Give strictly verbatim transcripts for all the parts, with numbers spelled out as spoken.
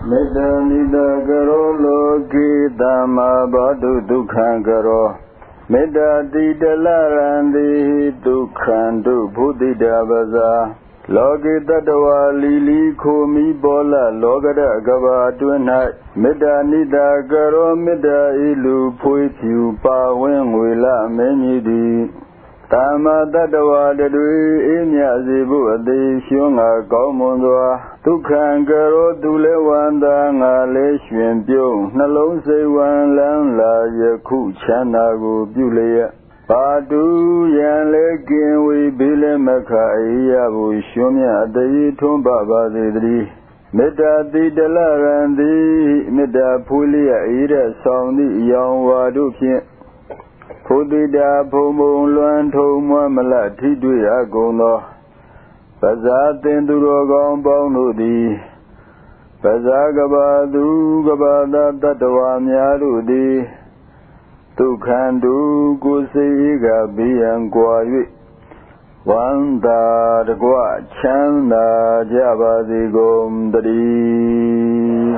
မေတ္တာနိတကရောလောကိသမ္မာဘာတုဒုက္ခံကရောမေတ္တာတိတလရံတိဒုက္ခံတုဘုဒ္ဓိတပဇာလောကိတတ္တဝါလီလီခိုမိဘောလလောကရကဘာအတွင်း၌မေတ္တာနိတကရောမေတ္တာဤလူဖွေးဖြူပါဝင်းငွေလမင်းကြီးသည်သမ္မာတတ္တဝါတွေအေးမြစေဖို့အသေးရှုံးငါကောင်းမွန်စွာဒုက္ခံကရောသူလဲဝန္တာငါလဲရွှင်ပြုံးနှလုံးစိတ်ဝမ်းလန်းလာယခုချမ်းသာကိုပြုလျက်ပါတုယံလဲကင်ဝေဘေးလဲမခအေးရဖို့ရှုံးမြအသေးထွန်းပါပါစေတည်းမေတ္တာတိတလရံတိမေတ္တာဖွေးလျက်အေးတဲ့ဆောင်သည့်အယောင်ဝါတို့ဖြင့်ဘုဒ္ဓတာဘုံဘုံလွမ်းထုံမွမ်းမလထိတွေ့အကုန်သောပဇာသင်သူတော်ကောင်းပေါင်းတို့သည်ပဇာကဘာသူကဘာသာတတ္တဝါများတို့သည်ဒုက္ခံတုကိုယ်စိတ်ကဘေးရန်ကွာ၍ဝန္တာတကွချမ်းသာကြပါစေကုန်တည်း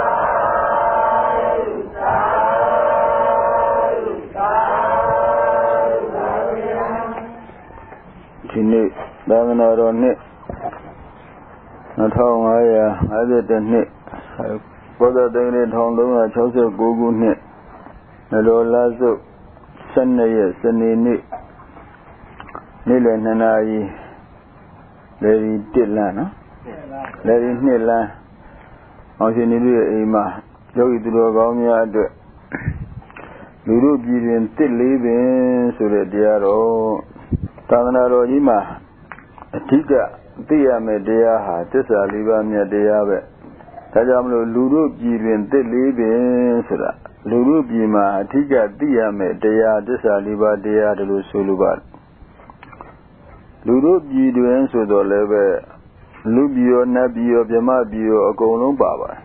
ဒီနေ့သာသနာတော်နှစ်နှစ်ထောင်ငါးရာ၅၁နှစ်ဘောဓသိန်းတစ်ထောင်သုံးရာ၆၉ခုနှစ်နရောလစုပ်၁၂ရက်စနေနေ့နေ့လယ်နှစ်နာရီလေဒီတစ်လမ်းနော်လေဒီနှစ်လမ်းအောင်ရှင်နေတို့ရဲ့အိမ်မှာယောဂီသူတော်ကောင်းများအတွက်လူတို့ပြည်တွင်တစ်လေးပင်ဆိုတဲ့တရားတော်သာသနာတော်ကြီးမှာအဓိကသိရမယ့်တရားဟာသစ္စာလေးပါးမြတ်တရားပဲဒါကြောင့်မလို့လူတို့ပြည်တွင်တစ်လေးပင်ဆိုတာလူတို့ပြည်မှာအဓိကသိရမယ့်တရားသစ္စာလေးပါးတရားတို့လို့ဆိုလိုပါတယ်လူတို့ပြည်တွင်ဆိုတော့လည်းပဲလူပြည်ရောနတ်ပြည်ရောဗြဟ္မပြည်ရောအကုန်လုံးပါပါတယ်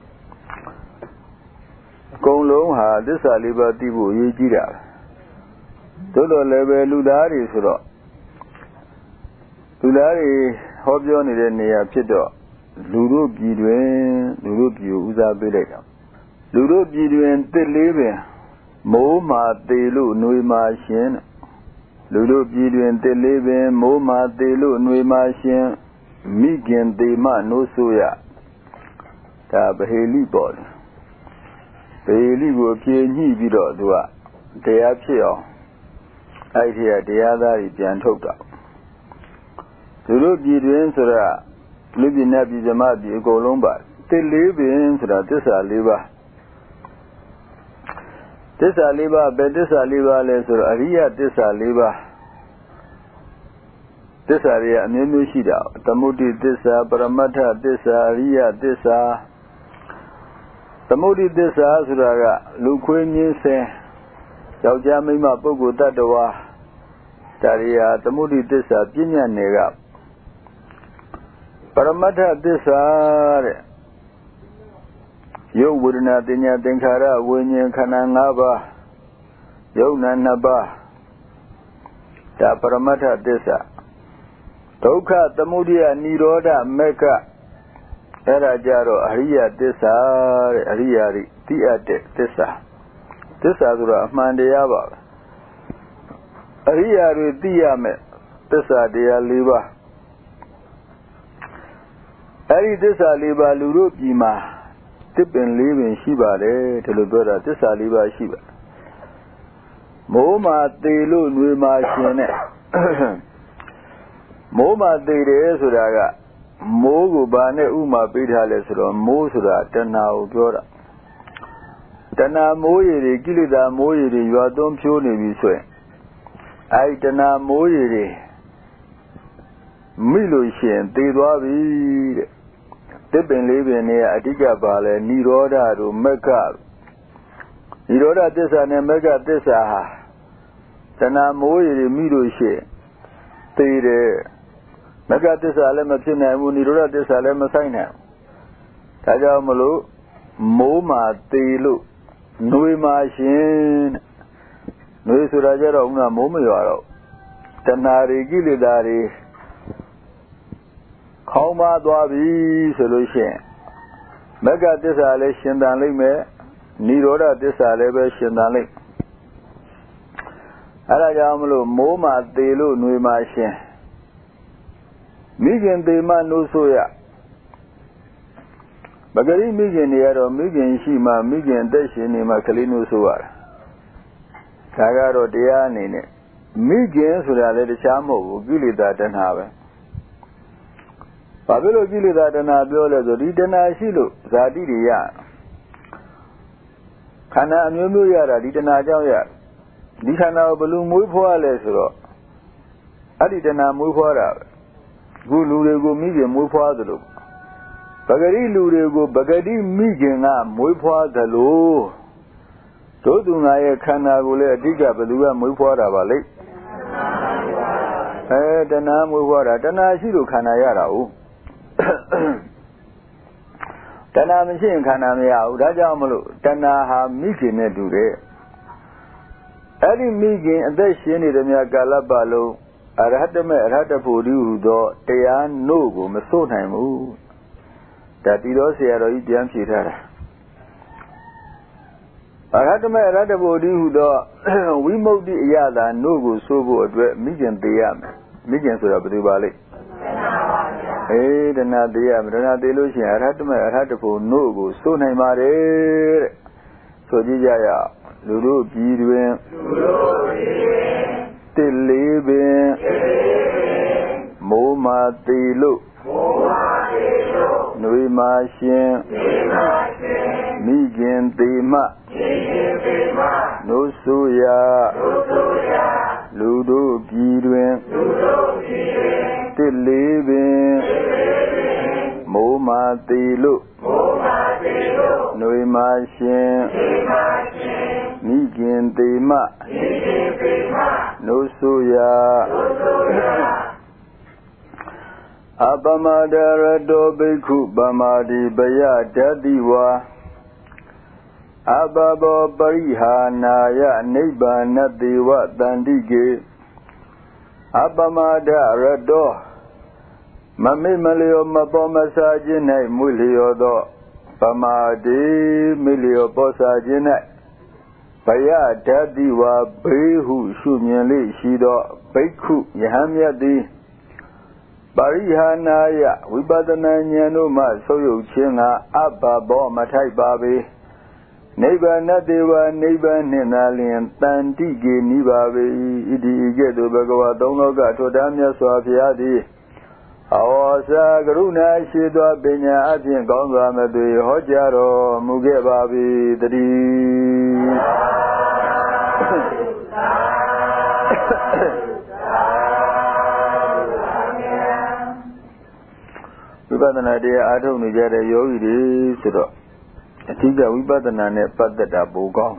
အကုန်လုံးဟာသစ္စာလေးပါးသိဖို့အရေးကြီးတာပဲသို့တော်လည်းပဲလူသားတွေဆိုတော့လူသားတွေဟောပြောနေတဲ့နေရာဖြစ်တော့လူတို့ပြည်တွင်လူတို့ပြည်ကိုဦးစားပေးလိုက်တာလူတို့ပြည်တွင်တစ်လေးပင်မိုးမာသေးလို့နှွေမာရှင်လူတို့ပြည်တွင်တစ်လေးပင်မိုးမာသေးလို့နှွေမာရှင်မိခင်သေးမနိုးဆိုရဒါဗဟေလိပေါ်တယ်ဗဟေလိကိုအပြေညှိပြီးတော့သူကတရားဖြစ်အောင်အဲ့ဒီကတရားသားကြီးပြန်ထုတ်တာသူတို့ပြည်တွင်ဆိုတာလူပြည်နဲ့ပြည်ဇမပြည်အကုန်လုံးပါတစ်လေးပင်ဆိုတာသစ္စာလေးပါးသစ္စာလေးပါးဘယ်သစ္စာလေးပါးလဲဆိုတော့အရိယသစ္စာလေးပါးသစ္စာတွေအမျိုးမျိုးရှိတာသမုဒိသစ္စာပရမတ္ထသစ္စာအရိယသစ္စာသမုဒိသစ္စာဆိုတာကလူခွေးမြင်းစင်ယောက်ျားမိန်းမပုဂ္ဂိုလ်တ attva ဒါရီယာသမုဒိသစ္စာပြဉ္ညာနယ်ကပရမတ္ထသစ္စာတဲ့ယုတ်ဝေဒနာတင်ညာသင်္ခါရဝိညာဉ်ခန္ဓာ၅ပါးယုတ်နာနှစ်ပါးဒါပရမတ္ထသစ္စာဒုက္ခသမုဒယនិရောဓမေက္ခအဲ့ဒါကြတော့အရိယသစ္စာတဲ့အရိယာတွေသိအပ်တဲ့သစ္စာသစ္စာဆိုတာအမှန်တရားပါပဲအရိယာတွေသိရမယ်သစ္စာတရား၄ပါးအဲ့ဒီသစ္စာ၄ပါးလူတို့ပြည်မှာတစ်ပင်လေးပင်ရှိပါတယ်ဒီလိုပြောတာသစ္စာ၄ပါးရှိပါမိုးမာသေးလို့နှွေမာရှင်နဲ့မိုးမာသေးတယ်ဆိုတာကမိုးကိုဘာနဲ့ဥမာပေးထားလဲဆိုတော့မိုးဆိုတာတဏှာကိုပြောတာတဏှာမိုးရည်တွေကိလေသာမိုးရည်တွေရွာသွန်းဖြိုးနေပြီဆိုရင်အဲဒီတဏှာမိုးရည်တွေမိလို့ရှိရင်သေသွားပြီတဲ့တစ်ပင်လေးပင်တွေအဓိကပါလဲនិရောဓတို့မက္ခនិရောဓသစ္စာနဲ့မက္ခသစ္စာဟာတဏှာမိုးရည်တွေမိလို့ရှိရင်သေတယ်မက္ခသစ္စာလည်းမဖြစ်နိုင်ဘူးនិရောဓသစ္စာလည်းမဆိုင်နိုင်ဘူးဒါကြောင့်မလို့မိုးမှာသေလို့နှွေမှာရှင်နှွေဆိုတာကြတော့ဦးကမိုးမရွာတော့တဏှာတွေကိလေသာတွေခေါင်းပါသွားပြီဆိုလို့ရှိရင် Mega Tisale Shindanlime, Niroda Tisale Shindanlik. Alajamlu, Moma Delu Nuimashin. Migin de Manusoya. Bagari Migin Yaro, Migin Shima, Migin Deshin in Makalinu Suar. Kagaro Dianine. Migin Sudale de Chamo, Gili that and have. Pablo Gili that and Abiola, the Ridana Shilu, Zadidia. Kana Mumuya, Ridana Jaya. Dikana Balloon Mupo Lesro. Aditana Mupora. Gulu go Migin Mupo the look. Bagari Lurego, Bagadi Migina, Mupo the low. Todunaya Kana Gule, Diga, Balua Mupora Valley. Eh, the name Mupora, Dana Shilu Kanayara. Tana machine Kanamia, Rajamalu, Tana ha Migin do there. Adi Migin and they shinny the Miagalabalo, Aratame Ratapuru, Tean Nogo, Mesotime, that it was here or Idian Chitara. Aratame Ratapuru, we moved the Yada, Nogo, Sobo, Migin the Yam, Migin Surabali. Eh, the Nadia, the Delusion, Aratame Ratapu, Nogo, so name so Jaya. Lulu Bidwin, Tilibin, Moma Tilu, Nui Mashin, Migin Tima, Nusuya, Ludu Bidwin, Tilibin, Moma Tilu, Nui Mashin, Migin Tima, Nusuya, Abamadara Dobeku Bamadi Baya Dadiwa, Ababa Bariha Naya Neba Nadiwa Dandige, Abamadara Do, Mami Malio Maboma Sajine Mulio Do, Bamadi Milio Bosajine. Baya Dadiwa Behu Shumyali Shido Beku Yahamya di Barihanaya Wibadana Nyanuma Soyo Chinga Abba Bo Matai Babi Neighbor Nadiwa Neighbor Ninalian Tantigi Nibabi Idi Gedo Bagawa Donoga Todamia Swafiadi Awasa Garuna Shidwa Benya Atin Gonga Madi Hojaro Mugebabi Dadi Vipatana de Atu Nijada Yogi Sido Atiga Vipatana ne Padata Bogong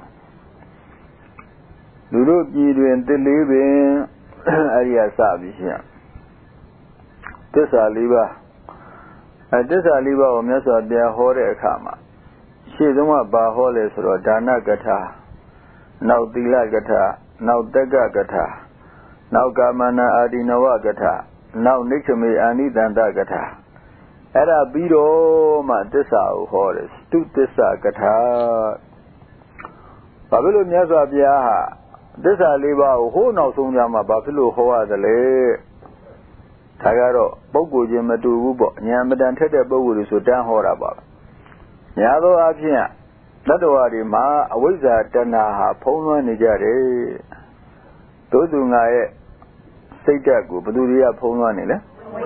Lulu Gidwin Tilibin Aria Sabisha Tessa Liba Tessa Liba or Mesa de Hore Kama. She is one Baholes or Dana Gata, now Dila Gata, now Dega Gata, now Gamana Adinawa Gata, now Nikami Anidanda Gata. Era Bido Ma Tessa Hores, two Tessa Gata Babylon Yaza Biaha, Tessa Liba, who knows Unyama Buffalo Hoa the Lay. Tagaro, Bogu Jimadu Ubo, Yamadan Tete Bogu so down horrible. Yado Abia, Nadawari Ma, a wizard Dana, Poma Nijare. Dodunga, Setagu, Buduria Poma Nile.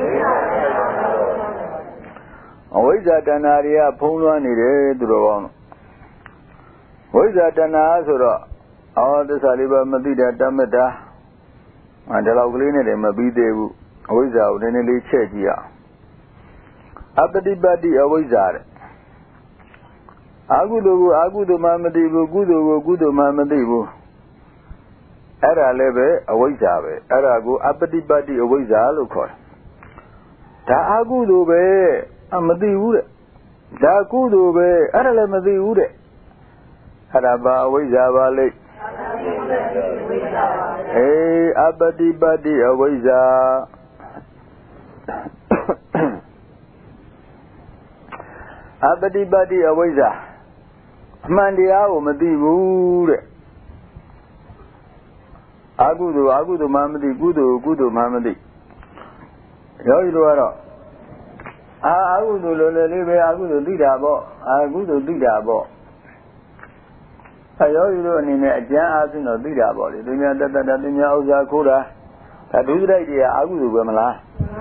A wizard Danaria Poma Nile, Duron. Wizard Dana Azura, all the Saliba Madida Dameda, and the Logline Mabidebu. Wizard in a Chechia. Abadi Badi a wizard. Agudu, Agudu Mamadibu, Gudu, Gudu Mamadibu. Era leve a wizard. Arago, Abadi Badi a wizard, look. Ta Agudu be, Amadiure. Da Gudu be, Aralamadiure. Araba wizard. Hey, Abadi Badi a wizard. အပတိပတ္တိအဝိဇ္ဇာအမှန်တရားကိုမသိဘူးတဲ့အကုသိုလ်အကုသိုလ်မှမသိကုသိုလ်ကုသိုလ်မှမသိယောဂီတို့ကတော့အာအကုသိုလ်လိုလေလေးပဲအကုသိုလ်သိတာပေါ့အာကုသိုလ်သိတာပေါ့အဲယောဂီတို့အနေနဲ့အကျမ်းအားဖြင့်တော့သိတာပေါ့လေသူများတတ်တတ်သူများဥစ္စာခိုးတာဒါဒုစရိုက်တွေကအကုသိုလ်ပဲမလား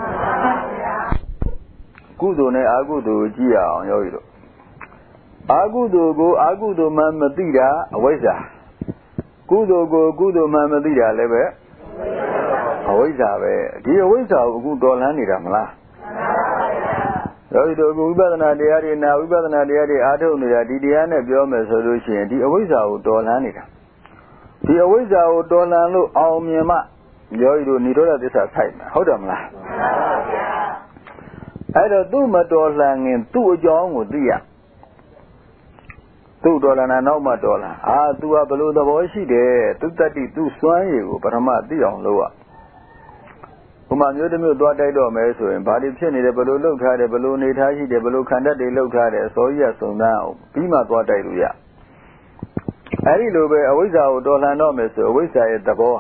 ကုသိုလ်နဲ့အကုသိုလ်ကြည့်ရအောင်ယောဂီတို့အကုသိုလ်ကိုအကုသိုလ်မှမသိတာအဝိဇ္ဇာကုသိုလ်ကိုကုသိုလ်မှမသိတာလည်းပဲအဝိဇ္ဇာပဲဒီအဝိဇ္ဇာကိုအခုတော်လှန်နေတာမလားယောဂီတို့ဝိပဿနာတရားတွေနာဝိပဿနာတရားတွေအားထုတ်နေတာဒီတရားနဲ့ပြောမယ်ဆိုလို့ရှိရင်ဒီအဝိဇ္ဇာကိုတော်လှန်နေတာဒီအဝိဇ္ဇာကိုတော်လှန်လို့အောင်မြင်မှယောဂီတို့និရောဓသစ္စာဆိုင်မှာဟုတ်တယ်မလားမှန်ပါဗျာအဲ့တော့သူ့မတော်လှန်ရင်သူ့အကြောင်းကိုသိရသူ့တော်လှန်တာနောက်မှတော်လှန်အာသူကဘလို့သဘောရှိတယ်သူတတ္တိသူ့စွမ်းရည်ကိုပထမသိအောင်လုပ်ရဥမာမျိုးတစ်မျိုးသွားတိုက်တော့မယ်ဆိုရင်ဘာတွေဖြစ်နေတယ်ဘလို့လှုပ်ထားတယ်ဘလို့နေထားရှိတယ်ဘလို့ခန္ဓာတွေလှုပ်ထားတယ်အစောကြီးကစုံစမ်းအောင်ပြီးမှသွားတိုက်လို့ရအဲ့ဒီလိုပဲအဝိဇ္ဇာကိုတော်လှန်တော့မယ်ဆိုအဝိဇ္ဇာရဲ့သဘော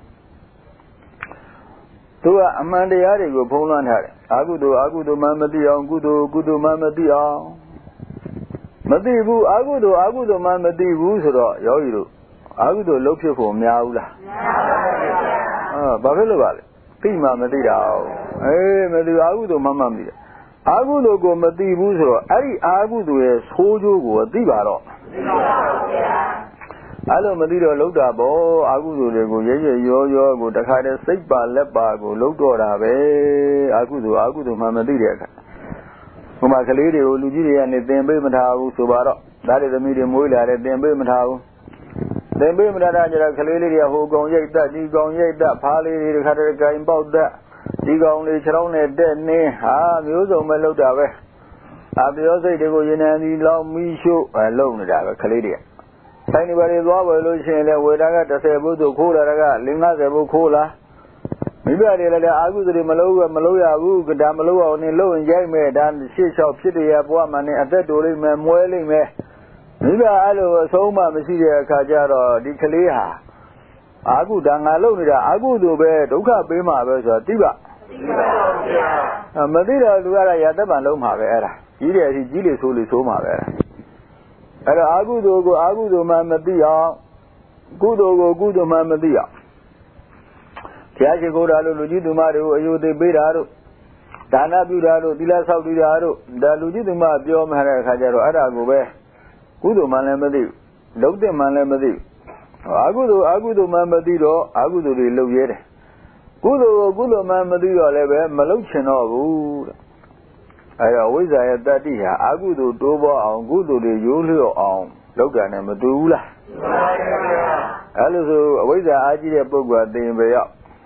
သူကအမှန်တရားတွေကိုဖုံးလွှမ်းထားတယ်အကုသိုလ်အကုသိုလ်မှမသိအောင်ကုသိုလ်ကုသိုလ်မှမသိအောင်မသိဘူးအကုသိုလ်အကုသိုလ်မှမသိဘူးဆိုတော့ယောဂီတို့အကုသိုလ်လုပ်ဖြစ်ဖို့မများဘူးလားများပါဘူးအာဘာဖြစ်လို့ပါလဲသိမှမသိတာအေးမသိအကုသိုလ်မှမှမသိတာအကုသိုလ်ကိုမသိဘူးဆိုတော့အဲ့ဒီအကုသိုလ်ရဲ့ဆိုးကျိုးကိုသိပါတော့သိပါပါဘုရားအဲ့လိုမသိတော့လောက်တာပေါ့အကုသိုလ်တွေကိုရဲရဲရောရောကိုတခါတည်းစိတ်ပါလက်ပါကိုလောက်တော့တာပဲအကုသိုလ်အကုသိုလ်မှမသိတဲ့အခါဟိုမှာကလေးတွေကိုလူကြီးတွေကနေသင်ပေးမထားဘူးဆိုပါတော့ဒါတွေသမီးတွေမွေးလာတယ်သင်ပေးမထားဘူးသင်ပေးမထားတာကြတော့ကလေးလေးတွေကဟိုကောင်ရိတ်တက်ဒီကောင်ရိတ်တက်ဖားလေးတွေတခါတည်းကင်ပေါက်တက်ဒီကောင်လေးခြေထောက်နဲ့တက်နေဟာမျိုးစုံပဲလောက်တာပဲအပြောစိတ်တွေကိုရင်နံဒီလောက်မီးရှို့အဲလုံနေတာပဲကလေးတွေဆိုင်ဒီဘာတွေသွားပေါ်လို့ရှိရင်လည်းဝေဒကတစ်ဆယ်ဘုသူခိုးလာတာက၄၅၀ဘုခိုးလာမိဘတွေလည်းအာဟုတွေမလို့မလို့ရဘူးဒါမလို့အောင်နေလို့ရင်ရိုက်မယ်ဒါရှေ့လျှောက်ဖြစ်ရဘွားမှနဲ့အသက်တိုလိမ့်မယ်မွဲလိမ့်မယ်မိဘအဲ့လိုအဆုံးမှမရှိတဲ့အခါကျတော့ဒီကလေးဟာအာဟုဒါငါလုံနေတာအာဟုတို့ပဲဒုက္ခပေးမှာပဲဆိုတော့သိပါသိပါပါဗျာမသိတော့လူကတော့ရသက်ပံလုံးမှာပဲအဲ့ဒါကြီးတယ်အထိကြီးလေဆိုးလေဆိုးမှာပဲအဲ့တော့အာဟုသိုလ်ကိုအာဟုသိုလ်မှမသိအောင်ကုသိုလ်ကိုကုသိုလ်မှမသိအောင်ဘုရားရှိခိုးတာလို့လူကြီးသူမတွေကိုအယုသိပေးတာတို့ဒါနပြုတာတို့သီလဆောက်တည်တာတို့ဒါလူကြီးသူမပြောမှတဲ့အခါကျတော့အဲ့ဒါကိုပဲကုသိုလ်မှလည်းမသိဘူးလုံးတဲ့မှလည်းမသိဘူးအာဟုသိုလ်အာဟုသိုလ်မှမသိတော့အာဟုသိုလ်တွေလုပ်ရဲတယ်ကုသိုလ်ကိုကုသိုလ်မှမသိတော့လည်းပဲမလုပ်ချင်တော့ဘူးတဲ့အဲ့တော့ဝိဇ္ဇာရဲ့တတ္တိဟာအကုသိုလ်တိုးပွားအောင်ကုသိုလ်တွေရိုးလျော့အောင်လုပ်တာနဲ့မတူဘူးလားမှန်ပါဗျာအဲ့လိုဆိုအဝိဇ္ဇာအားကြီးတဲ့ပုဂ္ဂိုလ်ကသင်ပဲရောက်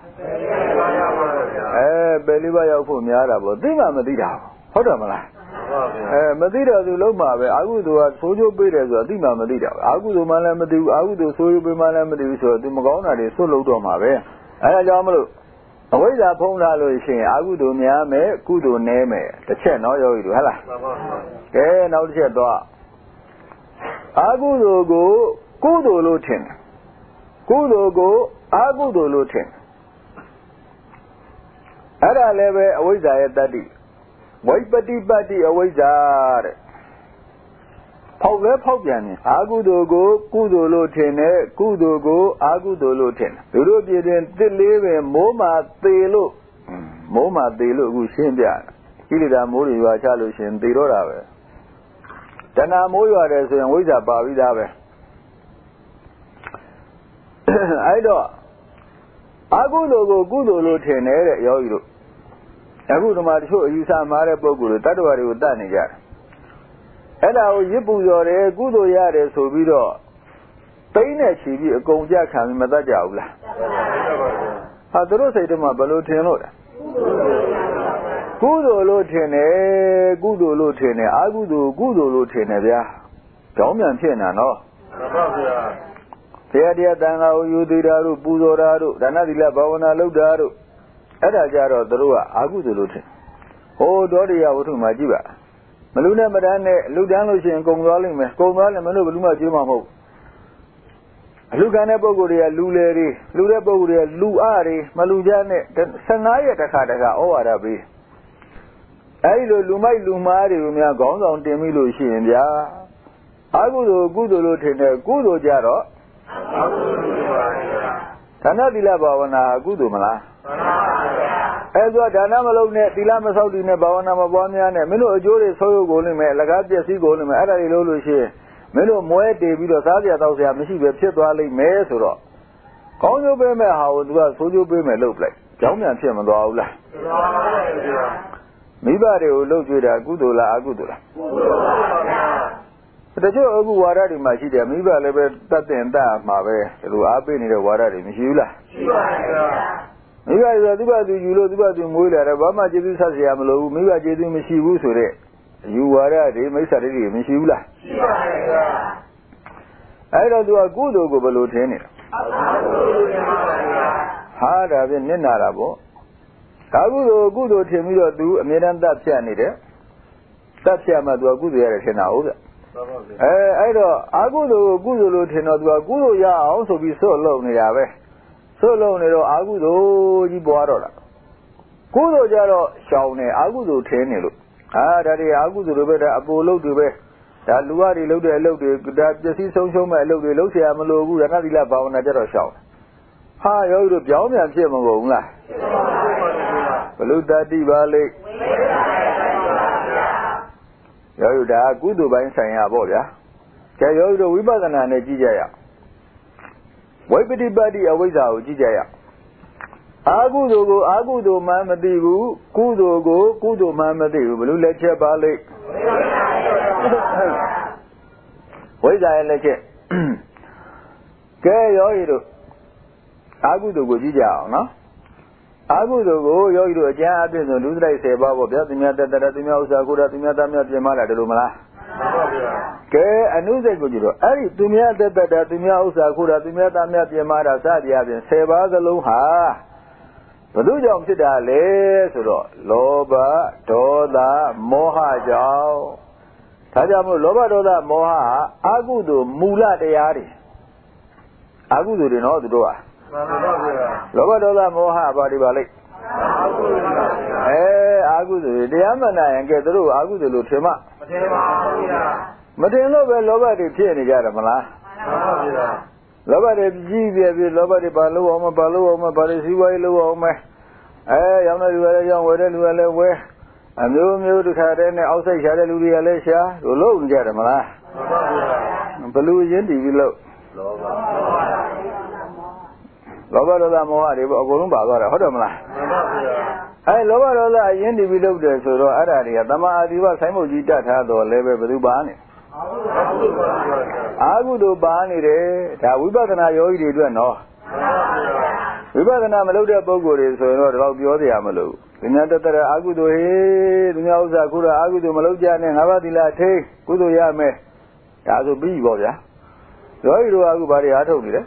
အဲပယ်လေးပါးရောက်ဖို့များတာပေါ့သိမှမသိတာဟုတ်တယ်မလားအဲမသိတော့သူလုံးမှာပဲအကုသိုလ်ကဆိုးကျိုးပေးတယ်ဆိုတော့သိမှမသိတာအကုသိုလ်မှလည်းမသိဘူးအကုသိုလ်ဆိုးကျိုးပေးမှလည်းမသိဘူးဆိုတော့သူမကောင်းတာတွေဆွတ်လို့တော့မှာပဲအဲဒါကြောင့်မလို့အဝိဇ္ဇာဖုံးလာလို့ရှိရင်အကုသိုလ်များမယ်ကုသိုလ်နည်းမယ်တစ်ချက်နော်ယောဂီတို့ဟဲ့လားမှန်ပါပါကဲနောက်တစ်ချက်တော့အကုသိုလ်ကိုကုသိုလ်လို့ထင်တယ်ကုသိုလ်ကိုအကုသိုလ်လို့ထင်တယ်အဲ့ဒါလည်းပဲအဝိဇ္ဇာရဲ့တတ္တိဝိပတိပတ္တိအဝိဇ္ဇာတဲ့ဖောက်လဲဖောက်ပြန်တယ်အာကုသိုလ်ကိုကုသိုလ်လို့ထင်တယ်ကုသိုလ်ကိုအာကုသိုလ်လို့ထင်တယ်သူတို့ပြည်တွင်တစ်လေးပဲမိုးမာသေးလို့မိုးမာသေးလို့အခုရှင်းပြတယ်ကိလေသာမိုးတွေရွာချလို့ရှင်သေတော့တာပဲတဏှာမိုးရွာတယ်ဆိုရင်ဝိဇ္ဇာပါပြီးသားပဲအဲ့တော့အာကုသိုလ်ကိုကုသိုလ်လို့ထင်တယ်တဲ့ယောဂီတို့အခုဒီမှာတချို့အယူဆမှားတဲ့ပုဂ္ဂိုလ်တွေတတ္တဝါတွေကိုတတ်နေကြတယ်အဲ့ဒါကိုရစ်ပူရော်တယ်ကုသိုလ်ရတယ်ဆိုပြီးတော့သိမ့်နဲ့ချီပြီးအကုန်ကြခံပြီးမတတ်ကြဘူးလားဟာသူတို့စိတ်ထဲမှာဘယ်လိုထင်လို့လဲကုသိုလ်လို့ထင်တယ်ကုသိုလ်လို့ထင်တယ်အာကုသိုလ်ကုသိုလ်လို့ထင်တယ်ဗျာကြောင်းပြန်ဖြစ်နေတာနော်မှန်ပါဗျာတရားတရားတန်ခါကိုယူသေးတာတို့ပူဇော်တာတို့ဒါနသီလဘာဝနာလုပ်တာတို့အဲ့ဒါကြတော့သူတို့ကအာကုသိုလ်လို့ထင်ဟိုဒေါတိယဝတ္ထုမှာကြည့်ပါမလူနဲ့မတန်းနဲ့လူတန်းလို့ရှိရင်ကုံသွားလိမ့်မယ်ကုံသွားလည်းမလို့ဘလူမှကျွေးမှာမဟုတ်အလူခံတဲ့ပုဂ္ဂိုလ်တွေကလူလေတွေလူတဲ့ပုဂ္ဂိုလ်တွေကလူအားတွေမလူကြနဲ့ဆယ်ငါးရက်တစ်ခါတခါဩဝါဒပေးအဲဒီလိုလူမိုက်လူမားတွေကိုများခေါင်းဆောင်တင်ပြီးလို့ရှိရင်ဗျာအကုသိုလ်ကုသိုလ်လို့ထင်တယ်ကုသိုလ်ကြတော့အကုသိုလ်ပါဗျာဒါနသီလဘာဝနာအကုသိုလ်မလားမှန်ပါဗျာအဲဆိုဒါနမလုပ်နဲ့သီလမဆောက်တည်နဲ့ဘာဝနာမပွားများနဲ့မင်းတို့အကျိုးတွေဆိုးရုပ်ကုန်နေမယ်အလကားပျက်စီးကုန်နေမယ်အဲ့ဒါတွေလို့လို့ရှိရင်မင်းတို့မွဲတေပြီးတော့စားကြတောက်စရာမရှိပဲဖြစ်သွားလိမ့်မယ်ဆိုတော့ကောင်းကျိုးပေးမဲ့ဟာကိုသူကဆိုးကျိုးပေးမယ်လုပ်ပလိုက်ကြောင်းပြန်ဖြစ်မသွားဘူးလားမှန်ပါဗျာမိဘတွေကိုလှုပ်ကြွေးတာကုသိုလ်လားအကုသိုလ်လားကုသိုလ်ပါဗျာတချို့အခုဝါဒတွေမှာရှိတယ်မိဘလည်းပဲတတ်တင်တတ်မှာပဲဒီလိုအားပေးနေတဲ့ဝါဒတွေမရှိဘူးလားရှိပါဗျာမိဘဆိုသူ့ဘာသူယူလို့သူ့ဘာသူမွေးလာတယ်ဘာမှကျေးဇူးဆက်เสียမလို့ဘူးမိဘကျေးဇူးမရှိဘူးဆိုတဲ့ယူဝါဒတွေမိစ္ဆာတွေမရှိဘူးလားရှိပါဗျာအဲ့တော့သူကကုသိုလ်ကိုဘယ်လိုထင်နေလဲအကုသိုလ်ထင်ပါဗျာဟာဒါဖြင့်နစ်နာတာပေါ့ဒါကုသိုလ်ကုသိုလ်ထင်ပြီးတော့သူအမြဲတမ်းတတ်ဖြတ်နေတယ်တတ်ဖြတ်မှသူကကုသိုလ်ရတယ်ထင်တာဟုတ်ဗျအဲအဲ့တော့အကုသိုလ်ကိုကုသိုလ်လို့ထင်တော့သူကကုသိုလ်ရအောင်ဆိုပြီးစွတ်လုံနေတာပဲစွတ်လုံနေတော့အကုသိုလ်ကြီးပွားတော့တာကုသိုလ်ကြတော့ရှောင်နေအကုသိုလ်ထင်းနေလို့အာဒါတွေအကုသိုလ်တွေပဲဒါအပိုလုပ်တွေပဲဒါလူဝတွေလုပ်တဲ့အလုပ်တွေဒါပစ္စည်းဆုံးရှုံးမဲ့အလုပ်တွေလုပ်เสียမလို့ဘူးဒါနသီလဘာဝနာကြတော့ရှောင်ဟာယောဂီတို့ပြောင်းပြန်ဖြစ်မကုန်ဘူးလားဘလူတတိပါလိမ့်ယောဂီဒါကုသိုလ်ပိုင်းဆိုင်ရပေါ့ဗျာကျယောဂီတို့ဝိပဿနာနဲ့ကြည့်ကြရဝိပฏิပတ်တိအဝိဇ္ဇာကိုကြည့်ကြရအာကုသိုလ်ကိုအာကုသိုလ်မှမသိဘူးကုသိုလ်ကိုကုသိုလ်မှမသိဘူးဘလူလက်ချက်ပါလိမ့်ဝိဇ္ဇာရဲ့လက်ချက်ကဲယောဂီတို့အာကုသိုလ်ကိုကြည့်ကြအောင်နော်အာကုသိုလ်ကိုယောဂီတို့အကျမ်းအပြည့်စုံလူသလိုက်ဆယ်ပါးပေါ့ဗျာသူများတတရသူများဥစ္စာကိုရသူများသားများပြင်မလာတယ်လို့မလားမှန်ပါဗျာကဲအနုစိတ်ကိုကြည့်တော့အဲ့ဒီသူများတတရသူများဥစ္စာကိုရသူများသားများပြင်မတာစသည်အပြင်ဆယ်ပါးစလုံးဟာဘယ်သူကြောင့်ဖြစ်တာလဲဆိုတော့လောဘဒေါသမောဟကြောင့်ဒါကြောင့်မို့လောဘဒေါသမောဟဟာအာကုသိုလ်မူလတရားတွေအာကုသိုလ်တွေနော်သူတို့ဟာမှန်ပါဗျာလောဘဒေါသမောဟဘာတွေပါလိမ့်အာကုသိုလ်ပါဗျာအဲအာကုသိုလ်တရားမှန်နိုင်ရင်ကဲသူတို့အာကုသိုလ်လို့ထင်မမထင်ပါဘူးဗျာမထင်လို့ပဲလောဘတွေဖြစ်နေကြတယ်မလားမှန်ပါဗျာလောဘတွေကြီးပြပြလောဘတွေဘာလို့အောင်မဘာလို့အောင်မဘာတွေစီးပွားရေးလုပ်အောင်မအဲရောင်းတဲ့လူကလည်းရောင်းဝယ်တဲ့လူကလည်းဝယ်အမျိုးမျိုးတစ်ခါတည်းနဲ့အောက်ဆိုင်ရှာတဲ့လူတွေကလည်းရှာတို့လုပ်နေကြတယ်မလားမှန်ပါဗျာဘလူရင်းတည်ပြီးလို့လောဘလောဘဒေါသမောဟတွေပေါ့အကုန်လုံးပါသွားတာဟုတ်တယ်မလားမှန်ပါဗျာအဲလောဘဒေါသအရင်တည်ပြီးလုပ်တယ်ဆိုတော့အဲ့ဒါတွေကတမာအဒီဝဆိုင်းမုတ်ကြီးတတ်ထားတော့လည်းပဲဘယ်သူပါနေအာဟုတို့ပါနေတယ်ဒါဝိပဿနာယောဂီတွေအတွက်နော်ဝိပဿနာမလုပ်တဲ့ပုဂ္ဂိုလ်တွေဆိုရင်တော့ဒီလောက်ပြောစရာမလိုဘူးသူများတတရအာဟုတို့ဟေးသူများဥစ္စာခုတော့အာဟုတို့မလုပ်ကြနဲ့ငါးပါးသီလထိကုသိုလ်ရမယ်ဒါဆိုပြီးပေါ့ဗျာယောဂီတို့ကအခုဘာတွေအားထုတ်နေလဲ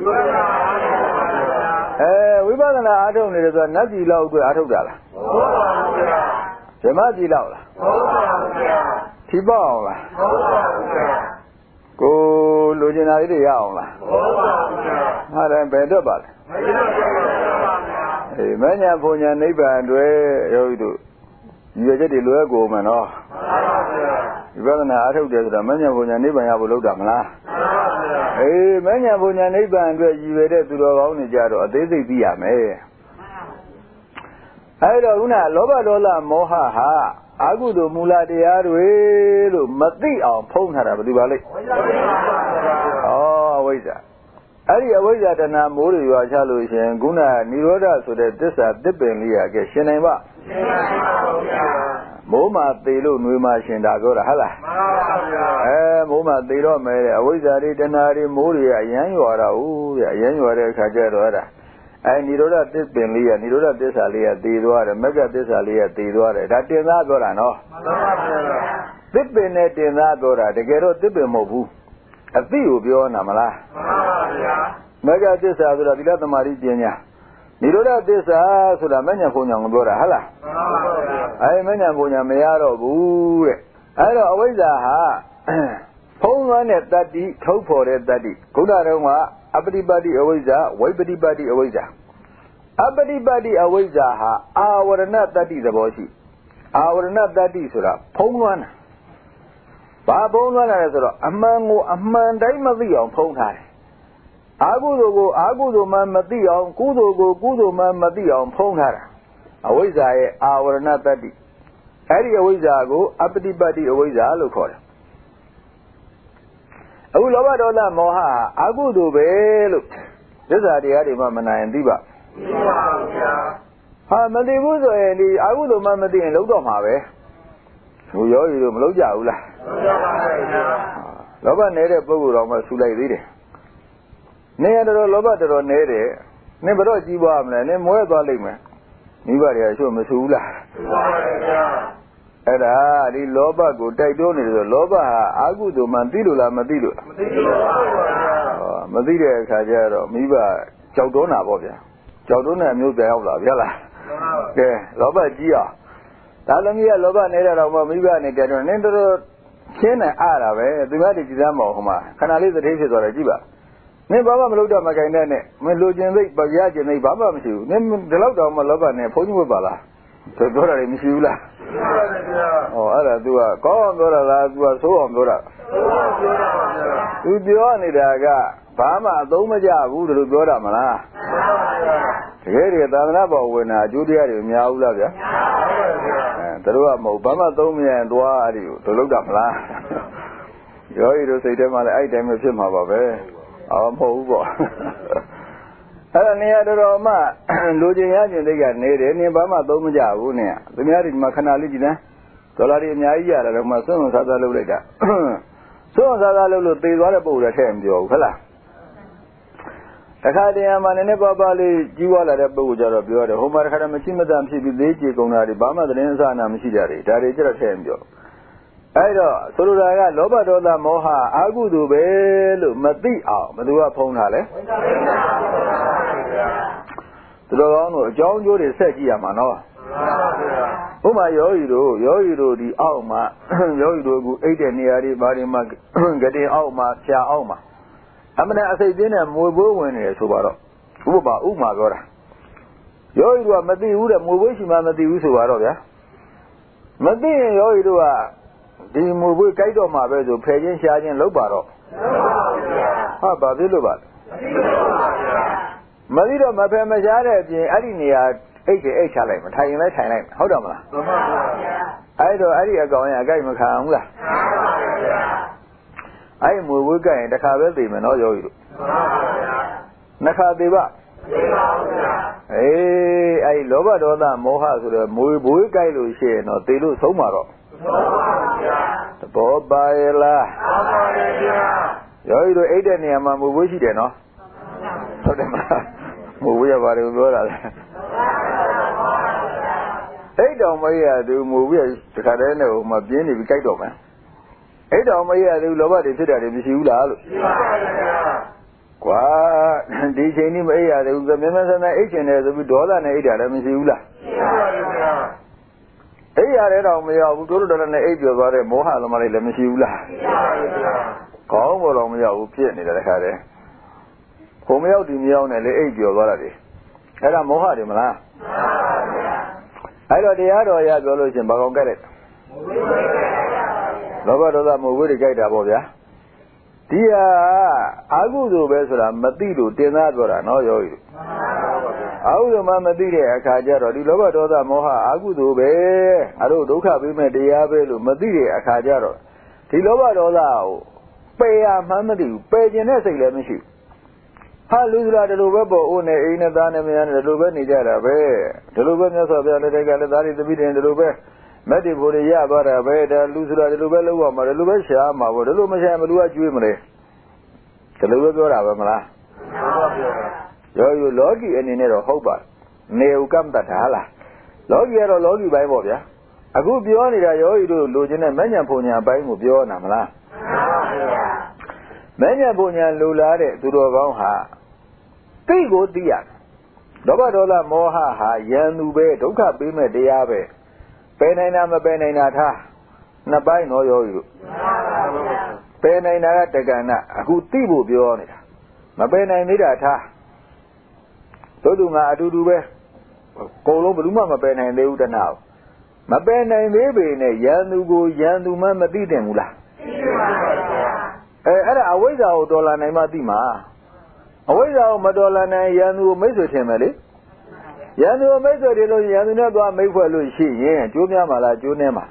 ဝိပဿနာအားထုတ်နေတယ်ဆိုတာနတ်ပြည်လောက်အတွက်အားထုတ်တာလားမဟုတ်ပါဘူးဗျာဓမ္မပြည်လောက်လားမဟုတ်ပါဘူးဗျာထိပေါအောင်လားမဟုတ်ပါဘူးဗျာကိုလိုချင်တာလေးတွေရအောင်လားမဟုတ်ပါဘူးဗျာဟာတယ်ဘယ်တော့ပါလဲမရပါဘူးဗျာအေးမညာဘုံညာနိဗ္ဗာန်တွေယောဂီတို့ရည်ရချက်တွေလွဲကိုမှန်တော့မှန်ပါဗျာဝိပဿနာအားထုတ်တယ်ဆိုတာမညာဘုံညာနိဗ္ဗာန်ရဖို့လုပ်တာမလားမှန်ပါဗျာအေးမညာဘုံညာနိဗ္ဗာန်အတွက်ရည်ရွယ်တဲ့သူတော်ကောင်းတွေကြတော့အသေးစိတ်သိရမယ်အဲ့တော့ခုနလောဘဒေါသမောဟဟာအာဟုတို့မူလတရားတွေလို့မသိအောင်ဖုံးထားတာဘယ်သူပါလိမ့်ဩအဝိဇ္ဇာအဲ့ဒီအဝိဇ္ဇာတဏမိုးတွေရွာချလို့ရှင်ခုနនិရောဓဆိုတဲ့သစ္စာတစ်ပင်လေးရကဲရှင်နိုင်ပါရှင်နိုင်ပါဘူးဗျာမိုးမှာသေလို့နှွေးမှရှင်တာပြောတာဟုတ်လားမှန်ပါဗျာအဲမိုးမှာသေတော့မယ်တဲ့အဝိဇ္ဇာတွေတဏတွေမိုးတွေကအရန်ရွာတာဟုတ်ဗျာအရန်ရွာတဲ့အခါကျတော့အဲ့ဒါအဲនិရောဓသစ္ပင်လေးရនិရောဓသစ္စာလေးရသေသွားတယ်မဂ္ဂသစ္စာလေးရသေသွားတယ်ဒါတင်သားပြောတာနော်မှန်ပါဗျာသစ္ပင်နဲ့တင်သားပြောတာတကယ်တော့သစ္ပင်မဟုတ်ဘူးအသိကိုပြောနာမလားမှန်ပါဗျာမဂ္ဂသစ္စာဆိုတာသီလသမာဓိပညာនិရောဓသစ္စာဆိုတာမဉ္ဇဉ်ဘုံညာကိုပြောတာဟုတ်လားမှန်ပါဗျာအဲမဉ္ဇဉ်ဘုံညာမရတော့ဘူးတဲ့အဲ့တော့အဝိဇ္ဇာဟာဖုံးလွှမ်းတဲ့တတ္တိထုတ်ဖော်တဲ့တတ္တိခုနတုန်းကအပတိပတ္တိအဝိဇ္ဇာဝိပတိပတ္တိအဝိဇ္ဇာအပတိပတ္တိအဝိဇ္ဇာဟာအာဝရဏတတ္တိသဘောရှိအာဝရဏတတ္တိဆိုတာဖုံးလွှမ်းတာဘာဖုံးလွှမ်းတာလဲဆိုတော့အမှန်ကိုအမှန်တိုင်းမသိအောင်ဖုံးထားတယ်အာဟုသိုလ်ကိုအာဟုသိုလ်မှမသိအောင်ကုသိုလ်ကိုကုသိုလ်မှမသိအောင်ဖုံးထားတာအဝိဇ္ဇာရဲ့အာဝရဏတတ္တိအဲ့ဒီအဝိဇ္ဇာကိုအပတိပတ္တိအဝိဇ္ဇာလို့ခေါ်တယ်အခုလောဘဒေါသမောဟဟာအာဟုသိုလ်ပဲလို့သစ္စာတရားတွေမှမနိုင်သိပါသိပါဘူးဗျာဟာမသိဘူးဆိုရင်ဒီအာဟုသိုလ်မှမသိရင်လုံးတော့မှာပဲဟိုရောရီတို့မလုံးကြဘူးလားလုံးကြပါဘူးဗျာလောဘနေတဲ့ပုဂ္ဂိုလ်တော်မှဆူလိုက်သေးတယ်နေရတော်လောဘတော်တော်နေတယ်နင်ဘတော့ကြီးပွားမလဲနင်မွဲသွားလိမ့်မယ်မိဘတွေကချို့မဆူဘူးလားဆူပါရဲ့ဗျာအဲ့ဒါဒီလောဘကိုတိုက်တွန်းနေတယ်ဆိုလောဘဟာအာဟုသိုလ်မှသိလို့လားမသိလို့မသိလို့ပါဘူးဗျာဟောမသိတဲ့အခါကျတော့မိဘကြောက်တွန်းတာပေါ့ဗျာကြောက်တွန်းတဲ့အမျိုးပြန်ရောက်လာဗျာလားကဲလောဘကြီးအောင်ဒါသမီးကလောဘနေတဲ့တော့မှမိဘနဲ့တိုက်တွန်းနင်းတော်ရှင်းနေအားတာပဲသူများတွေကြည်စမ်းမအောင်ဟိုမှာခဏလေးသတိဖြစ်သွားတယ်ကြည့်ပါနင်ဘာမှမလုပ်တော့မကြိုင်တဲ့နဲ့မလိုချင်သိပပြချင်သိဘာမှမရှိဘူးနင်ဒီလောက်တောင်မှလောဘနဲ့ဖုန်းကြီးဝတ်ပါလားသူပြောတာတွေမရှိဘူးလားရှိပါတယ်ဗျာဟောအဲ့ဒါ तू ကကောင်းအောင်ပြောတာလား तू ကဆိုးအောင်ပြောတာဆိုးအောင်ပြောတာပါဗျာ तू ပြောနေတာကဘာမှအသုံးမကျဘူးလို့ပြောတာမလားမှန်ပါဗျာတကယ်တည်းသာသနာ့ဘောင်ဝင်တာအကျိုးတရားတွေများဘူးလားဗျာများပါဗျာအဲသူတို့ကမဟုတ်ဘာမှသုံးမရရင်သွားအဲ့ဒီကိုတို့လောက်တာမလားရောရီတို့စိတ်ထဲမှာလည်းအဲ့တိုင်းပဲဖြစ်မှာပါပဲအော်မဟုတ်ဘူးပေါ့အဲ့ဒါနေရာတော်တော်မှလူချင်းရချင်းတိတ်ကနေတယ်နင်ဘာမှသုံးမကြဘူးနင်သူများဒီမှာခဏလေးကြည့်တယ်ဒေါ်လာတွေအများကြီးရတာတော့မှစွန့်စွန့်စားစားလုပ်လိုက်တာစွန့်စွန့်စားစားလုပ်လို့သေသွားတဲ့ပုံတွေထည့်မပြောဘူးဟုတ်လားတခါတည်းမှာနည်းနည်းပါးပါးလေးကြီးွားလာတဲ့ပုံကိုကြတော့ပြောတယ်ဟိုမှာတခါတည်းမရှိမတန်ဖြစ်ပြီးသေးကြေကုန်တာတွေဘာမှသတင်းအစအနာမရှိကြတယ်ဒါတွေကြတော့ထည့်မပြောအဲ့တော့ဆိုလိုတာကလောဘဒေါသမောဟအာဟုသိုလ်ပဲလို့မသိအောင်ဘယ်သူကဖုံးတာလဲသူတော်ကောင်းတို့အကြောင်းကျိုးတွေဆက်ကြည့်ရမှာနော်ဥပမာယောဂီတို့ယောဂီတို့ဒီအောက်မှာယောဂီတို့ကအိတ်တဲ့နေရာတွေဘာတွေမှာကတိအောက်မှာဖြာအောက်မှာအမှန်အစိတ်ပြင်းတဲ့မွေပိုးဝင်နေတယ်ဆိုပါတော့ဥပမာဥပမာပြောတာယောဂီတို့ကမသိဘူးတဲ့မွေပိုးရှိမှမသိဘူးဆိုပါတော့ဗျာမသိရင်ယောဂီတို့ကဒီမူပွေးကြိုက်တော့မှာပဲဆိုဖယ်ချင်းရှားချင်းလုပ်ပါတော့ဟာဘာဖြစ်လို့ပါမသိတော့မဖယ်မရှားတဲ့အပြင်အဲ့ဒီနေရာအိတ်တွေအိတ်ချလိုက်မထိုင်ရင်လည်းထိုင်လိုက်ဟုတ်တယ်မလားမှန်ပါဗျာအဲ့တော့အဲ့ဒီအကောင်ရအကြိုက်မခံဘူးလားမှန်ပါဗျာအဲ့မူပွေးကြိုက်ရင်တစ်ခါပဲသိမယ်နော်ယောဂီတို့မှန်ပါဗျာနှစ်ခါသိပါသိပါဘူးဗျာအေးအဲ့လောဘဒေါသမောဟဆိုတော့မူပွေးကြိုက်လို့ရှိရင်တော့သိလို့ဆုံးပါတော့သဘောပါရဲ့လားမှန်ပါဗျာယောဂီတို့အိတ်တဲ့နေရာမှာမူဝေးရှိတယ်နော်ဟုတ်တယ်မလားမူဝေးရပါတယ်ပြောတာလေအိတ်တော်မရသူမူဝေးတခါတည်းနဲ့ဟိုမှာပြင်းနေပြီးကြိုက်တော့မယ်အိတ်တော်မရသူလောဘတွေဖြစ်တာတွေမရှိဘူးလားလို့ရှိပါပါဗျာကွာဒီချိန်นี้မအိတ်ရသေးဘူးသမင်းမဆန်းတဲ့အိတ်ချင်တယ်ဆိုပြီးဒေါသနဲ့အိတ်တာလည်းမရှိဘူးလားရှိပါပါဗျာအိပ်ရတယ်တော့မရဘူးတို့တို့တော်နဲ့အိပ်ပြောသွားတဲ့မောဟသမားတွေလည်းမရှိဘူးလားမရှိပါဘူးဗျာခေါင်းပေါ်တော့မရဘူးဖြစ်နေတယ်တခါတည်းခုံမရောက်ဒီမရောက်နဲ့လေအိပ်ပြောသွားတာတွေအဲ့ဒါမောဟတွေမလားမှန်ပါဗျာအဲ့တော့တရားတော်ရပြောလို့ချင်းဘာကောင်ကြိုက်လိုက်လောဘဒေါသမောဟတွေကြိုက်တာပေါ့ဗျာဒီဟာအာဟုသိုလ်ပဲဆိုတာမသိလို့တင်သားပြောတာနော်ယောဂီမှန်ပါဗျာအာဟုသိုလ်မှမသိတဲ့အခါကျတော့ဒီလောဘဒေါသမောဟအာဟုသိုလ်ပဲအတို့ဒုက္ခပေးမဲ့တရားပဲလို့မသိတဲ့အခါကျတော့ဒီလောဘဒေါသကိုပယ်ရမှန်းမသိဘူးပယ်ခြင်းတဲ့စိတ်လည်းမရှိဘူးဟာလူစရာဒီလိုပဲပေါ်ဦးနေအိမ်နဲ့သားနဲ့မယားနဲ့ဒီလိုပဲနေကြတာပဲဒီလိုပဲမြတ်စွာဘုရားလက်ထက်ကလည်းသားတွေသမီးတွေဒီလိုပဲမက်တီဖို့ရရသွားတာပဲဒါလူစရာဒီလိုပဲလုပ်ရမှာဒီလိုပဲရှားမှာပေါ့ဒီလိုမရှားမလူကကျွေးမလဲဒီလိုပဲပြောတာပဲမလားမှန်ပါဗျာရောယူလောကီအနေနဲ့တော့ဟုတ်ပါနေဥကမ္မတတာလားလောကီကတော့လောကီပိုင်းပေါ့ဗျာအခုပြောနေတာရောယူတို့လိုချင်တဲ့မဉ္ဇဉ်ပုံညာအပိုင်းကိုပြောနာမလားမှန်ပါဗျာမဉ္ဇဉ်ပုံညာလိုလားတဲ့သူတော်ကောင်းဟာသိကိုသိရတယ်လောဘဒေါသမောဟဟာယံသူပဲဒုက္ခပေးမဲ့တရားပဲပယ်နိုင်တာမပယ်နိုင်တာထား Nabai no yo. Pen in a tegana, a good tibu beyond. Mabena in Nidata. So do I do do it. Call over Mama Ben and they would now. Mabena in Baby, Yanugo, Yanuma, Madidemula. I wait out Dola Namadima. I wait out Madolana Yanu Meso Temele. Yanu Meso, Yanu never make for Lucy, Junior Mala, Junema.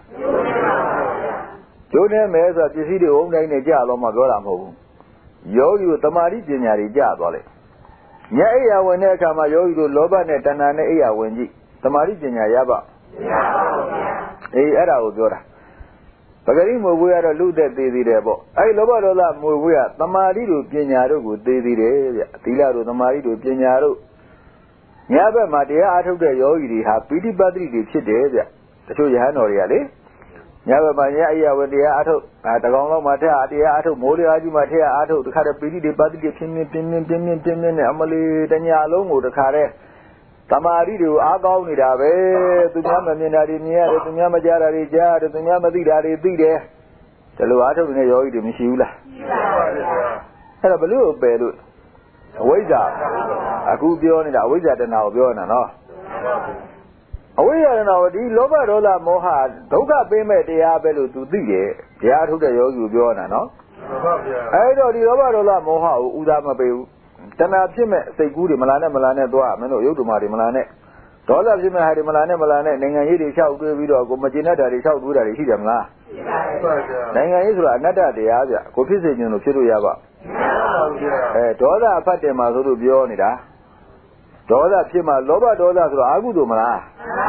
Junema is a city owned in a jar on Magola home. Yo, you Tamari Jinari Jabole. Yaya when they come, yo, you Loba Netana Ea Wenji. Tamari Jinayaba. Eh, era Udora. Pagarimo, we are a looted daisy debo. I love a lot more. We are Tamari to Piñaro with daisy de Tila to Tamari to Piñaro. Yaba Matia out of the Yogi have pretty badly did shit there. So you had no really. Never mind, yeah, when the Ato at the Gong Matea, the Ato, Moriaji Matea, Ato, the Cara Pidi, the Badi, Pimin, Pimin, Pimin, Pimin, Emily, Dania Longo, the Care, Tamari, Agao Nidabe, to Yamania, to Yamajara, to Yamadida, Bide, the Luato in the Yogi, Mishula. Had a blue bed. Away up. A good beyond it, away at an hour beyond and off. Away and now, the Loba Rola Moha, Doga Payment, the Abelu to the Yah to the Yogi Biona, no? I know the Loba Rola Moha, Udama Bew. Tana Jimmy, say good Malana Malana Dua, Meno Yudumari Malane. Dola Jimmy had Malana Malane, Nanga Hidi Chow, Vido, Gomagina, the Chow, Buddha, Hidamla. Nanga Israel, Nada, the Aja, Copisin of Chiru Yaba. Dola Patema Zuru Bionida. Dola Pima, Loba Dola, Agudumala.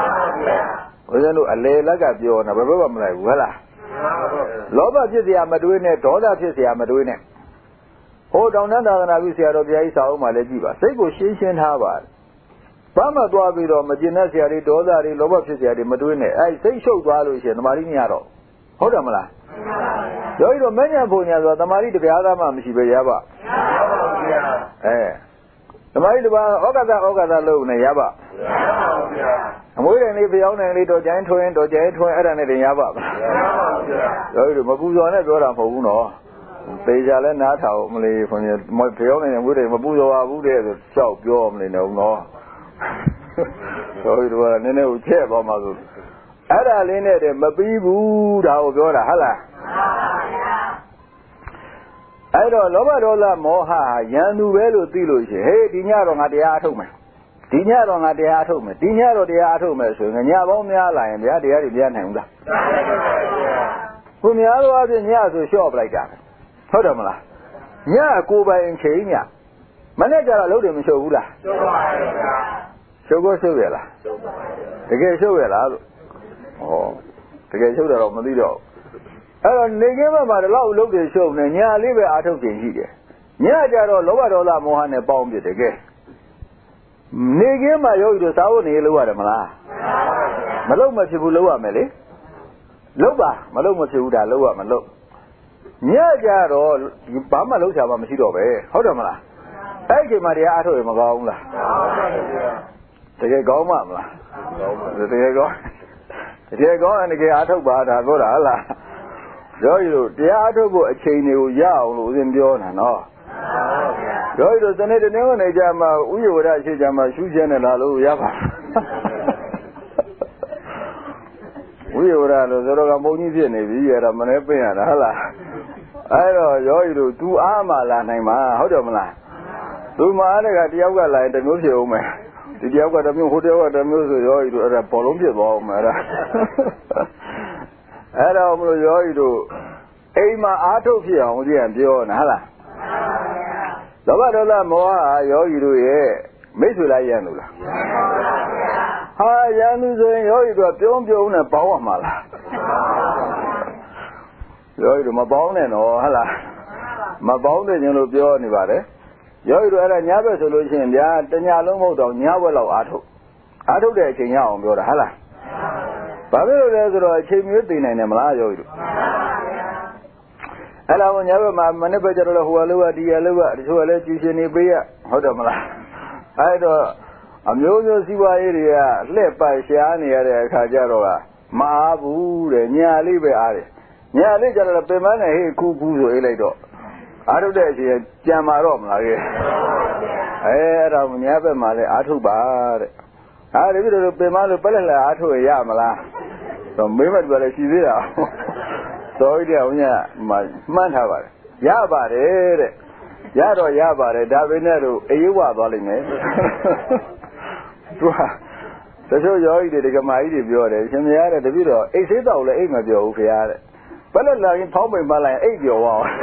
A lay like a bion, a river like Wella. Loba Jizia Maduine, Dola Jizia Maduine. Hold down another Navisia of the Isa Malejiva. Say go Shin Harvard. Bama Duavido, Maginasia, Dola, Loba Jizia, Maduine. I say show Dualution, Mariniaro. Hold on, Mala. Yoido many Abunia, the Mari de Adama, Mishibayaba. Eh. The Mari Ogada Ogada Lone Yaba. And we didn't leave the only little giant twin or giant twin at anything Yaba. Yoido Mabuzo and Dora for Uno. They shall not how many from your Montreal and Woody Mabuzo Abu there, the shop, you only know no. So it was a new chair for Mazu. Ada Lene de Mabibu, Dora Hala. I don't know Loba Moha, Yanu Velo Tilushi, hey, Dinaro at the Atome. Dinaro at the Atome, Dinaro the Atome, and Yavon the Alliance, the Adian Hanga. Whom the other was in Yazu shop like that. Hodamala. Ya Kuba in China. Manager loaded me Shogula. Shogo Sovela. The gay Sovela. Oh, the gay Soda of Malido. And they gave him a low look at show, and ya live out of the heat. Yajaro Lovarola Mohane bombed it again. Nigga, my old Sauni Luamala. Maloma Chibulua Mele. Loba, Maloma Chibuda, Loa Malo. Yajaro, you Bama Lucha Masido, eh? Hodamala. I gave Maria Ato Magala. Take a go, Mamma. Take a go. Take a go and get out of Bada Gola. Yo, the Adobo a chain you yaw in the honor, no. Yo, the Senate and Jama, we would actually Jama, Susan and Alu Yaba. We would have the Rogamonian, if you had a Manepe and Hala. I know, yo, two Ama Lanima, Hodamala. Two Managa, the Yoga line, the Museo man. Did you have got a new hotel at the Museo, you had a Columbia ball, matter. Hello, Yoido. Ema Atopia, and Dion, Hala. Lovadola Moa, Yoido, eh? Mesula Yanula. Ha, Yanu, Yoido, Pion, and Bawamala. Yoido, Mabone, or Hala. Mabone, you know, Bion, Nevada. Yoido had a Yaba solution, ya, Tanyalomo, Yawalo Ato. Ato de Kenya, or Hala. Babylon is a chim in a Malayo. Hello, never my manipulator who are lower the Alua, so I let you see any beer. Hodamala. I don't. I'm using Siwa area, led by Shiani at Kajarola. Mabu, the Nya Libe Ari. ညာလေးကြတော့ပင်မနဲ့ဟေးကူကူဆိုအေးလိုက်တော့အားထုတ်တဲ့အချိန်ကြံမာတော့မလားကြီးအဲအဲ့တော့ညာဘက်မှာလည်းအားထုတ်ပါတဲ့ဟာတပည့်တော်ပင်မလို့ပက်လက်လက်အားထုတ်ရမလားတော့မိမတို့လည်းရှိသေးတာသောဣတိယဝိညာမှန်းထားပါတယ်ရပါတယ်တဲ့ရတော့ရပါတယ်ဒါပေမဲ့လို့အေးဝသွားလိမ့်မယ်သူကတချို့ယောဂီတွေဒကမာကြီးတွေပြောတယ်ရှင်မရတဲ့တပည့်တော်အိတ်ဆေးတော့လည်းအိတ်မပြောဘူးခင်ဗျာတဲ့ဘယ်လိုလာရင်ဖောင်းပိန်ပါလိုက်အိတ်ပြောသွားဩ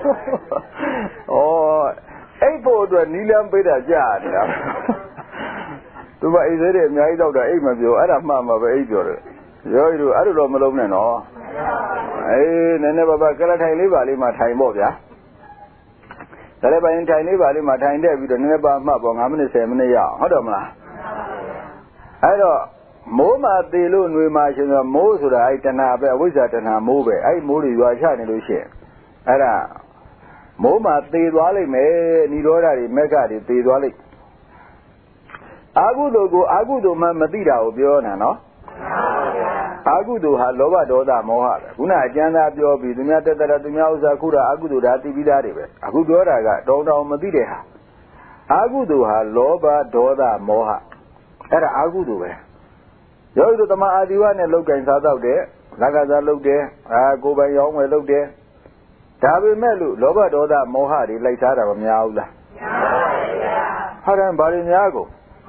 အိတ်ဖို့အတွက်နီလန်းပေးတာကြားနေတာသူကအိတ်ဆေးတွေအများကြီးတော့တာအိတ်မပြောအဲ့ဒါမှမှပဲအိတ်ပြောတယ်ယောဂီတို့အဲ့လိုတော့မလုံးနဲ့နော်အေးနည်းနည်းပါးပါးကလထိုင်လေးပါလေးမှထိုင်ပေါ့ဗျာဒါလည်းပိုင်းထိုင်လေးပါလေးမှထိုင်တဲ့ပြီးတော့နည်းနည်းပါးမှတ်ပေါ့၅မိနစ်ဆယ်မိနစ်ရအောင်ဟုတ်တယ်မလားအဲ့တော့မိုးမှာသေလို့ຫນွေမှာရှင်ဆိုမိုးဆိုတာအဲ့တဏှာပဲအဝိဇ္ဇာတဏှာမိုးပဲအဲ့မိုးတွေရွာချနေလို့ရှိရင်အဲ့ဒါမိုးမှာသေသွားလိမ့်မယ်និရောဓတွေမက္ခတွေသေသွားလိမ့်အာဟုတုကိုအာဟုတုမှမသိတာကိုပြောနေတာနော်အာဟုတုဟာလောဘဒေါသမောဟပဲခုနအကျမ်းသာပြောပြီးသူများတက်တက်သူများဥစ္စာခုတာအာဟုတုဒါသိပြီးသားတွေပဲအခုပြောတာကတောင်းတောင်းမသိတဲ့ဟာအာဟုတုဟာလောဘဒေါသမောဟအဲ့ဒါအာဟုတုပဲယောဂီတို့တမအာဒီဝနဲ့လောက်ကင်စားတော့တယ်လက္ခဏာလုပ်တယ်အာကိုယ်ပိုင်ရောင်းဝယ်လုပ်တယ်ဒါပေမဲ့လို့လောဘဒေါသမောဟတွေလိုက်စားတာမများဘူးလားများပါဘူးဗျာဟာတယ်ဘာတွေများကုန်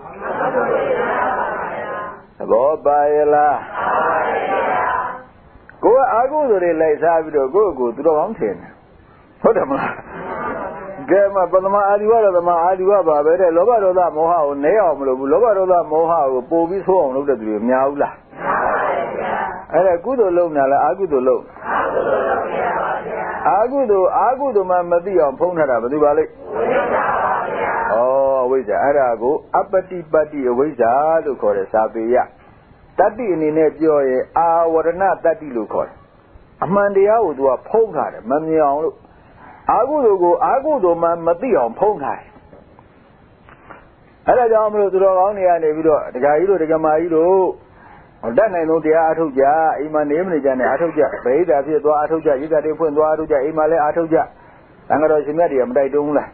သဘောပါရဲ့လားကိုယ်အာဟုတုတွေလိုက်စားပြီးတော့ကိုယ့်ကိုယ်သူတော်ကောင်းထင်တယ်ဟုတ်တယ်မလားကဲမပထမအာဒီဝတော့ပထမအာဒီဝပါပဲတဲ့လောဘဒေါသမောဟကိုနည်းအောင်မလုပ်ဘူးလောဘဒေါသမောဟကိုပို့ပြီးဆိုးအောင်လုပ်တဲ့သူတွေများဘူးလားများပါဘူးဗျာအဲ့ဒါကုသိုလ်လုပ်နေလားအာကုသိုလ်လုပ်အာကုသိုလ်အာကုသိုလ်မှမသိအောင်ဖုံးထားတာဘယ်သူပါလိမ့်ဝိဇ္ဇာပါဗျာဩဝိဇ္ဇာအဲ့ဒါကိုအပတိပတ္တိအဝိဇ္ဇာလို့ခေါ်တယ်စာပေရတတ္တိအနေနဲ့ပြောရင်အာဝရဏတတ္တိလို့ခေါ်တယ်အမှန်တရားကိုသူကဖုံးထားတယ်မမြင်အောင်လို့အာဟုတုကိုအာဟုတုမှမသိအောင်ဖုံးထားတယ်အဲ့ဒါကြောင့်မလို့သူတော်ကောင်းတွေကနေပြီးတော့ဒကာကြီးတို့ဒကာမကြီးတို့တတ်နိုင်ဆုံးတရားအထုတ်ကြအိမ်မှာနေမနေကြနဲ့အထုတ်ကြဗိဓာဖြစ်သွားအထုတ်ကြရိက္ခာတွေဖွင့်သွားအထုတ်ကြအိမ်မှာလည်းအထုတ်ကြတန်ခါတော်ရှင်မြတ်တွေကမတိုက်တွန်းဘူးလား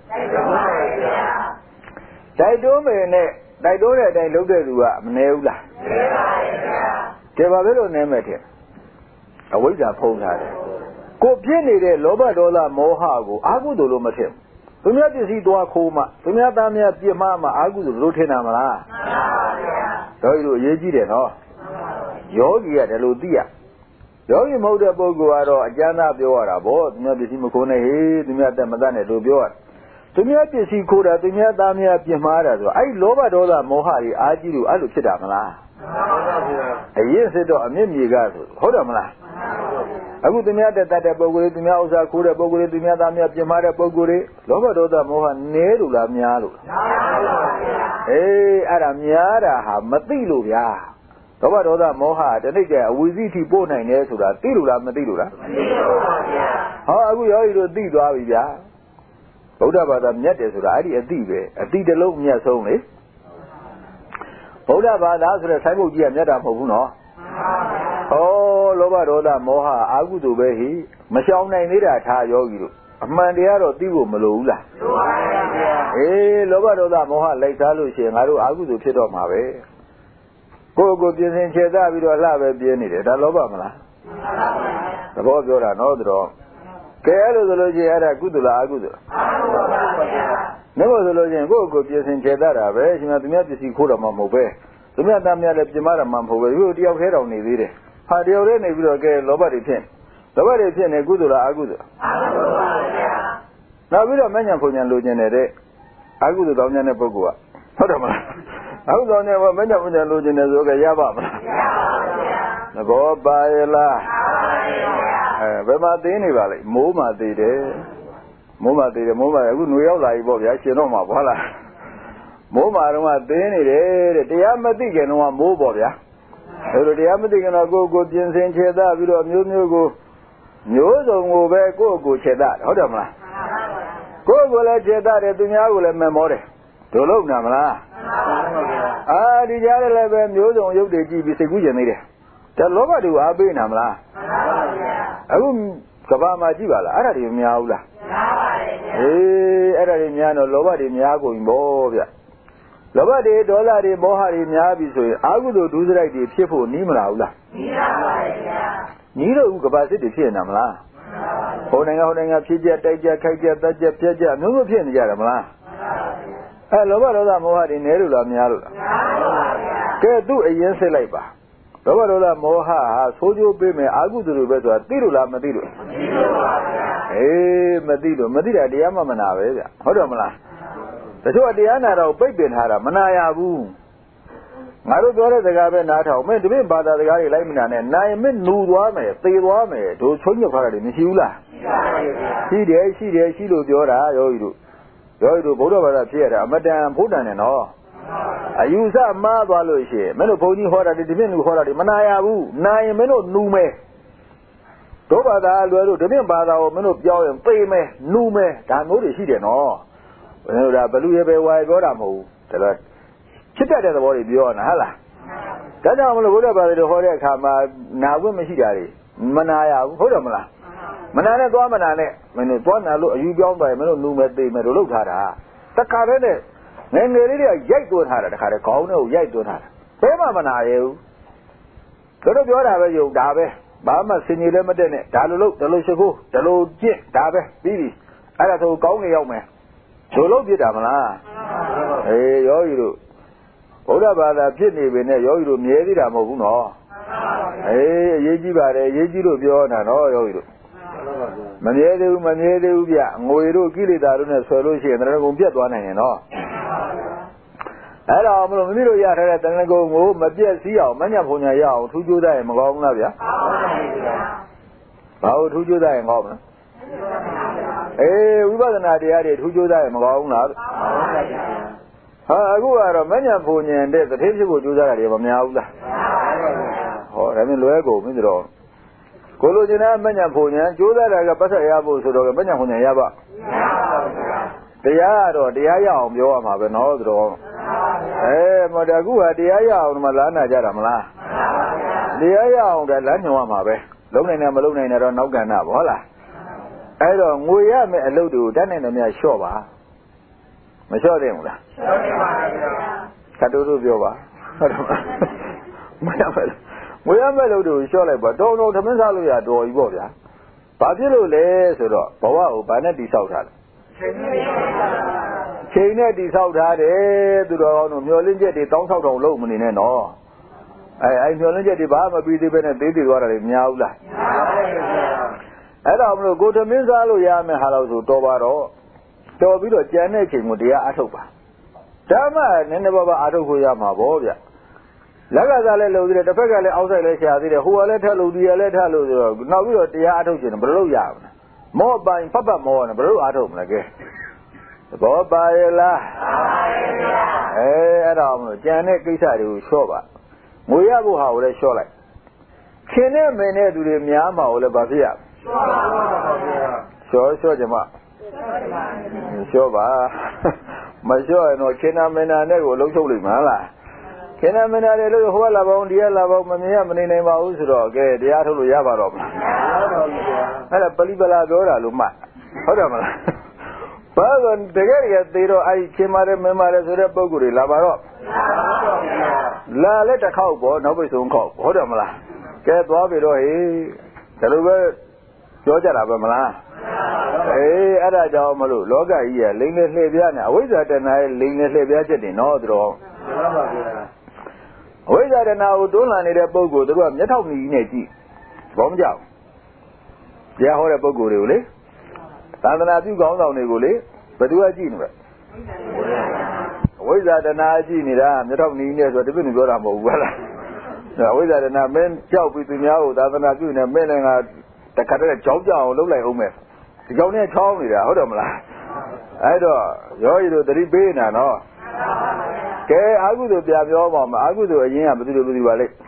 တိုက်တွန်းပါဗျာတိုက်တွန်းမယ်နဲ့တိုက်တွန်းတဲ့အတိုင်းလုပ်တဲ့သူကမနေဘူးလားနေပါဗျာကဲဘာဖြစ်လို့နေမဲ့တဲ့ အဝိဇ္ဇာဖုံးထားတယ်ကိုပြည့်နေတဲ့လောဘဒေါသမောဟကိုအာဟုတုလို့မထင်သူများပစ္စည်းသွားခိုးမှသူများသားများပြစ်မှားမှအာဟုတုလို့ထင်တာမလားမှန်ပါဗျာတို့တို့အရေးကြီးတယ်နော်ယောဂီကတယ်လို့သိရယောဂီမဟုတ်တဲ့ပုဂ္ဂိုလ်ကတော့အကျမ်းသာပြောရတာဗောသူများပစ္စည်းမခိုးနဲ့ဟေးသူများတက်မတတ်နဲ့လို့ပြောရသူများပစ္စည်းခိုးတာသူများသားများပြစ်မှားတာဆိုအဲ့လောဘဒေါသမောဟတွေအာကြီးလို့အဲ့လိုဖြစ်တာမလားမှန်ပါဗျာအရင်စစ်တော့အမြင့်မြေကဆိုဟုတ်တယ်မလားအခုသူများတက်တတ်တဲ့ပုဂ္ဂိုလ်တွေသူများဥစ္စာခိုးတဲ့ပုဂ္ဂိုလ်တွေသူများသားများပြင်မာတဲ့ပုဂ္ဂိုလ်တွေလောဘဒေါသမောဟနည်းလို့လားများလို့လားများပါဗျာအေးအဲ့ဒါများတာဟာမသိလို့ဗျာလောဘဒေါသမောဟတနေ့ကျအဝိဇ္ဇိထိပို့နိုင်တယ်ဆိုတာသိလို့လားမသိလို့လားမသိလို့ပါဗျာဟောအခုယောဂီတို့သိသွားပြီဗျာဗုဒ္ဓဘာသာမြတ်တယ်ဆိုတာအဲ့ဒီအသိပဲအသိတစ်လုံးမြတ်ဆုံးလေဗုဒ္ဓဘာသာဆိုတဲ့ဆိုင်းဘုတ်ကြီးကမြတ်တာမဟုတ်ဘူးနော်ဩလောဘဒေါသမောဟအာဟုတုပဲဟိမရှောင်နိုင်သေးတာထားယောဂီတို့အမှန်တရားတော့သိဖို့မလိုဘူးလားလိုပါဗျာအေးလောဘဒေါသမောဟလိုက်စားလို့ရှိရင်ငါတို့အာဟုတုဖြစ်တော့မှာပဲကိုယ့်ကိုယ်ပြင်ဆင်ခြေသပြီးတော့လှပဲပြင်းနေတယ်ဒါလောဘမလားသဘောပြောတာနော်သူတော်ကဲအဲ့လိုဆိုလို့ရှိရင်အဲ့ဒါကုသလားအာဟုတုအာဟုတုပါဗျာနေလို့ဆိုလို့ရှိရင်ကိုယ့်ကိုယ်ပြင်ဆင်ခြေသတာပဲရှင်မသူများပစ္စည်းခိုးတော့မှမဟုတ်ပဲသူများသားများလည်းပြင်မတာမှမဟုတ်ပဲဒီလိုတယောက်သေးတောင်နေသေးတယ်ဟာတယောက်သေးနေပြီးတော့ကဲလောဘတွေဖြစ်လောဘတွေဖြစ်နေကုသလားအာဟုတုအာဟုတုပါဗျာနောက်ပြီးတော့မဉ္ဇဉ်ဖွဉ္ဇဉ်လိုချင်တယ်တဲ့အာဟုတုတောင်းတဲ့ပုဂ္ဂိုလ်ကဟုတ်တယ်မလားအခုတော့နေမဉ္ဇဉ်ဖွဉ္ဇဉ်လိုချင်တယ်ဆိုကြရပါမလားရပါဗျာသဘောပါရဲ့လားပါပါဗျာအဲဘယ်မှာသိနေပါလဲမိုးမှာသိတယ်မိုးမှာသိတယ်မိုးမှာအခုຫນွေရောက်လာပြီပေါ့ဗျာရှင်တော့မှာဘောလားမိုးမှာတော့သိနေတယ်တဲ့တရားမသိခင်တော့မိုးပေါ့ဗျာအဲလိုတရားမသိခင်တော့ကိုယ်ကိုပြင်ဆင်ခြေသပြီးတော့မျိုးမျိုးကိုမျိုးစုံကိုပဲကိုယ့်ကိုခြေသဟုတ်တယ်မလားကိုယ့်ကိုလည်းခြေသတယ်သူများကိုလည်းမမောတယ်တို့လို့နာမလားအာဒီကြားလည်းပဲမျိုးစုံရုပ်တွေကြည့်ပြီးစိတ်ကူးကျင်နေတယ်ဒါလောဘတူအားပေးနာမလားအခုကဘာမှာကြည့်ပါလားအဲ့ဒါတွေမများဘူးလားများပါတယ်ဗျာအေးအဲ့ဒါတွေများတော့လောဘတွေများကုန်ပြီဗောဗျလောဘတွေဒေါသတွေမောဟတွေများပြီဆိုရင်အာဟုသို့ဒုစရိုက်တွေဖြစ်ဖို့နီးမလားဘူးလားနီးပါပါတယ်ဗျာနီးတော့ဦးကဘာစစ်တွေဖြစ်နေတာမလားဟိုနိုင်ငံဟိုနိုင်ငံဖြစ်ကြတိုက်ကြခိုက်ကြတက်ကြပြက်ကြမျိုးမျိုးဖြစ်နေကြတယ်မလားအဲလောဘဒေါသမောဟတွေနဲလို့လားများလို့လားများပါဗျာကဲသူ့အရင်စစ်လိုက်ပါလောဘဒေါသမောဟဟာဆိုးကျိုးပေးမယ်အာဟုသို့တွေပဲဆိုတာသိလို့လားမသိလို့မသိလို့ပါဗျာအေးမသိလို့မသိတာတရားမှမနာပဲဗျဟုတ်တယ်မလားတချို့တရားနာတော့ပိတ်ပင်ထားတာမနာရဘူးငါတို့ပြောတဲ့စကားပဲနားထောင်မင်းတပည့်ဘာသာစကားတွေလိုက်မနာနဲ့နိုင်မင်းနူသွားမယ်သေသွားမယ်တို့ချုံညွတ်ထားတာတွေမရှိဘူးလားရှိတယ်ရှိတယ်ရှိလို့ပြောတာယောဂီတို့ယောဂီတို့ဗုဒ္ဓဘာသာဖြစ်ရတာအမတန်ဖို့တန်တယ်နော်အယူဆမှားသွားလို့ရှိရင်မင်းတို့ဘုန်းကြီးဟောတာဒီတပည့်လူဟောတာတွေမနာရဘူးနိုင်ရင်မင်းတို့နူမယ်တို့ဘာသာလွယ်လို့တပည့်ဘာသာကိုမင်းတို့ပြောရင်သေမယ်နူမယ်ဒါမျိုးတွေရှိတယ်နော်ဘယ်လိုလဲဘလူရဲ့ပဲဝါရပြောတာမဟုတ်ဘူးဒါကချစ်တတ်တဲ့သဘောတွေပြောရတာဟုတ်လားဒါကြောင့်မလို့ဘုရားဘာသာတွေဟောတဲ့အခါမှာနာဝတ်မရှိတာတွေမနာရဘူးဟုတ်တယ်မလားမနာနဲ့သွားမနာနဲ့မင်းတို့သွားနာလို့အယူပြောင်းသွားရင်မင်းတို့နူမယ်သေမယ်တို့လုပ်ထားတာတခါတည်းနဲ့ငယ်ငယ်လေးတွေကရိုက်သွင်းထားတာတခါတည်းခေါင်းထဲကိုရိုက်သွင်းထားတာဘယ်မှမနာရဘူးတို့တို့ပြောတာပဲယုံဒါပဲဘာမှစင်ကြီးလည်းမတက်နဲ့ဒါလိုလုပ်ဒါလိုရှိခိုးဒါလိုကျင့်ဒါပဲပြီးပြီအဲ့ဒါဆိုကောင်းနေရောက်မယ်တို့လုပ်ပြတာမလားအေးယောဂီတို့ဘုရားဘာသာဖြစ်နေပြီနဲ့ယောဂီတို့မြဲသေးတာမဟုတ်ဘူးနော်အေးအရေးကြီးပါတယ်အရေးကြီးလို့ပြောတာနော်ယောဂီတို့မမြဲသေးဘူးမမြဲသေးဘူးဗျငွေတို့ကိလေသာတို့နဲ့ဆွဲလို့ရှိရင်တရဏဂုံပြတ်သွားနိုင်တယ်နော်အဲ့တော့မလို့မိမိတို့ရထားတဲ့တဏှာကိုမပြည့်စည်အောင်မညံ့ဖုန်ညာရအောင်ထူးကြိုးစားရင်မကောင်းဘူးလားဗျာဘာလို့ထူးကြိုးစားရင်ကောင်းမလဲအေးဝိပဿနာတရားတွေထူးကြိုးစားရင်မကောင်းဘူးလားဟာအခုကတော့မညံ့ဖုန်ညာတဲ့သတိဖြစ်ဖို့ကြိုးစားတာတွေမများဘူးလားဟောဒါမျိုးလွဲကုန်ပြီဆိုတော့ကိုလိုချင်တဲ့မညံ့ဖုန်ညာကြိုးစားတာကပတ်သက်ရဖို့ဆိုတော့မညံ့ဖုန်ညာရပါတရားကတော့တရားရအောင်ပြောရမှာပဲနော်ဆိုတော့အဲမတကူကတရားရအောင်မှလားနာကြတာမလားတရားရအောင်တည်းလမ်းညွှန်ရမှာပဲလုံးနိုင်တယ်မလုံးနိုင်တယ်တော့နောက်ကဏ္ဍပေါ့ဟုတ်လားအဲ့တော့ငွေရမယ့်အလုပ်တွေကိုတတ်နိုင်တယ်များလျှော့ပါမလျှော့သင့်ဘူးလားလျှော့သင့်ပါဗျာခတ်တူတူပြောပါဟုတ်တယ်မရမယ်ငွေရမယ့်အလုပ်တွေကိုလျှော့လိုက်ပါတော်တော်သမင်းစားလို့ရတော်ပြီပေါ့ဗျာဘာဖြစ်လို့လဲဆိုတော့ဘဝကိုဘာနဲ့တိဆောက်ထားလဲချိန်နဲ့တိဆောက်ထားတယ်သူတော်ကောင်းတို့မျောလင်းချက်တွေတောင်းဆောက်တော်လုံးမနေနဲ့နော်အဲအဲမျောလင်းချက်တွေဘာမှပြီးသေးပဲနဲ့သေးသေးသွားတာတွေများဘူးလားအဲ့တော့မလို့ကိုသမင်းစားလို့ရမယ်ဟာလို့ဆိုတော်ပါတော့တော်ပြီးတော့ကြံတဲ့ချိန်ကိုတရားအထုတ်ပါဓမ္မနည်းနည်းပါးပါးအထုတ်ဖို့ရမှာဗောဗျလက်ကစားလဲလုံသေးတယ်တစ်ဖက်ကလည်းအောက်ဆိုင်လဲရှာသေးတယ်ဟိုကလည်းထက်လို့ဒီကလည်းထက်လို့ဆိုတော့နောက်ပြီးတော့တရားအထုတ်ခြင်းဘယ်လိုလုပ်ရမလဲမောပိုင်ဖတ်ဖတ်မောနဲ့ဘယ်လိုအားထုတ်မလဲကဲသဘောပါရဲ့လားပါရဲ့ဗျာအဲအဲ့တော့မလို့ကြံတဲ့ကိစ္စတွေကိုလျှော့ပါငွေရဖို့ဟာကိုလည်းလျှော့လိုက်ရှင်နဲ့မင်းနဲ့သူတွေများမှာကိုလည်းဘာဖြစ်ရလျှော့ပါပါဗျာလျှော့လျှော့ကြမှာလျှော့ပါမလျှော့ရင်တော့ရှင်နာမင်းနာနဲ့ကိုလုံးချုပ်လိမ့်မှာလားခင်ဗျာမင်းတွေလို့ဟိုကလာပေါင်းဒီကလာပေါင်းမမြင်ရမနေနိုင်ပါဘူးဆိုတော့ကဲတရားထုတ်လို့ရပါတော့မလားအဲ့ဒါပလိပလာပြောတာလို့မှဟုတ်တယ်မလားဘာလို့တကယ်တကယ်သေးတော့အဲ့ခင်မာတယ်မင်းမာတယ်ဆိုတဲ့ပုံကိုယ်တွေလာပါတော့လာလက်တစ်ခေါက်ပေါ့နောက်ပိတ်ဆုံးခေါက်ဟုတ်တယ်မလားကဲသွားပြီတော့ဟေးဒါလိုပဲပြောကြတာပဲမလားအေးအဲ့ဒါကြောင့်မလို့လောကကြီးကလိမ့်နေလှည့်ပြားနေအဝိဇ္ဇာတဏှာရဲ့လိမ့်နေလှည့်ပြားချက်တွေနော်သူတော်မှန်ပါဗျာအဝိဇ္ဇာတဏှာကိုတွန်းလှန်နေတဲ့ပုဂ္ဂိုလ်တို့ကမျက်ထောက်မြည်နဲ့ကြည့်ဘောမကြောက်တရားဟောတဲ့ပုဂ္ဂိုလ်တွေကိုလေသာသနာပြုကောင်းဆောင်တွေကိုလေဘယ်သူကကြည့်နေလဲအဝိဇ္ဇာတဏှာကြည့်နေတာမျက်ထောက်မြည်နဲ့ဆိုတော့တပည့်ပြောတာမဟုတ်ဘူးလားအဝိဇ္ဇာတဏှာမင်းကြောက်ပြီးသူများကိုသာသနာပြုနေမင်းလည်းငါတခါတည်းကြောက်ကြအောင်လုပ်လိုက်အောင်မယ်ဒီကြောင်နဲ့ချောင်းနေတာဟုတ်တယ်မလားအဲ့တော့ရောရီတို့သတိပေးနေတာနော်ကဲအာဟုသို့ပြပြောပါမှာအာဟုသို့အရင်ကဘယ်သူလိုဘယ်သူပါလိမ့်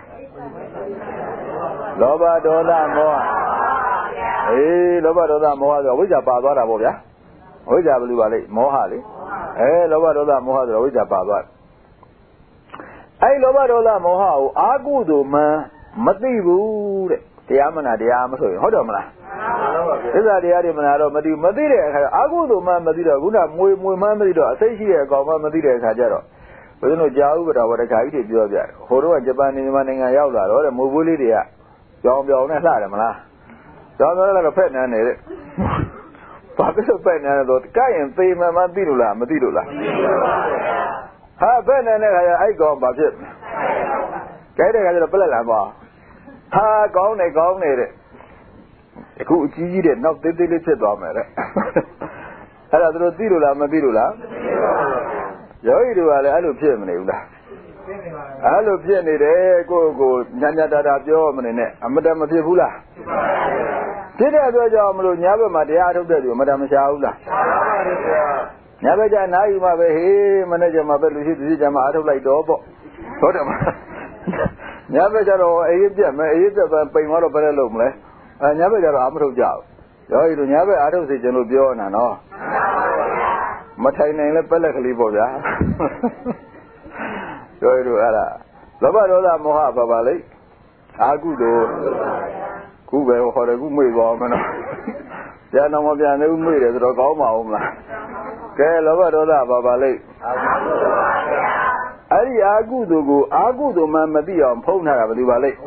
လောဘဒေါသမောဟအေးလောဘဒေါသမောဟဆိုဝိဇ္ဇာပါသွားတာပေါ့ဗျာဝိဇ္ဇာဘယ်လိုပါလိမ့်မောဟလေအဲလောဘဒေါသမောဟဆိုဝိဇ္ဇာပါသွားတယ်အဲလောဘဒေါသမောဟကိုအာဟုသို့မှမသိဘူးတဲ့တတရားမနာတရားမဆိုရင်ဟုတ်တယ်မလားသစ္စာတရားတွေမနာတော့မသိမသိတဲ့အခါအာဟုသူမှမသိတော့ခုနမွေမွေမှမသိတော့အစိတ်ရှိတဲ့အကောင်မှမသိတဲ့အခါကျတော့ဘုရားတို့ကြာဥပဒေဝတ္တခါကြီးတွေပြောပြတယ်ဟိုတော့ဂျပန်နိုင်ငံနိုင်ငံရောက်လာတော့တဲ့မိုးပွေးလေးတွေကကြောင်ပြောင်နဲ့လှတယ်မလားကြောင်ပြောင်နဲ့တော့ဖက်နန်းနေတဲ့ဘာဖြစ်လို့ဖက်နန်းလဲတော့ကြိုက်ရင်သေမှန်မှသိလို့လားမသိလို့လားသိပါပါဗျာဟာဖက်နန်းတဲ့ခါကျအဲ့ကောင်ဘာဖြစ်ကြိုက်တဲ့ခါကျတော့ပလက်လာပါဟာကောင်းတယ်ကောင်းတယ်တဲ့အခုအကြီးကြီးတဲ့နောက်သေးသေးလေးဖြစ်သွားမယ်တဲ့အဲ့ဒါသူတို့သိလို့လားမသိလို့လားသိပါပါယောဂီတို့ကလည်းအဲ့လိုဖြစ်မနေဘူးလားအဲ့လိုဖြစ်နေတယ်ကိုယ့်ကိုညညတာတာပြောမနေနဲ့အမတမဖြစ်ဘူးလားဖြစ်တဲ့အတွက်ကြောင့်မလို့ညဘက်မှာတရားထုတ်တဲ့သူအမတမရှာဘူးလားညဘက်ကျနားယူမှာပဲဟေးမနေ့ကမှပဲလူရှိသူရှိကြမှာအထုတ်လိုက်တော့ပေါ့ဟုတ်တယ်မလားညဘက်ကျတော့အေးပြက်မယ်အေးပြက်ပဲပိန်သွားတော့ဘယ်နဲ့လုပ်မလဲအဲညဘက်ကျတော့အမထုတ်ကြဘူးယောဂီတို့ညဘက်အထုတ်စေချင်လို့ပြောနေတာနော်မထိုင်နိုင်လဲပက်လက်ကလေးပေါ့ဗျာပြောရလို့အဲ့ဒါလောဘဒေါသမောဟပါပါလိအာကုသို့ခုပဲဟောတယ်ခုမေ့သွားမနော်ပြန်တော့မပြန်သေးဘူးမေ့တယ်ဆိုတော့ကောင်းပါဦးမလားကဲလောဘဒေါသပါပါလိအာကုသို့ပါဗျာအဲ့ဒီအာကုသို့ကိုအာကုသို့မှမသိအောင်ဖုံးထားတာဘယ်လိုပါလိ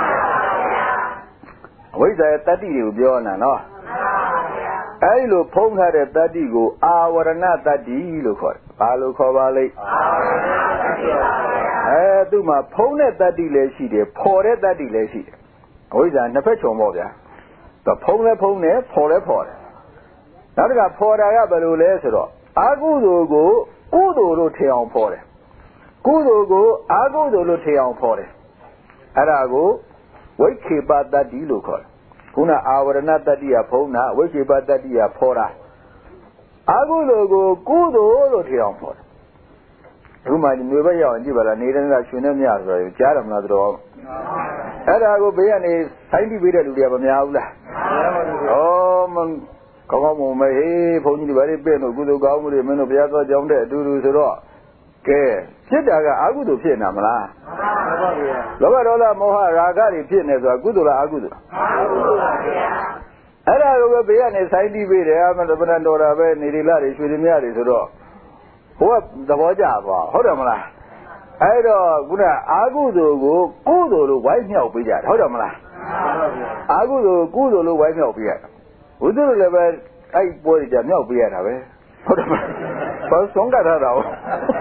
အဝိဇ္ဇာရဲ့တတ္တိတွေကိုပြောနေတာနော်အဲဒီလိုဖုံးထားတဲ့တတ္တိကိုအာဝရဏတတ္တိလို့ခေါ်တယ်။ဘာလို့ခေါ်ပါလိမ့်။အာဝရဏတတ္တိပါဗျာ။အဲသူ့မှာဖုံးတဲ့တတ္တိလည်းရှိတယ်၊ဖော်တဲ့တတ္တိလည်းရှိတယ်။အဝိဇ္ဇာနှစ်ဖက်ခြုံပေါ့ဗျာ။သူဖုံးလည်းဖုံးတယ်၊ဖော်လည်းဖော်တယ်။နောက်တစ်ခါဖော်တာကဘယ်လိုလဲဆိုတော့အာကုသိုလ်ကိုကုသိုလ်လို့ထင်အောင်ဖော်တယ်။ကုသိုလ်ကိုအာကုသိုလ်လို့ထင်အောင်ဖော်တယ်။အဲ့ဒါကိုဝိခေပတတ္တိလို့ခေါ်တယ်။ခုနအာဝရဏတတ္တိကဖုံးတာဝိခေပတတ္တိကဖော်တာအာကုသိုလ်ကိုကုသိုလ်လို့ထင်အောင်ဖော်တယ်အခုမှနေဘက်ရောက်ရင်ကြည့်ပါလားနေတဲ့ကရှင်နဲ့မြဆိုတော့ကြားတယ်မလားသူတော်အဲ့ဒါကိုဘေးကနေဆိုင်းပြီးပေးတဲ့လူတွေကမများဘူးလားဩမကောင်းကောင်းမွန်မဲဟေးဘုန်းကြီးတွေဘာတွေပြည့်လို့ကုသိုလ်ကောင်းမှုတွေမင်းတို့ဘုရားတော်ကြောင်းတဲ့အတူတူဆိုတော့ကဲဖြစ်တာကအာကုသိုလ်ဖြစ်နေတာမလားမှန်ပါဗျာလောဘဒေါသမောဟရာဂတွေဖြစ်နေဆိုတာကုသိုလ်လားအာကုသိုလ်လားအာကုသိုလ်ပါဗျာအဲ့ဒါကိုပဲဘေးကနေဆိုင်းတီးပေးတယ်အမတပဏ္ဍတော်တာပဲနေရီလာတွေရွှေတွေမြတွေဆိုတော့ဟိုကသဘောကျသွားဟုတ်တယ်မလားအဲ့တော့ခုနအာကုသိုလ်ကိုကုသိုလ်လို့ဝိုင်းမြောက်ပေးကြတယ်ဟုတ်တယ်မလားမှန်ပါဗျာအာကုသိုလ်ကုသိုလ်လို့ဝိုင်းမြောက်ပေးရတယ်ဝိသုလည်းပဲအဲ့ပွဲတွေကြမြောက်ပေးရတာပဲဟုတ်တယ်မလားဘာဆုံးကထားတာဟုတ်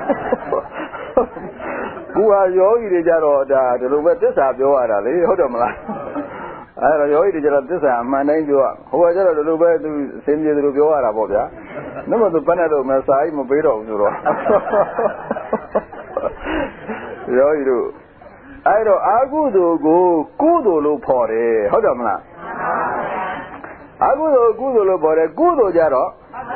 ကူဟာယောဂီတွေကြတော့ဒါဒီလိုပဲသစ္စာပြောရတာလေဟုတ်တယ်မလားအဲ့တော့ယောဂီတွေကျတော့သစ္စာအမှန်တိုင်းပြောဟိုကကျတော့ဒီလိုပဲသူအစင်းပြေသူလိုပြောရတာပေါ့ဗျာနှမသူဘယ်နဲ့တော့မစာကြီးမပေးတော့ဘူးဆိုတော့ယောဂီတို့အဲ့တော့အာကုသိုလ်ကိုကုသိုလ်လို့ခေါ်တယ်ဟုတ်တယ်မလားအာကုသိုလ်ကုသိုလ်လို့ခေါ်တယ်ကုသိုလ်ကြတော့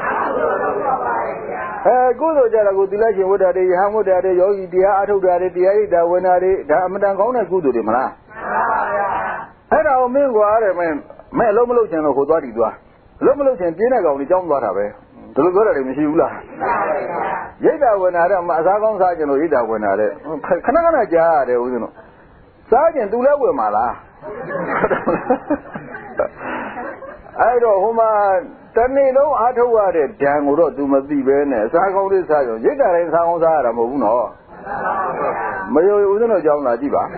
အဲကုသိုလ်ကြတော့ကိုသီလရှင်ဝတ္တတွေယဟန်ဝတ္တတွေယောဂီတရားအထုတ်တာတွေတရားရိပ်တာဝင်တာတွေဒါအမတန်ကောင်းတဲ့ကုသိုလ်တွေမလားမှန်ပါဗျာအဲ့ဒါကိုမင်းကွာတဲ့မင်းမင်းအလုံးမလုံးချင်လို့ဟိုသွားတီသွားအလုံးမလုံးချင်ပြင်းတဲ့ကောင်ကြီးကြောင်းသွားတာပဲဒီလိုပြောတာတွေမရှိဘူးလားမှန်ပါဗျာရိပ်တာဝင်တာတော့မအစားကောင်းစားချင်လို့ရိပ်တာဝင်တာတဲ့ခဏခဏကြားရတယ်ဦးဇင်းတို့စားချင်သူလည်းဝင်ပါလားအဲ့တော့ဟိုမှာတနေ့လုံးအားထုတ်ရတဲ့ဓာန်ကိုတော့ तू မသိပဲနဲ့အစားကောင်းလေးစားကြရိတ်တာတိုင်းစားကောင်းစားရတာမဟုတ်ဘူးနော်မယုံဦးဇင်းတို့ကြောင်းလာကြည့်ပါ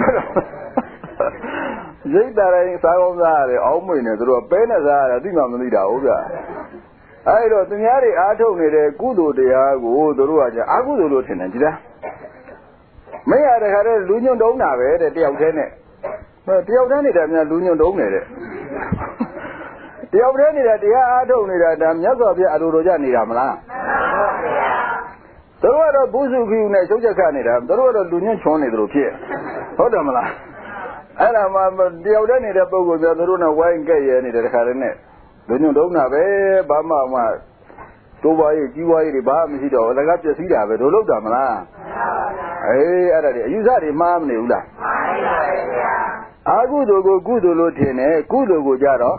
ရိတ်တာတိုင်းစားကောင်းစားရတယ်အောင်းမွေနေသူတို့ပဲနဲ့စားရတာသိမှမသိတာဟုတ်ဗျာအဲ့တော့သူများတွေအားထုတ်နေတဲ့ကုသိုလ်တရားကိုသူတို့ကじゃအာကုသိုလ်လို့ထင်တယ်ကြည်လားမရတဲ့ခါတည်းလူညွန့်တုံးတာပဲတဲ့တယောက်တည်းနဲ့တယောက်တည်းနေတာများလူညွန့်တုံးနေတဲ့တယောက်တည်းနေတာတရားအားထုတ်နေတာဒါမြတ်စွာဘုရားအလိုတော်ကြနေတာမလားမှန်ပါဗျာသူတို့ကတော့ဘုစုခိူနဲ့ချုပ်ချက်ခနေတာသူတို့ကတော့လူညွန့်ချွန်နေတယ်လို့ဖြစ်ဟုတ်တယ်မလားအဲ့ဒါမှတယောက်တည်းနေတဲ့ပုဂ္ဂိုလ်များသူတို့နဲ့ဝိုင်းကဲ့ရဲနေတဲ့တခါတည်းနဲ့လူညွန့်တုံးတာပဲဘာမှမှတိုးပွားရေးကြီးပွားရေးတွေဘာမှမရှိတော့ဘူးလက်ကပြည့်စည်တာပဲတို့လောက်တာမလားမှန်ပါဗျာအေးအဲ့ဒါတွေအယူဆတွေမှားမနေဘူးလားမှန်ပါဗျာအာကုသိုလ်ကိုကုသိုလ်လို့ထင်တယ်ကုသိုလ်ကိုကြတော့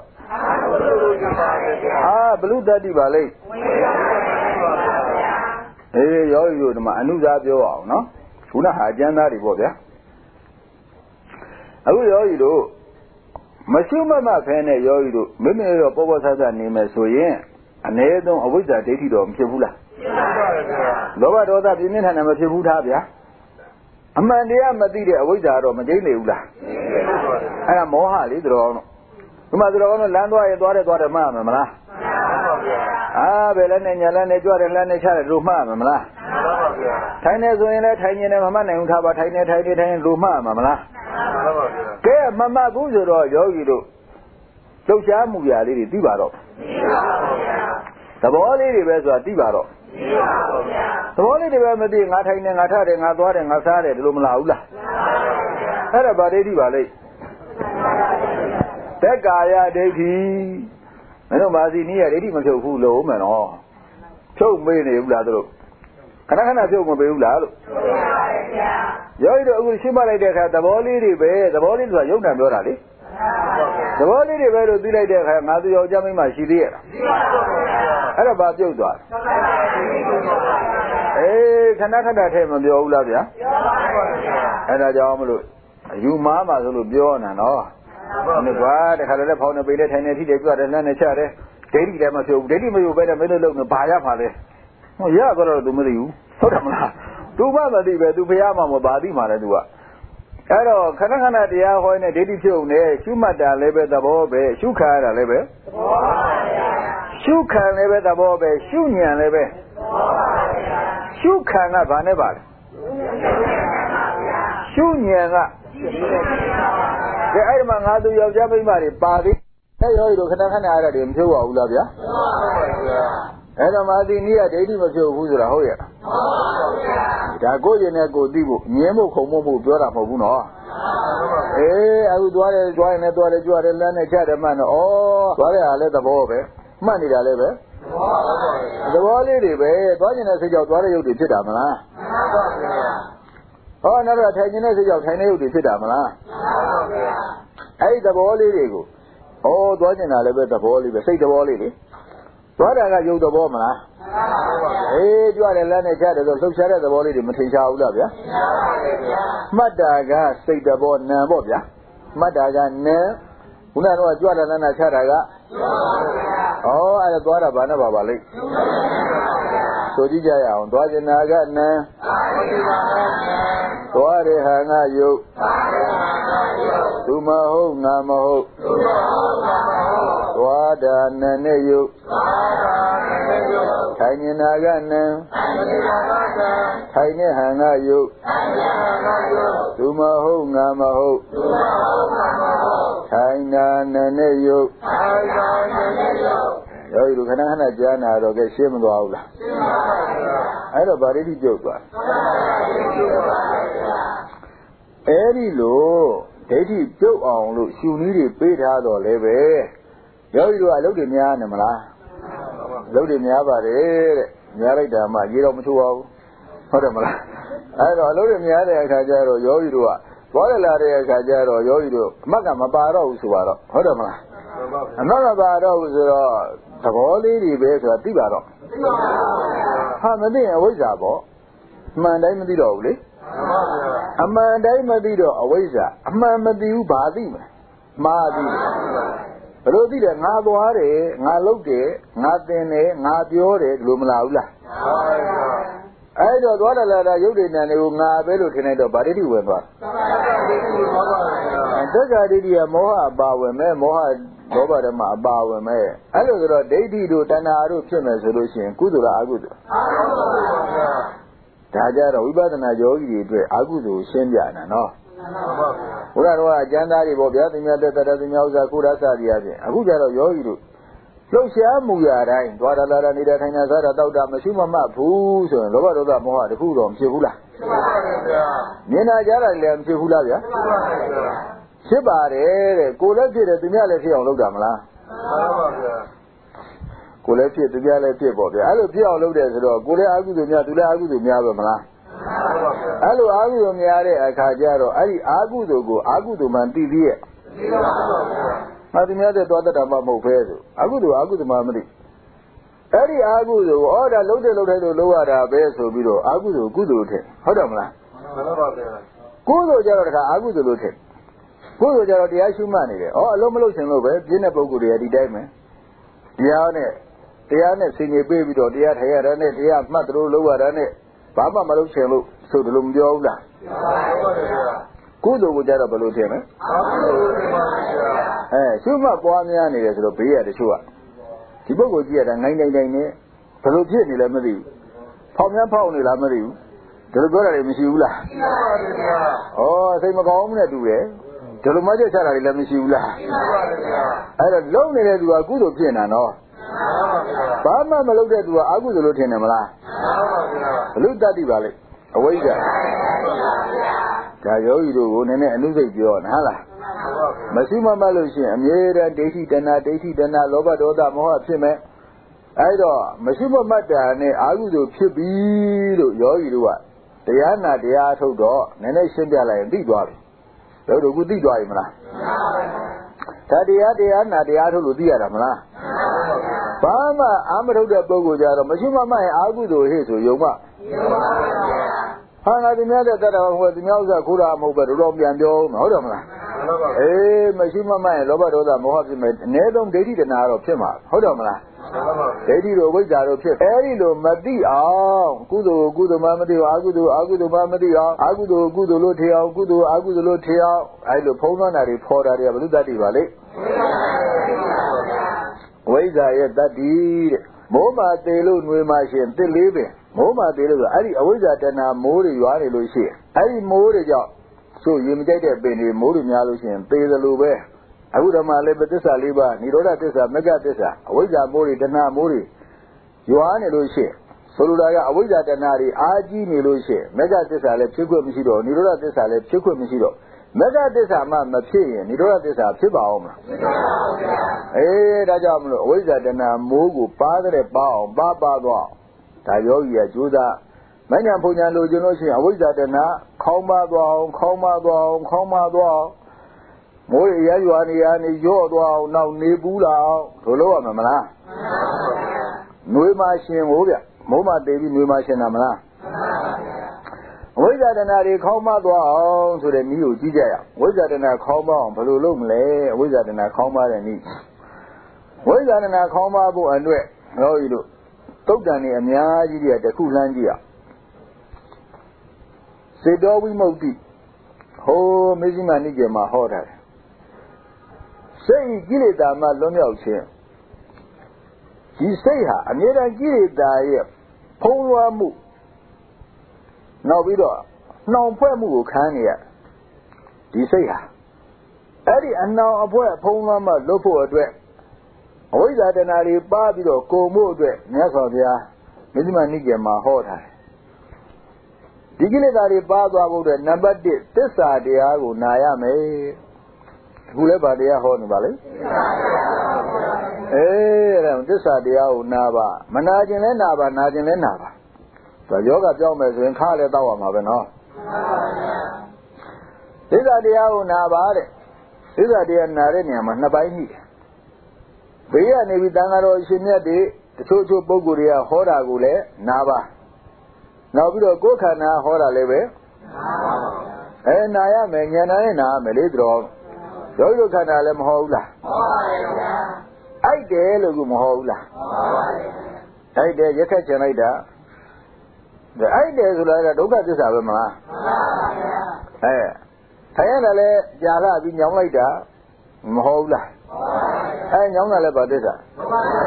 အာဘလူတတ္တိပါလိမ့်အေးယောဂီတို့ဒီမှာအနုစားပြောအောင်နော်ခုနဟာအကျမ်းသားတွေပေါ့ဗျာအခုယောဂီတို့မရှိမမဖဲနဲ့ယောဂီတို့မိမိတို့ပေါ်ပေါ်ဆဆနေမယ်ဆိုရင်အ ਨੇ ဆုံးအဝိဇ္ဇာဒိဋ္ဌိတော့မဖြစ်ဘူးလားဖြစ်ပါပါဗျာလောဘဒေါသပြင်းပြင်းထန်ထန်မဖြစ်ဘူးသားဗျာအမှန်တရားမသိတဲ့အဝိဇ္ဇာတော့မကျိမ့်နေဘူးလားကျိမ့်နေပါဘူးအဲ့ဒါမောဟလေသူတော်တို့ဒီမှာသူတော်တို့လမ်းသွားရင်သွားတယ်သွားတယ်မှတ်ရမယ်မလားမှန်ပါဗျာအာဘယ်လဲနဲ့ညာလဲနဲ့ကြွတယ်လမ်းနဲ့ချတယ်လို့မှတ်ရမယ်မလားမှန်ပါဗျာထိုင်နေဆိုရင်လည်းထိုင်နေတယ်မမှတ်နိုင်ဘူးထားပါထိုင်နေထိုင်နေထိုင်နေလို့မှတ်ရမှာမလားမှန်ပါဗျာကဲမမှတ်ဘူးဆိုတော့ယောဂီတို့လှုပ်ရှားမှုရာလေးတွေသိပါတော့သိပါပါဗျာသဘောလေးတွေပဲဆိုတာသိပါတော့သိပါပါဗျာသဘောလေးတွေပဲမသိငါထိုင်နေငါထတယ်ငါသွားတယ်ငါစားတယ်ဒီလိုမလားဘူးလားမှန်ပါဗျာအဲ့ဒါဗာဒိဋ္ဌိပါလေတက္ကာယဒိဋ္ဌိမင်းတို့မာစီနီးရဒိဋ္ဌိမဖြုတ်ဘူးလို့မယ်နော်ဖြုတ်မေးနေဘူးလားတို့ခဏခဏဖြုတ်မပေးဘူးလားလို့ဖြုတ်ပါပါဗျာယောဂီတို့အခုရှင်းမလိုက်တဲ့အခါသဘောလေးတွေပဲသဘောလေးဆိုတာယုံနာပြောတာလေသဘောလေးတွေပဲလို့သိလိုက်တဲ့အခါငါသူယောက်ျားမိန်းမရှိသေးရဲ့လားရှိပါပါဗျာအဲ့ဒါဘာပြုတ်သွားအေးခဏခဏထဲမပြောဘူးလားဗျာပြောပါပါဗျာအဲ့ဒါကြောင့်မလို့အယူမားမှာဆိုလို့ပြောနေတာနော်ဒီကွာတခါလည်းဖောင်းနေပေနဲ့ထိုင်နေထိတယ်ကြွတယ်လမ်းနဲ့ချတယ်ဒိဋ္ဌိလည်းမပြုတ်ဘူးဒိဋ္ဌိမပြုတ်ပဲနဲ့မင်းတို့လုံးနေဘာရပါလဲဟောရတော့သူမသိဘူးဟုတ်တယ်မလားသူမှမသိပဲသူဖះမှမဘာသိမှလဲသူကအဲ့တော့ခဏခဏတရားဟောနေဒိဋ္ဌိဖြုတ်နေရှုမှတ်တာလည်းပဲသဘောပဲရှုခံရတာလည်းပဲသဘောပါဗျာရှုခံလည်းပဲသဘောပဲရှုဉဏ်လည်းပဲသဘောပါဗျာရှုခံကဘာနဲ့ပါလဲရှုဉဏ်ကကဲအဲ့ဒီမှာငါသူယောက်ျားမိန်းမတွေပါသေးအဲ့ရောတို့ခဏခဏအဲ့ဒါတွေမဖြုတ်ပါဘူးလားဗျာမှန်ပါဗျာအဲ့တော့မာသီနီးကဒိဋ္ဌိမဖြုတ်ဘူးဆိုတာဟုတ်ရဲ့မှန်ပါဗျာဒါကိုယ်ရင်နဲ့ကိုယ်သိဖို့မြင်ဖို့ခုံဖို့ဖို့ပြောတာမဟုတ်ဘူးနော်အေးအခုသွားတယ်သွားရင်လည်းသွားတယ်ကြွတယ်လမ်းနဲ့ချတယ်မှန်တော့ဩသွားတဲ့ဟာလည်းသဘောပဲမှတ်နေတာလည်းပဲသဘောလေးတွေပဲသွားကျင်တဲ့စိတ်ကြောင့်သွားတဲ့ရုပ်တွေဖြစ်တာမလားမှန်ပါဗျာဟောနောက်တော့ထိုင်ကျင်တဲ့စိတ်ကြောင့်ထိုင်တဲ့ရုပ်တွေဖြစ်တာမလားမှန်ပါဗျာအဲ့ဒီသဘောလေးတွေကိုဩသွားကျင်တာလည်းပဲသဘောလေးပဲစိတ်သဘောလေးလေသွားတာကရုပ်သဘောမလားမှန်ပါဗျာအေးကြွတယ်လမ်းနဲ့ချတယ်ဆိုလှုပ်ရှားတဲ့သဘောလေးတွေမထင်ရှားဘူးလားဗျာမှန်ပါဗျာမှတ်တာကစိတ်သဘောနာပေါ့ဗျာမှတ်တာကနာခုနကတော့ကြွတယ်လမ်းနဲ့ချတာကဩအဲ့ဒါသွားတာဘာနဲ့ပါပါလိမ့်ဆိုကြည့်ကြရအောင်သွားကျင်တာကနာသွားရဟံကယုတ်သူမဟုတ်ငါမဟုတ်သွားတာနာနဲ့ယုတ်ထိုင်နေတာကနာထိုင်နေဟံကယုတ်သူမဟုတ်ငါမဟုတ်ထိုင်တာနာနဲ့ယုတ်ယောဂီတို့ခဏခဏကြားနာတော့ကဲရှင်းမသွားဘူးလားရှင်းပါပါဗျာအဲ့တော့ဗာဒိဋ္ဌိပြုတ်သွားအဲ့ဒီလိုဒိဋ္ဌိပြုတ်အောင်လို့ရှုနည်းတွေပေးထားတော့လည်းပဲယောဂီတို့အလုပ်တွေများနေမလားအလုပ်တွေများပါတယ်တဲ့များလိုက်တာမှရေတော့မချိုးပါဘူးဟုတ်တယ်မလားအဲ့တော့အလုပ်တွေများတဲ့အခါကျတော့ယောဂီတို့ကသွားရလာတဲ့အခါကျတော့ယောဂီတို့အမှတ်ကမပါတော့ဘူးဆိုတော့ဟုတ်တယ်မလားအမှတ်မပါတော့ဘူးဆိုတော့သဘောလေးတွေပဲဆိုတာသိပါတော့သိပါပါဟာမသိရင်အဝိဇ္ဇာပေါ့အမှန်တိုင်းမသိတော့ဘူးလေမှန်ပါဗျာအမှန်တိုင်းမသိတော့အဝိဇ္ဇာအမှန်မသိဘူးဘာသိမလဲမှားသိတယ်ဘယ်လိုသိလဲငါသွားတယ်ငါလုပ်တယ်ငါသင်တယ်ငါပြောတယ်ဒီလိုမလားဘူးလားမှန်ပါဗျာအဲ့တော့သွားလာလာရုပ်တွေနာတွေကိုငါပဲလို့ထင်လိုက်တော့ဗာဒိဋ္ဌိဝင်သွားတက္ကဒိဋ္ဌိကမောဟအပါဝင်မဲ့မောဟလောဘဓမ္မအပါဝင်မဲ့အဲ့လိုဆိုတော့ဒိဋ္ဌိတို့တဏှာတို့ဖြစ်မယ်ဆိုလို့ရှိရင်ကုသိုလ်လားအကုသိုလ်ဒါကြတော့ဝိပဿနာယောဂီတွေအတွက်အကုသိုလ်ရှင်းပြတာနော်ဘုရားတော်ကအကျမ်းသားတွေပေါ့ဗျာသင်္မြတ်တက်တဲ့သင်္မြတ်ဥစ္စာကိုရသတိအပြင်အခုကျတော့ယောဂီတို့လှုပ်ရှားမှုရာတိုင်းသွားတာလာတာနေတဲ့ထိုင်တာစားတာတောက်တာမရှိမမှတ်ဘူးဆိုရင်လောဘဒေါသမောဟတခုတော့မဖြစ်ဘူးလားဖြစ်ပါပါဗျာမြင်တာကြားတာလည်းမဖြစ်ဘူးလားဗျာဖြစ်ပါပါဗျာဖြစ်ပါတယ်တဲ့ကိုယ်လည်းဖြစ်တယ်သူများလည်းဖြစ်အောင်လုပ်တာမလားမှန်ပါဗျာကိုယ်လည်းဖြစ်သူများလည်းဖြစ်ပေါ့ဗျာအဲ့လိုဖြစ်အောင်လုပ်တယ်ဆိုတော့ကိုယ်လည်းအာဟုသူများသူလည်းအာဟုသူများပဲမလားမှန်ပါဗျာအဲ့လိုအာဟုသူများတဲ့အခါကျတော့အဲ့ဒီအာဟုသူကိုအာဟုသူမှန်သိသေးရဲ့သိပါပါဗျာငါသူများတဲ့သွားတတ်တာမှမဟုတ်ပဲဆိုအာဟုသူအာဟုသူမှမသိအဲ့ဒီအာဟုသူဩဒါလုံးတယ်လုံးတယ်လို့လုံးရတာပဲဆိုပြီးတော့အာဟုသူကုသိုလ်ထင်ဟုတ်တယ်မလားမှန်ပါဗျာကုသိုလ်ကြတော့တခါအာဟုသူလို့ထင်ကိုယ်ဆိုကြတော့တရားရှုမှတ်နေတယ်ဩအလုံးမလုံးရှင်လို့ပဲပြင်းတဲ့ပုဂ္ဂိုလ်တွေကဒီတိုင်းပဲတရားနဲ့တရားနဲ့ဆင်ခြင်ပေးပြီးတော့တရားထိုင်ရတာနဲ့တရားမှတ်သလိုလုပ်ရတာနဲ့ဘာမှမလုပ်ရှင်လို့ဆိုတယ်လို့မပြောဘူးလားကုသိုလ်ကိုကြတော့ဘယ်လိုထင်လဲအဲရှုမှတ်ပွားများနေတယ်ဆိုတော့ဘေးရတချို့ကဒီပုဂ္ဂိုလ်ကြည့်ရတာငိုင်းတိုင်းတိုင်းနဲ့ဘယ်လိုဖြစ်နေလဲမသိဘူးဖောက်များဖောက်နေလားမသိဘူးဒီလိုပြောတာလည်းမရှိဘူးလားရှိပါပါဗျာဩစိတ်မကောင်းနဲ့တူတယ်ဒီလိုမှချက်ချတာလည်းမရှိဘူးလားရှိပါပါဗျာအဲ့တော့လုံးနေတဲ့သူကကုသိုလ်ဖြစ်နေတာနော်ဘာမှမလုပ်တဲ့သူကအကုသိုလ်လို့ထင်တယ်မလားဘလို့တတ်တိပါလေအဝိဇ္ဇာဒါယောဂီတို့ကိုနည်းနည်းအနုစိတ်ပြောနားလားမရှိမှမလို့ရှိရင်အမြဲတမ်းဒိဋ္ဌိတဏှာဒိဋ္ဌိတဏှာလောဘဒေါသမောဟဖြစ်မယ်အဲ့တော့မရှိမှမတ်တာနဲ့အာဟုသို့ဖြစ်ပြီလို့ယောဂီတို့ကတရားနာတရားထုတ်တော့နည်းနည်းရှင်းပြလိုက်ရင်သိသွားပြီတို့တို့ကသိသွားပြီမလားဒါတရားတရားနာတရားထုတ်လို့သိရတာမလားဘာမှအာမထုတ်တဲ့ပုဂ္ဂိုလ်ကြတော့မရှိမှမရင်အာဟုသို့ဟဲ့ဆိုယုံမဟာငါဒီများတဲ့တတ်တော်ဟိုဒီများဥစ္စာခိုးတာမဟုတ်ပဲတို့တော့ပြန်ပြောဦးမဟုတ်တယ်မလားအေးမရှိမှမရင်လောဘဒေါသမောဟဖြစ်မယ်အနည်းဆုံးဒိဋ္ဌိတဏှာတော့ဖြစ်မှာဟုတ်တယ်မလားဒိဋ္ဌိတို့ဝိဇ္ဇာတို့ဖြစ်အဲဒီလိုမသိအောင်ကုသိုလ်ကုသိုလ်မှမသိအောင်အကုသိုလ်အကုသိုလ်မှမသိအောင်အကုသိုလ်ကုသိုလ်လို့ထင်အောင်ကုသိုလ်အကုသိုလ်လို့ထင်အောင်အဲဒီလိုဖုံးသွန်းတာတွေဖော်တာတွေကဘုလူတ္တိပါလေဝိဇ္ဇာရဲ့တတ္တိတဲ့မိုးမာသေးလို့နှွေမာရှင်တစ်လေးပင်မိုးမာသေးလို့ဆိုအဲ့ဒီအဝိဇ္ဇာတဏှာမိုးတွေရွာနေလို့ရှိရင်အဲ့ဒီမိုးတွေကြောင့်ဆိုရင်မကြိုက်တဲ့ပင်တွေမိုးတွေများလို့ရှိရင်သေသလိုပဲအခုဓမ္မလေးပသစ္စာလေးပါးនិရောဓသစ္စာမဂ္ဂသစ္စာအဝိဇ္ဇာမိုးတွေတဏှာမိုးတွေရွာနေလို့ရှိရင်ဆိုလိုတာကအဝိဇ္ဇာတဏှာတွေအာကြီးနေလို့ရှိရင်မဂ္ဂသစ္စာလည်းဖြစ်ခွင့်မရှိတော့និရောဓသစ္စာလည်းဖြစ်ခွင့်မရှိတော့မဂ္ဂသစ္စာမှမဖြစ်ရင်និရောဓသစ္စာဖြစ်ပါအောင်မလားဖြစ်ပါဘူးဗျာအေးဒါကြောင့်မလို့အဝိဇ္ဇာတဏှာမိုးကိုပါတဲ့ပါအောင်ပါပါသွားဒါယောဂီကကြိုးစားမဉ္ဇဉ်ဘုံညာလိုချင်လို့ရှိရင်အဝိဇ္ဇာတဏှာခေါင်းပါသွားအောင်ခေါင်းပါသွားအောင်ခေါင်းပါသွားအောင်မိုးရရွာနေရနေရော့သွားအောင်နောက်နေပူးလာအောင်ဒို့လို့ရမှာမလားမှန်ပါဗျာနှွေးမရှင်ဟိုဗျမိုးမသေးပြီးနှွေးမရှင်တာမလားမှန်ပါဗျာဝိဇ္ဇာတဏှာတွေခေါင်းမသွားအောင်ဆိုတဲ့နည်းကိုကြည့်ကြရအောင်ဝိဇ္ဇာတဏှာခေါင်းမအောင်ဘယ်လိုလုပ်မလဲဝိဇ္ဇာတဏှာခေါင်းမတဲ့နည်းဝိဇ္ဇာတဏှာခေါင်းမဖို့အတွက်ဟောဤတို့တုတ်တန်နေအများကြီးတွေတခုလှမ်းကြည့်ရစေတောဝိမု ക്തി ဟိုမေဇိမနိကေမှာဟောထားတယ်စိတ်ကိလေသာမှလွတ်မြောက်ခြင်းဒီစိတ်ဟာအမြဲတမ်းကိလေသာရဲ့ဖုံးလွှမ်းမှုနောက်ပြီးတော့နှောင်ဖွဲ့မှုကိုခံနေရဒီစိတ်ဟာအဲ့ဒီအနှောင်အဖွဲဖုံးလွှမ်းမှလွတ်ဖို့အတွက်အဝိဇ္ဇာတဏှာတွေပါပြီးတော့ကိုမှုအတွက်မြတ်စွာဘုရားမေဇိမနိကေမှာဟောထားတယ်ဒီကိလေသာတွေပါသွားဖို့အတွက်နံပါတ်တစ်သစ္စာတရားကိုနာရမယ်အခုလည်းဗာတရားဟောနေပါလေအေးအဲ့ဒါသစ္စာတရားကိုနာပါမနာခြင်းလဲနာပါနာခြင်းလဲနာပါဒါယောဂပြောင်းမယ်ဆိုရင်ခါလည်းတောက်ရမှာပဲနော်သစ္စာတရားကိုနာပါတဲ့သစ္စာတရားနာတဲ့နေရာမှာနှစ်ပိုင်းရှိတယ်ဘေးကနေပြီးတန်ဃာတော်ရှင်မြတ်တွေတချို့ချို့ပုဂ္ဂိုလ်တွေကဟောတာကိုလည်းနာပါနောက်ပြီးတော့ကိုယ်ခန္ဓာဟောတာလည်းပဲနာပါပါအဲနာရမယ်ဉာဏ်နဲ့နာရမယ်လေတော်ယောဂီတို့ခန္ဓာလည်းမဟောဘူးလားဟောပါတယ်ဗျာအိုက်တယ်လို့ကမဟောဘူးလားဟောပါတယ်အိုက်တယ်ရက်ခက်ချင်လိုက်တာဒါအိုက်တယ်ဆိုတာကဒုက္ခသစ္စာပဲမလားမှန်ပါဗျာအဲထိုင်ရတာလည်းကြာလာပြီးညောင်းလိုက်တာမဟောဘူးလားဟောပါတယ်အဲညောင်းတာလည်းဘာသစ္စာမှန်ပါဗျာ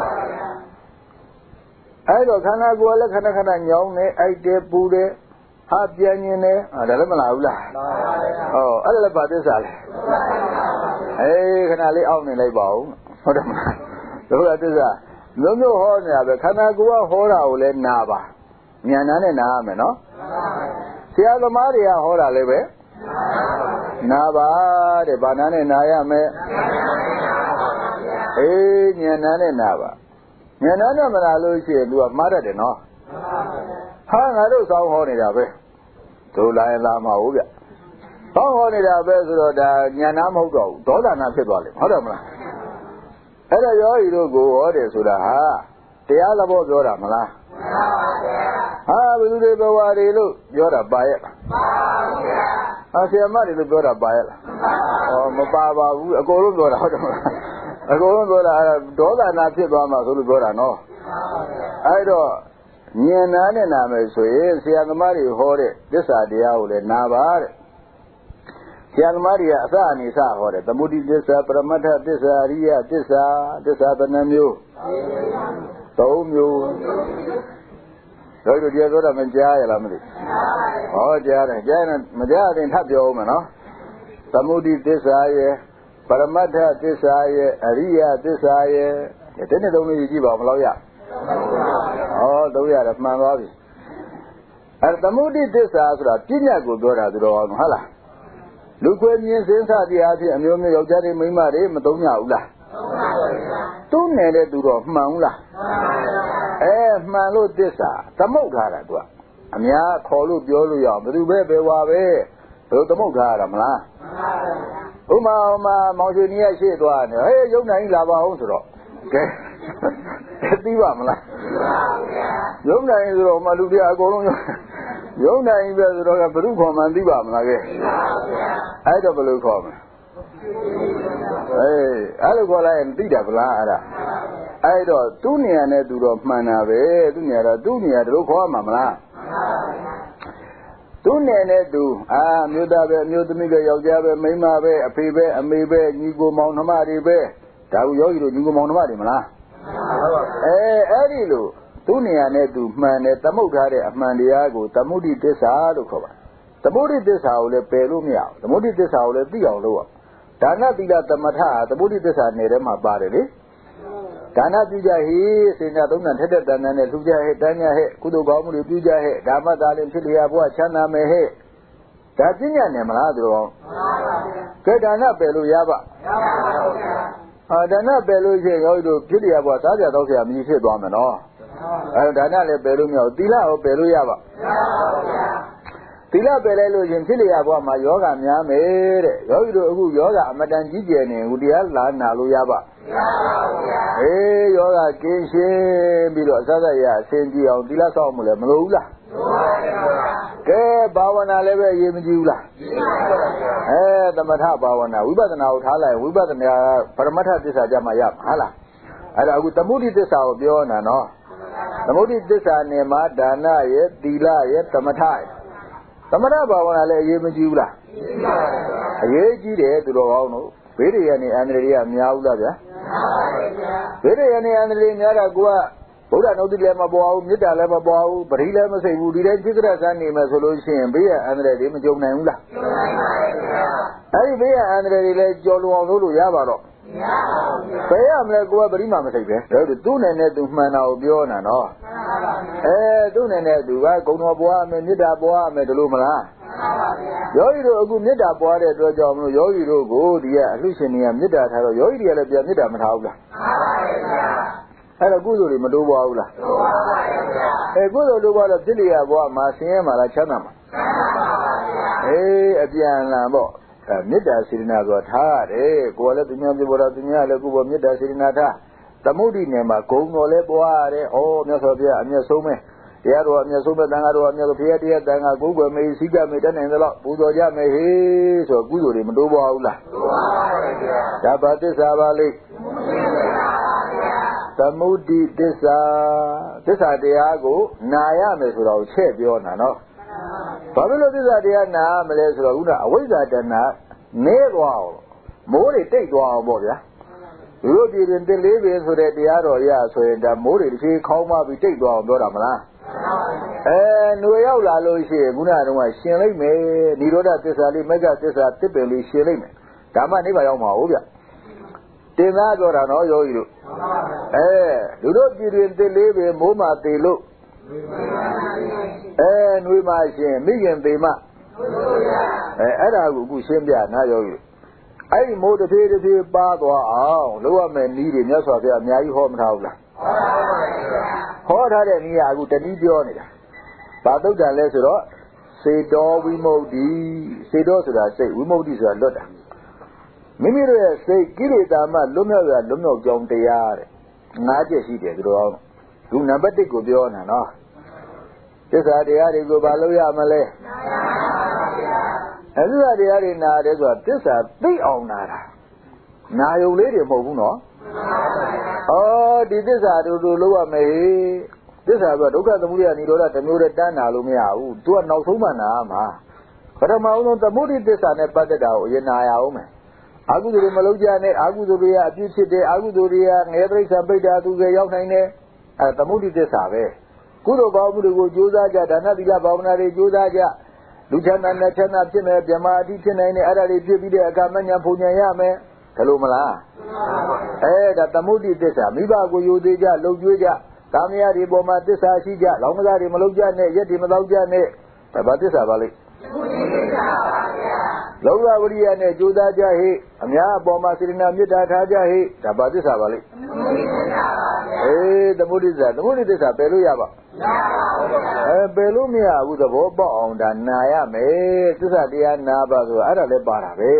အဲ့တော့ခန္ဓာကိုယ်လည်းခဏခဏညောင်းနေအိုက်တယ်ပူတယ်ဟာပြန်နေတယ်ဒါလည်းမလားဘူးလားမှန်ပါဗျာဟောအဲ့ဒါလည်းဘာသစ္စာလဲမှန်ပါဗျာအေးခဏလေးအောက်နေလိုက်ပါဦးဟုတ်တယ်မလားဒုက္ခသစ္စာမျိုးမျိုးဟောနေတာပဲခန္ဓာကိုယ်ကဟောတာကိုလည်းနာပါဉာဏ်နဲ့နာရမယ်နော်ဆရာသမားတွေကဟောတာလည်းပဲနာပါတဲ့ဗာနာနဲ့နာရမယ်အေးဉာဏ်နဲ့နာပါဉာဏ်နဲ့မနာလို့ရှိရင်သူကမှားတတ်တယ်နော်ဟာငါတို့စောင်းဟောနေတာပဲတို့လာရင်လာမှာဟုတ်ဗျစောင်းဟောနေတာပဲဆိုတော့ဒါဉာဏ်နာမဟုတ်တော့ဘူးဒေါသနာဖြစ်သွားလိမ့်ဟုတ်တယ်မလားအဲ့ဒါယောဂီတို့ကိုဟောတယ်ဆိုတာဟာတရားသဘောပြောတာမလားဟာဘယ်သူတွေဘဝတွေလို့ပြောတာပါရဲ့လားပါပါဗျာဟာဆရာမတွေလို့ပြောတာပါရဲ့လားပါပါမပါပါဘူးအကုန်လုံးပြောတာဟုတ်တယ်အကုန်လုံးပြောတာဒေါသနာဖြစ်သွားမှာဆိုလို့ပြောတာနော်အဲ့တော့ဉာဏ်နာနဲ့နာမယ်ဆိုရင်ဆရာသမားတွေဟောတဲ့သစ္စာတရားကိုလည်းနာပါတဲ့ဆရာသမားတွေကအစအနေစဟောတယ်သမုဒိသစ္စာပရမတ္ထသစ္စာအရိယသစ္စာသစ္စာဘယ်နှမျိုးသုံးမျိုးတို့တို့တရားဆိုတာမကြားရလားမသိဟောကြားတယ်ကြားရင်မကြားရင်ထပ်ပြောဦးမယ်နော်သမုဒိသစ္စာရဲ့ပရမတ္ထသစ္စာရဲ့အရိယသစ္စာရဲ့ဒီနေ့သုံးမျိုးကြည့်ပါမလို့ရဟောတော့ရတယ်မှန်သွားပြီအဲသမုဒိသစ္စာဆိုတာပြဉ္ညာကိုပြောတာသူတော်ဟုတ်လားလူခွေမြင်စင်းစတရားဖြင့်အမျိုးမျိုးယောက်ျားတွေမိန်းမတွေမသုံးကြဘူးလားသုံးပါဘူးသူနဲ့တဲ့သူတော်မှန်ဘူးလားအဲမှန်လို့သစ္စာသမုတ်ထားတာသူကအများခေါ်လို့ပြောလို့ရအောင်ဘယ်သူပဲပဲဝါပဲဘယ်လိုသမုတ်ထားရတာမလားဥမာဥမာမောင်ရွှေနီးရရှေ့သွားနေဟေးရုံနိုင်လာပါအောင်ဆိုတော့ကဲသိပါမလားရုံနိုင်ဆိုတော့မလူပြအကုန်လုံးရုံနိုင်ပဲဆိုတော့ဘယ်သူခေါ်မှန်းသိပါမလားကဲအဲ့တော့ဘယ်လိုခေါ်မလဲအေးအဲ့လိုခေါ်လိုက်ရင်သိတာဗလားအဲ့ဒါအဲ့တော့သူ့နေရာနဲ့သူတော့မှန်တာပဲသူ့နေရာတော့သူ့နေရာတို့ခေါ်မှာမလားသူ့နေနဲ့သူအာမြို့သားပဲမြို့သမီးပဲယောက်ျားပဲမိန်းမပဲအဖေပဲအမေပဲညီကိုမောင်နှမတွေပဲဒါကိုယောဂီတို့ညီကိုမောင်နှမတွေမလားအဲအဲ့ဒီလိုသူ့နေရာနဲ့သူမှန်တယ်သမုတ်ထားတဲ့အမှန်တရားကိုသမုဒိသစ္စာလို့ခေါ်ပါသမုဒိသစ္စာကိုလည်းပယ်လို့မရဘူးသမုဒိသစ္စာကိုလည်းသိအောင်လုပ်ရဒါနသီလသမထသမုဒိသစ္စာနယ်ထဲမှာပါတယ်လေဒါနပြုကြဟိစေနာသုံးဏထက်တဲ့တန်တန်နဲ့လှူကြဟဲ့တန်းကြဟဲ့ကုသိုလ်ကောင်းမှုတွေပြုကြဟဲ့ဓမ္မသာလင်ဖြစ်လျာဘဝချမ်းသာမယ်ဟဲ့ဒါပညာနဲ့မလားသူတော်ကဲဒါနပယ်လို့ရပါရပါဘူးဗျာအာဒါနပယ်လို့ရှိရင်ယောဂီတို့ဖြစ်လျာဘဝစားကြတော့ဆရာမြည်ဖြစ်သွားမယ်နော်အဲဒါနလည်းပယ်လို့မရဘူးသီလရောပယ်လို့ရပါရပါဘူးဗျာသီလပယ်လိုက်လို့ရှင်ဖြစ်လျာဘဝမှာယောဂများမယ်တဲ့ယောဂီတို့အခုယောဂအမတန်ကြီးကျယ်နေဟိုတရားလာနာလို့ရပါမရပါဘူးဗျာအေးယောဂကင်းရှင်းပြီးတော့အစစရအစင်ကြည့်အောင်သီလဆောက်မှုလည်းမလိုဘူးလားလိုပါဘူးဗျာကဲဘာဝနာလည်းပဲအရေးမကြီးဘူးလားကြီးပါဘူးဗျာအဲသမထဘာဝနာဝိပဿနာကိုထားလိုက်ဝိပဿနာပရမတ္ထသစ္စာကြမှာရမှာဟုတ်လားအဲ့ဒါအခုသမုဒိသစ္စာကိုပြောနေတာနော်သမုဒိသစ္စာနယ်မှာဒါနရဲ့သီလရဲ့သမထရဲ့သမထဘာဝနာလည်းအရေးမကြီးဘူးလားကြီးပါဘူးဗျာအရေးကြီးတယ်သူတော်ကောင်းတို့ဘေးတွေကနေအန္တရာယ်တွေကများဘူးလားဗျာဘေးတွေကနေအန္တရာယ်များတာကဗုဒ္ဓနုတ်တိလည်းမပွားဘူးမေတ္တာလည်းမပွားဘူးပရိလည်းမစိတ်ဘူးဒီတိုင်းจิตရဆန်းနေမယ်ဆိုလို့ရှိရင်ဘေးရအန္တရာယ်တွေမကြုံနိုင်ဘူးလားကြုံနိုင်ပါဘူးဗျာအဲဒီဘေးရအန္တရာယ်တွေလည်းကြော်လွန်အောင်လုပ်လို့ရပါတော့မရပါဘူးဗျာဘယ်ရမလဲကိုယ်ကပရိမှမစိတ်ပဲဒါတို့သူ့နဲ့နဲ့သူမှန်တာကိုပြောနေတာနော်မှန်ပါပါအဲသူ့နဲ့နဲ့သူကဂုဏ်တော်ပွားမယ်မေတ္တာပွားမယ်ဒီလိုမလားယောဂီတို့အခုမေတ္တာပွားတဲ့အတွက်ကြောင့်မလို့ယောဂီတို့ကိုဒီကအလှရှင်တွေကမေတ္တာထားတော့ယောဂီတွေကလည်းပြန်မေတ္တာမထားဘူးလားထားပါရဲ့ဗျာအဲ့တော့ကုသိုလ်တွေမတိုးပွားဘူးလားတိုးပွားပါရဲ့ဗျာအဲကုသိုလ်တိုးပွားတော့ဖြစ်လျာဘဝမှာဆင်းရဲမှာလားချမ်းသာမှာချမ်းသာပါပါဗျာအေးအပြန်လာပေါ့အဲမေတ္တာစေတနာဆိုတာထားရတယ်ကိုယ်လည်းသူများပြပေါ်တာသူများလည်းကိုယ်ပေါ်မေတ္တာစေတနာထားသမုဒိနယ်မှာဂုဏ်တော်လည်းပွားရတယ်ဩမြတ်စွာဘုရားအမျက်ဆုံးပဲတရားတော်အမြတ်ဆုံးမဲ့တန်ခါတော်အမြတ်ဆုံးဘုရားတရားတန်ခါကိုယ်ွယ်မေးစိကမေးတတ်နိုင်သလောက်ပူဇော်ကြမယ်ဟေးဆိုကုသိုလ်တွေမတိုးပွားဘူးလားတိုးပွားပါရဲ့ဗျာဒါဘာသစ္စာပါလိမ့်သမုဒိသစ္စာသစ္စာတရားကိုနာရမယ်ဆိုတော့ချက်ပြောတာနော်ဘာဖြစ်လို့သစ္စာတရားနာမလဲဆိုတော့ခုနအဝိဇ္ဇာတဏ္ဍနဲသွားအောင်မိုးတွေတိတ်သွားအောင်ပေါ့ဗျာဒီလိုပြည်ရင်တစ်လေးပင်ဆိုတဲ့တရားတော်ရဆိုရင်ဒါမိုးတွေတစ်ချိန်ခေါင်းမပြီးတိတ်သွားအောင်ပြောတာမလားအဲຫນွေရောက်လာလို့ရှိရင်ခုနကတော့ရှင်လိုက်မယ်និရောဓသစ္စာလေးမဂ္ဂသစ္စာတစ်ပင်လေးရှင်လိုက်မယ်ဒါမှနိဗ္ဗာန်ရောက်မှာဟုတ်ဗျတင်သားပြောတာနော်ယောဂီတို့အဲလူတို့ပြည်ရင်တစ်လေးပင်မိုးမှသေးလို့အဲຫນွေမှရှင်မိခင်သေးမှအဲအဲ့ဒါကိုအခုရှင်းပြနာယောဂီအဲ့ဒီမိုးတစ်ဖြည်းတစ်ဖြည်းပါသွားအောင်လုပ်ရမယ်နည်းတွေမြတ်စွာဘုရားအများကြီးဟောမထားဘူးလားဟောထားတဲ့နည်းကအခုတနည်းပြောနေတာဘာသုတ်တန်လဲဆိုတော့စေတောဝိမု ക്തി စေတောဆိုတာစိတ်ဝိမု ക്തി ဆိုတာလွတ်တာမိမိတို့ရဲ့စိတ်ကိလေသာမှလွတ်မြောက်ရလွတ်မြောက်ကြောင်းတရားတဲ့ငါးချက်ရှိတယ်သူတော်သူနံပါတ်တစ်ကိုပြောနေတာနော်သစ္စာတရားတွေကိုဘာလို့ရမလဲသစ္စာတရားတွေနာတယ်ဆိုတာသစ္စာသိအောင်နာတာနာယုံလေးတွေမဟုတ်ဘူးနော်ဩဒီသစ္စာတို့တို့လို့ရမယ်သစ္စာကဒုက္ခသမုဒယနိရောဓတစ်မျိုးတည်းတန်းနာလို့မရဘူးသူကနောက်ဆုံးမှနာမှာပထမဆုံးသမုဒိသစ္စာနဲ့ပတ်သက်တာကိုအရင်နာရအောင်မယ်အာဟုသူတွေမလုံးကြနဲ့အာဟုသူတွေကအပြစ်ဖြစ်တယ်အာဟုသူတွေကငရဲတိရစ္ဆာန်ပိဋ္ဌာသူတွေရောက်နိုင်တယ်အဲသမုဒိသစ္စာပဲကုသိုလ်ကောင်းမှုတွေကိုကြိုးစားကြဒါနသီလဘာဝနာတွေကြိုးစားကြလူချမ်းသာနဲ့ချမ်းသာဖြစ်မယ်ဗြဟ္မာအတိဖြစ်နိုင်တယ်အဲ့ဒါတွေဖြစ်ပြီးတဲ့အခါမညာဖုန်ညာရမယ်ဒါလို့မလားအဲဒါသမုဒိသစ္စာမိဘကိုယူသေးကြလှုပ်ကြွေးကြကာမရာတွေပေါ်မှာသစ္စာရှိကြလောင်းကစားတွေမလုပ်ကြနဲ့ရက်တွေမတော့ကြနဲ့ဒါဘာသစ္စာပါလိမ့်သမုဒိသစ္စာပါဗျာလောဘဝရိယနဲ့ကြိုးစားကြဟိအများအပေါ်မှာစေတနာမေတ္တာထားကြဟိဒါဘာသစ္စာပါလိမ့်သမုဒိသစ္စာပါဗျာအေးသမုဒိသစ္စာသမုဒိသစ္စာပယ်လို့ရပါမရပါဘူးဗျာအဲပယ်လို့မရဘူးသဘောပေါက်အောင်ဒါနာရမယ်သစ္စာတရားနာပါဆိုအဲ့ဒါလည်းပါတာပဲ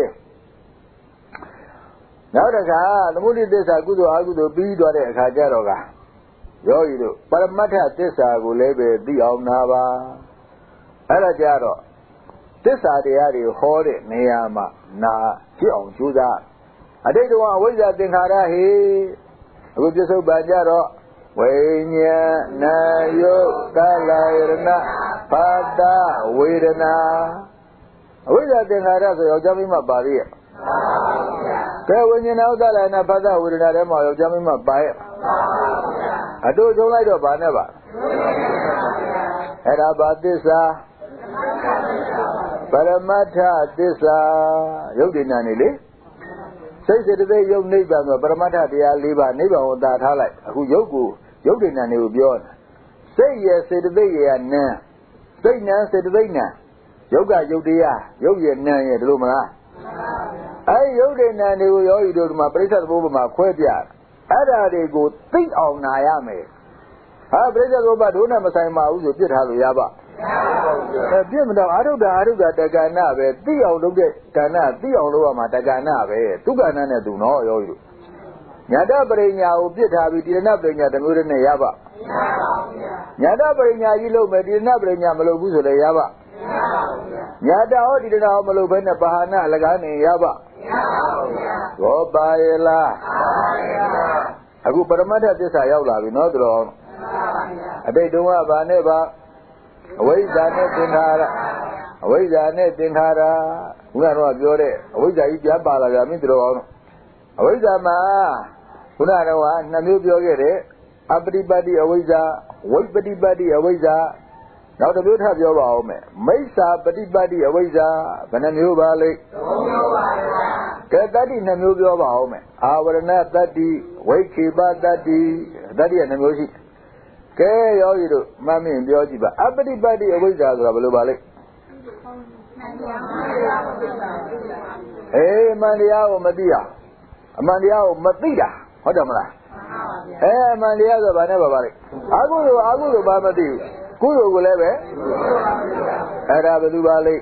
နောက်တစ်ခါသမုဒိသစ္စာကုသိုလ်အကုသိုလ်ပြီးသွားတဲ့အခါကျတော့ကယောဂီတို့ပရမတ္ထသစ္စာကိုလည်းပဲသိအောင်နာပါအဲ့ဒါကြတော့သစ္စာတရားတွေဟောတဲ့နေရာမှာနာဖြစ်အောင်ကြိုးစားအတိတ်ကအဝိဇ္ဇာသင်္ခါရဟိအခုပြစ္ဆုတ်ပံကြတော့ဝိညာဏယုတ်ကလယရဏဖတ်တာဝေဒနာအဝိဇ္ဇာသင်္ခါရဆိုယောက်ျားမိန်းမပါသေးရဲ့မှန်ပါဗျာကဲဝိညာဏယုတ်ကလယရဏဖတ်တာဝေဒနာထဲမှာယောက်ျားမိန်းမပါရဲ့မှန်ပါဗျာအတူချုံလိုက်တော့ဗာနဲ့ပါအဲ့ဒါဘာသစ္စာပရမတ္ထသစ္စာယုတ်ဒီနာနေလေစိတ်စေတသိက်ယုတ်နိဗ္ဗာန်ဆိုပရမတ္ထတရား၄ပါးနိဗ္ဗာန်ကိုသာထားလိုက်အခုယုတ်ကိုယုတ်ဒီနာနေကိုပြောတာစိတ်ရဲ့စေတသိက်ရဲ့နံစိတ်နံစေတသိက်နံယုတ်ကယုတ်တရားယုတ်ရဲ့နံရဲ့ဒီလိုမလားအဲယုတ်ဒီနာနေကိုယောဂီတို့ဒီမှာပြိဿသဘောမှာခွဲပြအဲ့ဒါတွေကိုသိအောင်နာရမယ်ဟာပြိဿသဘောဒုနဲ့မဆိုင်ပါဘူးဆိုပြစ်ထားလို့ရပါအဲပြစ်မတော့အာရုဒ္ဓအာရုဒ္ဓတက္ကနာပဲသိအောင်လုပ်တဲ့ကဏ္ဍသိအောင်လုပ်ရမှာတက္ကနာပဲသူကဏ္ဍနဲ့သူနော်ယောဂီတို့ညာတပရိညာကိုပြစ်ထားပြီးတိရဏပရိညာတစ်မျိုးတည်းနဲ့ရပါညာတပရိညာကြီးလုပ်မယ်တိရဏပရိညာမလုပ်ဘူးဆိုလည်းရပါညာတဟောတိရဏဟောမလုပ်ဘဲနဲ့ပါဟနာအလကားနေရပါဘောပါယလားအခုပရမတ္ထသစ္စာရောက်လာပြီနော်သူတော်အတိတ်တုန်းကဗာနဲ့ပါအဝိဇ္ဇာနဲ့သင်္ခါရအဝိဇ္ဇာနဲ့သင်္ခါရခုနကတော့ပြောတဲ့အဝိဇ္ဇာကြီးပြန်ပါလာကြပြီသူတော်အောင်အဝိဇ္ဇာမှာခုနကတော့နှစ်မျိုးပြောခဲ့တယ်အပတိပတ်တိအဝိဇ္ဇာဝိပတိပတ်တိအဝိဇ္ဇာနောက်တစ်မျိုးထပ်ပြောပါဦးမယ်မိစ္ဆာပฏิပတ်တိအဝိဇ္ဇာဘယ်နှမျိုးပါလိမ့်သုံးမျိုးပါဗျာကဲတတ္တိနှစ်မျိုးပြောပါဦးမယ်အာဝရဏတတ္တိဝိခေပတတ္တိတတ္တိကနှစ်မျိုးရှိကဲယောဂီတို့မှတ်မြင်ပြောကြည့်ပါအပฏิပတ်တိအဝိဇ္ဇာဆိုတာဘယ်လိုပါလိမ့်အေးမန္တရားကိုမသိရအမှန်တရားကိုမသိတာဟုတ်တယ်မလားအဲအမှန်တရားဆိုဘာနဲ့ပါပါလိမ့်အာဟုလိုအာဟုလိုဘာမသိဘူးကုသိုလ်ကိုလည်းပဲအဲ့ဒါဘယ်သူပါလိမ့်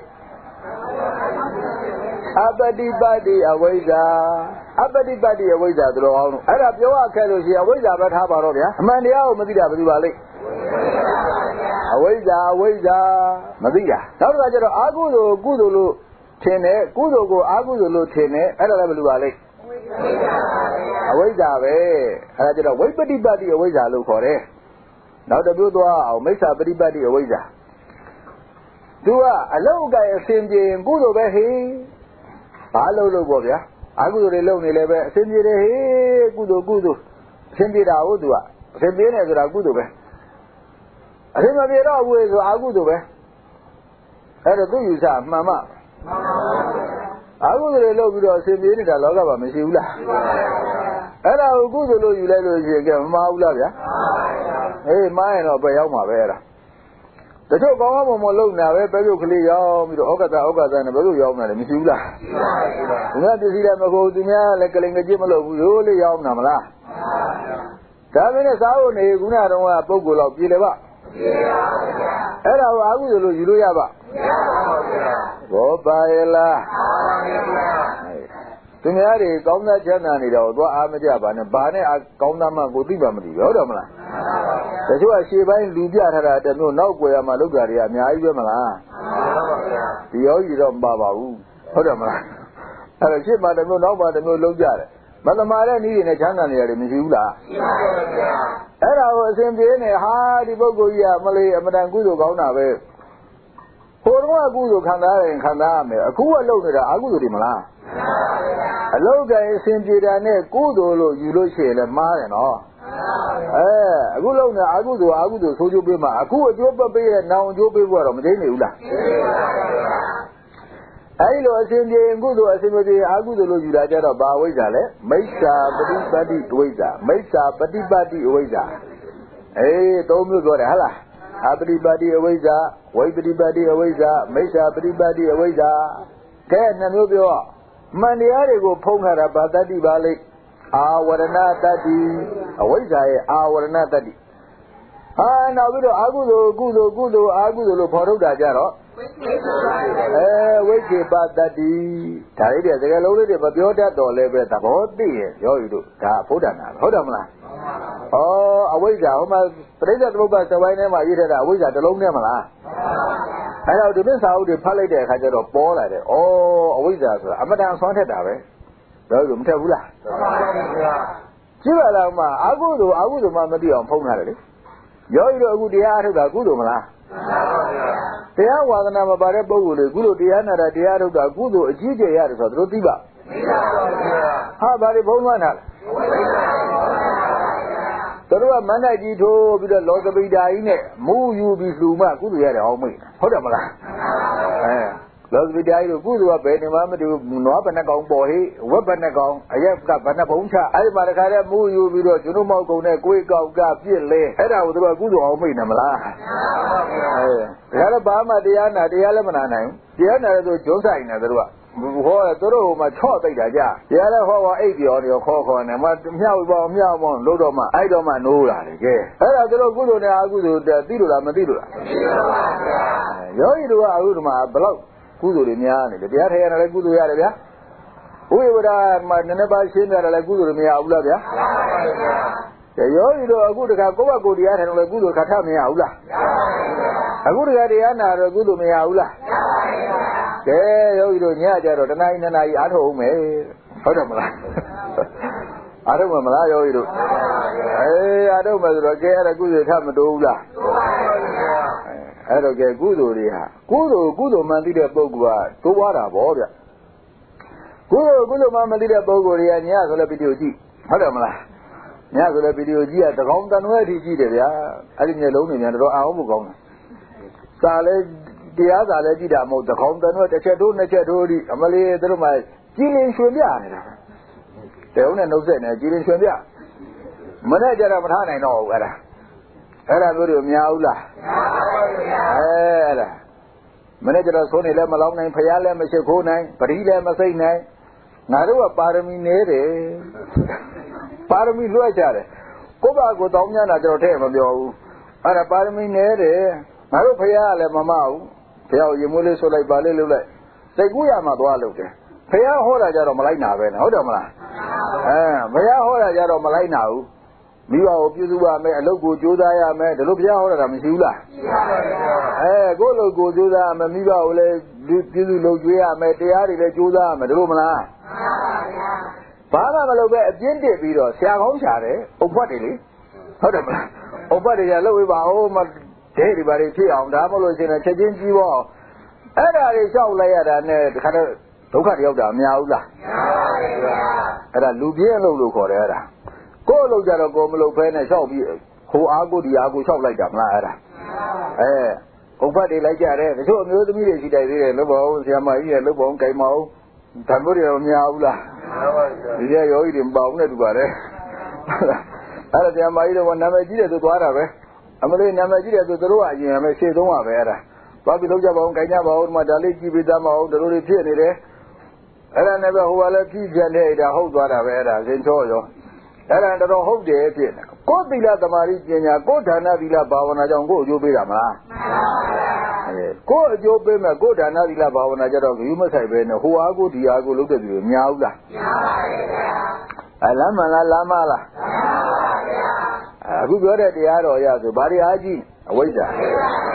အပတိပတ်တိအဝိဇ္ဇာအပတိပတ်တိအဝိဇ္ဇာတို့အောင်လို့အဲ့ဒါပြောရခဲ့လို့ရှိရင်အဝိဇ္ဇာပဲထားပါတော့ဗျာအမှန်တရားကိုမသိတာဘယ်သူပါလိမ့်အဝိဇ္ဇာအဝိဇ္ဇာမသိတာနောက်တစ်ခါကျတော့အာဟုလိုကုသိုလ်လို့ထင်တယ်ကုသိုလ်ကိုအာဟုလိုလို့ထင်တယ်အဲ့ဒါလည်းဘယ်သူပါလိမ့်အဝိဇ္ဇာပဲအဲ့ဒါကျတော့ဝိပတိပတ်တိအဝိဇ္ဇာလို့ခေါ်တယ်နောက်တစ်မျိုးသွားအောင်မိစ္ဆာပฏิပတ်တိအဝိဇ္ဇာသူကအလုံးအကဲအစင်ပြေရင်ကုသိုလ်ပဲဟေးဘာလို့လို့ပေါ့ဗျာအကုသိုလ်တွေလုပ်နေလည်းပဲအစင်ပြေတယ်ဟေးကုသိုလ်ကုသိုလ်အစင်ပြေတာဟုတ်သူကအစင်ပြေနေဆိုတာကုသိုလ်ပဲအစင်မပြေတော့ဘူးဆိုအကုသိုလ်ပဲအဲ့တော့သူယူဆမှန်မှအကုသိုလ်တွေလုပ်ပြီးတော့အစင်ပြေနေတာလောကမှာမရှိဘူးလားအဲ့ဒါကိုကုသိုလ်လို့ယူလိုက်လို့ရှိရင်ကဲမမှားဘူးလားဗျာအေးမှားရင်တော့ပဲရောက်မှာပဲအဲ့ဒါတချို့ကောင်းကောင်းမွန်မွန်လုပ်နေတာပဲပဲပြုတ်ကလေးရောက်ပြီးတော့ဩကတာဩကတာနဲ့ဘယ်လိုရောက်နေလဲမရှိဘူးလားဒီကပစ္စည်းလည်းမကိုသူများလည်းကလိန်ကကြည့်မလို့ဘူးရိုးလေးရောက်နေမလားဒါမင်းနဲ့စားဖို့နေခုနကတော့ပုဂ္ဂိုလ်တော့ပြေတယ်ဗျပြေပါဗျာအဲ့ဒါကိုအာဟုဆိုလို့ယူလို့ရပါမရပါဘူးဗျာဘောပါရဲ့လားသူများတွေကောင်းတဲ့ချမ်းသာနေတော့သွားအားမကြပါနဲ့ဘာနဲ့ကောင်းသားမှကိုသိပါမသိဘူးဟုတ်တယ်မလားတချို့ကရှေ့ပိုင်းလူပြထားတာတမျိုးနောက်ွယ်ရမှာလောက်ကြတွေအများကြီးပဲမလားဒီယောဂီတော့မပါပါဘူးဟုတ်တယ်မလားအဲ့တော့ရှင်းမှတမျိုးနောက်မှတမျိုးလုံးကြတယ်မသမာတဲ့နည်းတွေနဲ့ချမ်းသာနေရတယ်မရှိဘူးလားရှိပါဘူးဗျာအဲ့ဒါကိုအစဉ်ပြေနေဟာဒီပုဂ္ဂိုလ်ကြီးကမလေးအမတန်ကုသိုလ်ကောင်းတာပဲဟိုတော့ကုသိုလ်ခံစားရင်ခံစားရမယ်အခုကလုံနေတာအကုသိုလ်တွေမလားမှန်ပါဗျာအလုတ်ကံအစဉ်ပြေတာနဲ့ကုသိုလ်လို့ယူလို့ရှိရင်လည်းမှားတယ်နော်အဲအခုလုံးနေအကုသိုလ်အကုသိုလ်ဆိုးကျိုးပေးမှာအခုအကျိုးပတ်ပေးတဲ့နောင်အကျိုးပေးဖို့တော့မသိနေဘူးလားသိပါပါဗျာအဲဒီလိုအစဉ်ပြေကုသိုလ်အစဉ်မပြေအကုသိုလ်လို့ယူတာကြတော့ဘာဝိဇ္ဇာလဲမိစ္ဆာပฏิပတ်တိဝိဇ္ဇာမိစ္ဆာပฏิပတ်တိဝိဇ္ဇာအေးသုံးမျိုးပြောတယ်ဟုတ်လားအပฏิပတ်တိအဝိဇ္ဇာဝိပฏิပတ်တိအဝိဇ္ဇာမိစ္ဆာပฏิပတ်တိအဝိဇ္ဇာကဲနှမျိုးပြောမှန်တရားတွေကိုဖုံးထားတာဘာတတ္တိပါလိမ့်အာဝရဏတတ္တိအဝိဇ္ဇာရဲ့အာဝရဏတတ္တိဟာနောက်ပြီးတော့အာကုသိုလ်ကုသိုလ်ကုသိုလ်အာကုသိုလ်လို့ဖော်ထုတ်တာကြတော့အဲဝိကေပတတ္တိဒါလေးတွေစကားလုံးလေးတွေမပြောတတ်တော့လည်းပဲသဘောသိရဲ့ရောယူတို့ဒါဘုဒ္ဓနာဟုတ်တယ်မလားဩအဝိဇ္ဇာဟိုမှာပရိစ္ဆေသမုပ္ပါသဝိုင်းထဲမှာရေးထားတာအဝိဇ္ဇာတစ်လုံးနဲ့မလားအဲတော့ဒီပစ္စာဥတွေဖတ်လိုက်တဲ့အခါကျတော့ပေါ်လာတယ်ဩအဝိဇ္ဇာဆိုတာအမတန်ဆွမ်းထက်တာပဲတော့မထက်ဘူးလားမှန်ပါဗျာကြည့်ပါလားမှာအကုသိုလ်အကုသိုလ်မှမသိအောင်ဖုံးထားတယ်လေယောဂီတို့အခုတရားအထုတ်တာကုသိုလ်မလားမှန်ပါဗျာတရားဝါဒနာမပါတဲ့ပုဂ္ဂိုလ်တွေကုသိုလ်တရားနာတာတရားထုတ်တာကုသိုလ်အကြီးကျယ်ရတယ်ဆိုတော့သူတို့သိပါသိပါပါဗျာဟာဘာတွေဖုံးသွားတာလဲသူတို့ကမန္တကြီးထိုးပြီးတော့လောကပိတာကြီးနဲ့မူးယူပြီးလှူမှကုသိုလ်ရတယ်အောင်မိတ်ဟုတ်တယ်မလားအဲလောကပိတာကြီးတို့ကုသိုလ်ကဘယ်နေမှမတူနွားဘဏ္ဍကောင်ပေါ်ဟိဝက်ဘဏ္ဍကောင်အရက်ကဘဏ္ဍဘုံချအဲ့ဒီမှာတခါတည်းမူးယူပြီးတော့ကျွန်တော်မောက်ကုန်နဲ့ကိုယ်ကောက်ကပြစ်လဲအဲ့ဒါကိုသူတို့ကကုသိုလ်အောင်မိတ်တယ်မလားအဲဒါလည်းဘာမှတရားနာတရားလည်းမနာနိုင်ဘူးတရားနာတဲ့သူဂျုံဆိုင်နေသူတို့ကဟောသူတို့ဟိုမှာချော့သိတာကြတရားလည်းဟောဟောအိပ်ပြောနေခေါ်ခေါ်နေမှမြောက်ပေါ့မြောက်ပေါ့လို့တော့မှအဲ့တော့မှနိုးလာတယ်ကဲအဲ့ဒါသူတို့ကုသိုလ်နဲ့အကုသိုလ်သိလို့လားမသိလို့လားမသိပါဘူးဗျာယောဂီတို့ကအခုဒီမှာဘလောက်ကုသိုလ်တွေများနေတယ်တရားထိုင်ရတယ်လည်းကုသိုလ်ရတယ်ဗျာဝိဝဒမှာနည်းနည်းပါရှင်းပြတယ်လည်းကုသိုလ်တွေမရဘူးလားဗျာမှန်ပါဗျာကဲယောဂီတို့အခုတခါကိုယ့်ဘက်ကိုတရားထိုင်လို့လည်းကုသိုလ်ခါထမရဘူးလားမှန်ပါဗျာအခုတခါတရားနာတော့ကုသိုလ်မရဘူးလားမှန်ပါဗျာကဲယောဂီတို့ညကြတော့တနားရီနှစ်နာရီအားထုတ်အောင်မယ်ဟုတ်တယ်မလားအားထုတ်မလားယောဂီတို့အေးအားထုတ်မယ်ဆိုတော့ကဲအဲ့ဒါကုသိုလ်ထမတိုးဘူးလားတိုးပါဘူးဗျာအဲ့တော့ကဲကုသိုလ်တွေဟာကုသိုလ်ကုသိုလ်မှန်သိတဲ့ပုဂ္ဂိုလ်ကတိုးွားတာဗောဗျကုသိုလ်ကုသိုလ်မှမသိတဲ့ပုဂ္ဂိုလ်တွေကညဆိုလည်းဗီဒီယိုကြည့်ဟုတ်တယ်မလားညဆိုလည်းဗီဒီယိုကြည့်ရတကောင်တန်ွဲအထိကြည့်တယ်ဗျာအဲ့ဒီမျက်လုံးတွေများတော့အာအောင်မကောင်းဘူးစာလဲတရားစာလဲကြည့်တာမဟုတ်တကောင်တန်ွဲတစ်ချက်တိုးနှစ်ချက်တိုးဒီအမလေးသူတို့မှကြည်လင်ရွှင်ပြနေတာတဲုံနဲ့နှုတ်ဆက်နေကြည်လင်ရွှင်ပြမနဲ့ကြတော့မထားနိုင်တော့ဘူးအဲ့ဒါအဲ့ဒါမျိုးတွေမများဘူးလားများပါဘူးဗျာအဲအဲ့ဒါမနေ့ကျတော့ဆိုးနေလည်းမလောင်းနိုင်ဖျားလည်းမရှိခိုးနိုင်ပရိလည်းမစိတ်နိုင်ငါတို့ကပါရမီနေတယ်ပါရမီလွှဲကြတယ်ကိုယ့်ဘာကိုတောင်းများတာကျတော့ထဲမပြောဘူးအဲ့ဒါပါရမီနေတယ်ငါတို့ဖျားလည်းမမဘူးဖျားကိုရေမွေးလေးဆိုလိုက်ပါလေးလုပ်လိုက်စိတ်ကူးရမှာသွားလုပ်တယ်ဖျားဟောတာကြတော့မလိုက်နာပဲနဲ့ဟုတ်တယ်မလားအဲဖျားဟောတာကြတော့မလိုက်နာဘူးမိဘကိုပြုစုရမယ်အလုပ်ကိုကြိုးစားရမယ်ဒါလို့ဘုရားဟောတာမရှိဘူးလားရှိပါပါဗျာအဲကိုယ့်လုပ်ကိုကြိုးစားရမယ်မိဘကိုလည်းပြုစုလုပ်ကြွေးရမယ်တရားတွေလည်းကြိုးစားရမယ်ဒါလို့မလားမှန်ပါဗျာဘာမှမလုပ်ပဲအပြင်းတက်ပြီးတော့ဆရာကောင်းရှာတယ်ဥပ္ပတ်တွေလေဟုတ်တယ်မလားဥပ္ပတ်တွေကလုပ်ဝေးပါဦးမဒဲတွေဘာတွေဖြစ်အောင်ဒါမှမဟုတ်ရှင်ချက်ချင်းကြီးပေါ့အဲ့ဒါတွေလျှောက်လိုက်ရတာနဲ့တခါတော့ဒုက္ခတွေရောက်တာမများဘူးလားများပါဗျာအဲ့ဒါလူပြင်းလို့လို့ခေါ်တယ်အဲ့ဒါကိုယ်လောက်ကြတော့ကိုယ်မလုပ်ဖဲနဲ့လျှောက်ပြီးဟိုအားကိုဒီအားကိုလျှောက်လိုက်တာမလားအဲ့ဒါအဲဥပ္ပတ်တွေလိုက်ကြတယ်တချို့အမျိုးသမီးတွေရှိတယ်သေးတယ်လို့ပေါ့ဆရာမကြီးရဲ့လို့ပေါ့ကြိုင်မအောင်ဓာတ်မိုးတွေတော့မများဘူးလားများပါဗျာဒီရဲ့ယောဂီတွေမပေါဘူးနဲ့တူပါတယ်အဲ့ဒါဆရာမကြီးတော့နာမည်ကြီးတယ်သူသွားတာပဲအမလေးနာမည်ကြီးတယ်သူတို့ကအရင်ပဲရှေ့သုံးပါပဲအဲ့ဒါဘာပြီးလောက်ကြပါအောင်ကြိုင်ကြပါအောင်ဒီမှာဒါလေးကြည့်ပေးသားမအောင်တို့တွေဖြစ်နေတယ်အဲ့ဒါနဲ့ပဲဟိုကလည်းကြည့်ပြန်တဲ့ဒါဟုတ်သွားတာပဲအဲ့ဒါစင်ချောရောအဲ့ဒါတော်တော်ဟုတ်တယ်ဖြစ်နေကိုယ်သီလသမာဓိပညာကိုယ်ဒါနသီလဘာဝနာကြောင့်ကိုယ်အကျိုးပေးတာမလားမှန်ပါဗျာအဲကိုယ်အကျိုးပေးမဲ့ကိုယ်ဒါနသီလဘာဝနာကြတော့ယူမဆိုင်ပဲနဲ့ဟိုအားကိုဒီအားကိုလုပ်တဲ့သူတွေများဘူးလားများပါဗျာအလမ်းမလားလမ်းမလားမှန်ပါဗျာအခုပြောတဲ့တရားတော်ရဆိုဘာတွေအားကြီးအဝိဇ္ဇာ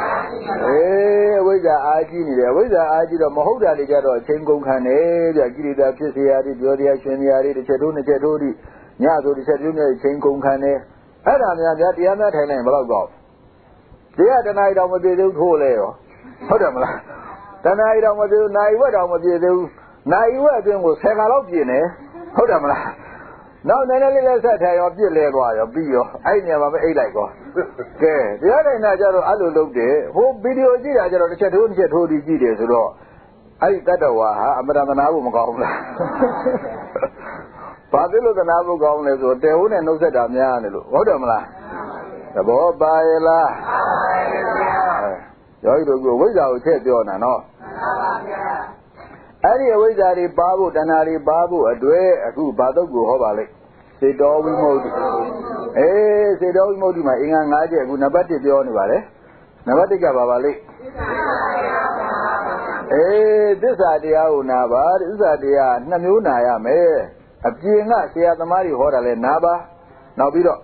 အေးအဝိဇ္ဇာအားကြီးနေတယ်အဝိဇ္ဇာအားကြီးတော့မဟုတ်တာတွေကြတော့အချိန်ကုန်ခံတယ်ဗျကိရိတာဖြစ်เสียရည်ပြောတရားရှင်ရာတွေတစ်ချက်ထိုးနှစ်ချက်ထိုးပြီးညဆိုတစ်ချက်ပြုံးနေအချိန်ကုန်ခံတယ်အဲ့ဒါများဗျတရားများထိုင်နိုင်ဘယ်တော့ကောတရားတဏှာတောင်မပြေသေးဘူးထိုးလဲရောဟုတ်တယ်မလားတဏှာတောင်မပြေဘူးနာယီဝက်တောင်မပြေသေးဘူးနာယီဝက်အတွင်းကိုဆယ်ခါလောက်ပြင်နေဟုတ်တယ်မလားနောက်နည်းနည်းလေးလက်ဆက်ထိုင်ရောပြစ်လဲသွားရောပြီးရောအဲ့ညမှာပဲအိတ်လိုက်ကောကဲတရားထိုင်တာကြတော့အဲ့လိုလုပ်တယ်ဟိုဗီဒီယိုကြည့်တာကြတော့တစ်ချက်ထိုးတစ်ချက်ထိုးပြီးကြည့်တယ်ဆိုတော့အဲ့ဒီတတ္တဝါဟာအမရမနာဖို့မကောင်းဘူးလားဘာဖြစ်လို့သနာဖို့ကောင်းလဲဆိုတဲဟုတ်နဲ့နှုတ်ဆက်တာများတယ်လို့ဟုတ်တယ်မလားသဘောပါရဲ့လားယောဂီတို့ကဝိဇ္ဇာကိုထည့်ပြောနေတာနော်အဲ့ဒီအဝိဇ္ဇာတွေပါဖို့တဏှာတွေပါဖို့အတွေ့အခုဘာတော့ကိုဟောပါလိမ့်စေတောဝိမု ക്തി အေးစေတောဝိမု ക്തി မှာအင်္ဂါ၅ချက်အခုနံပါတ်၁ပြောနေပါတယ်နံပါတ်၁ကဘာပါလိမ့်အေးသစ္စာတရားကိုနာပါသစ္စာတရားနှစ်မျိုးနာရမယ်အပြင်ကဆရာသမားတွေဟောတာလဲနာပါနောက်ပြီးတော့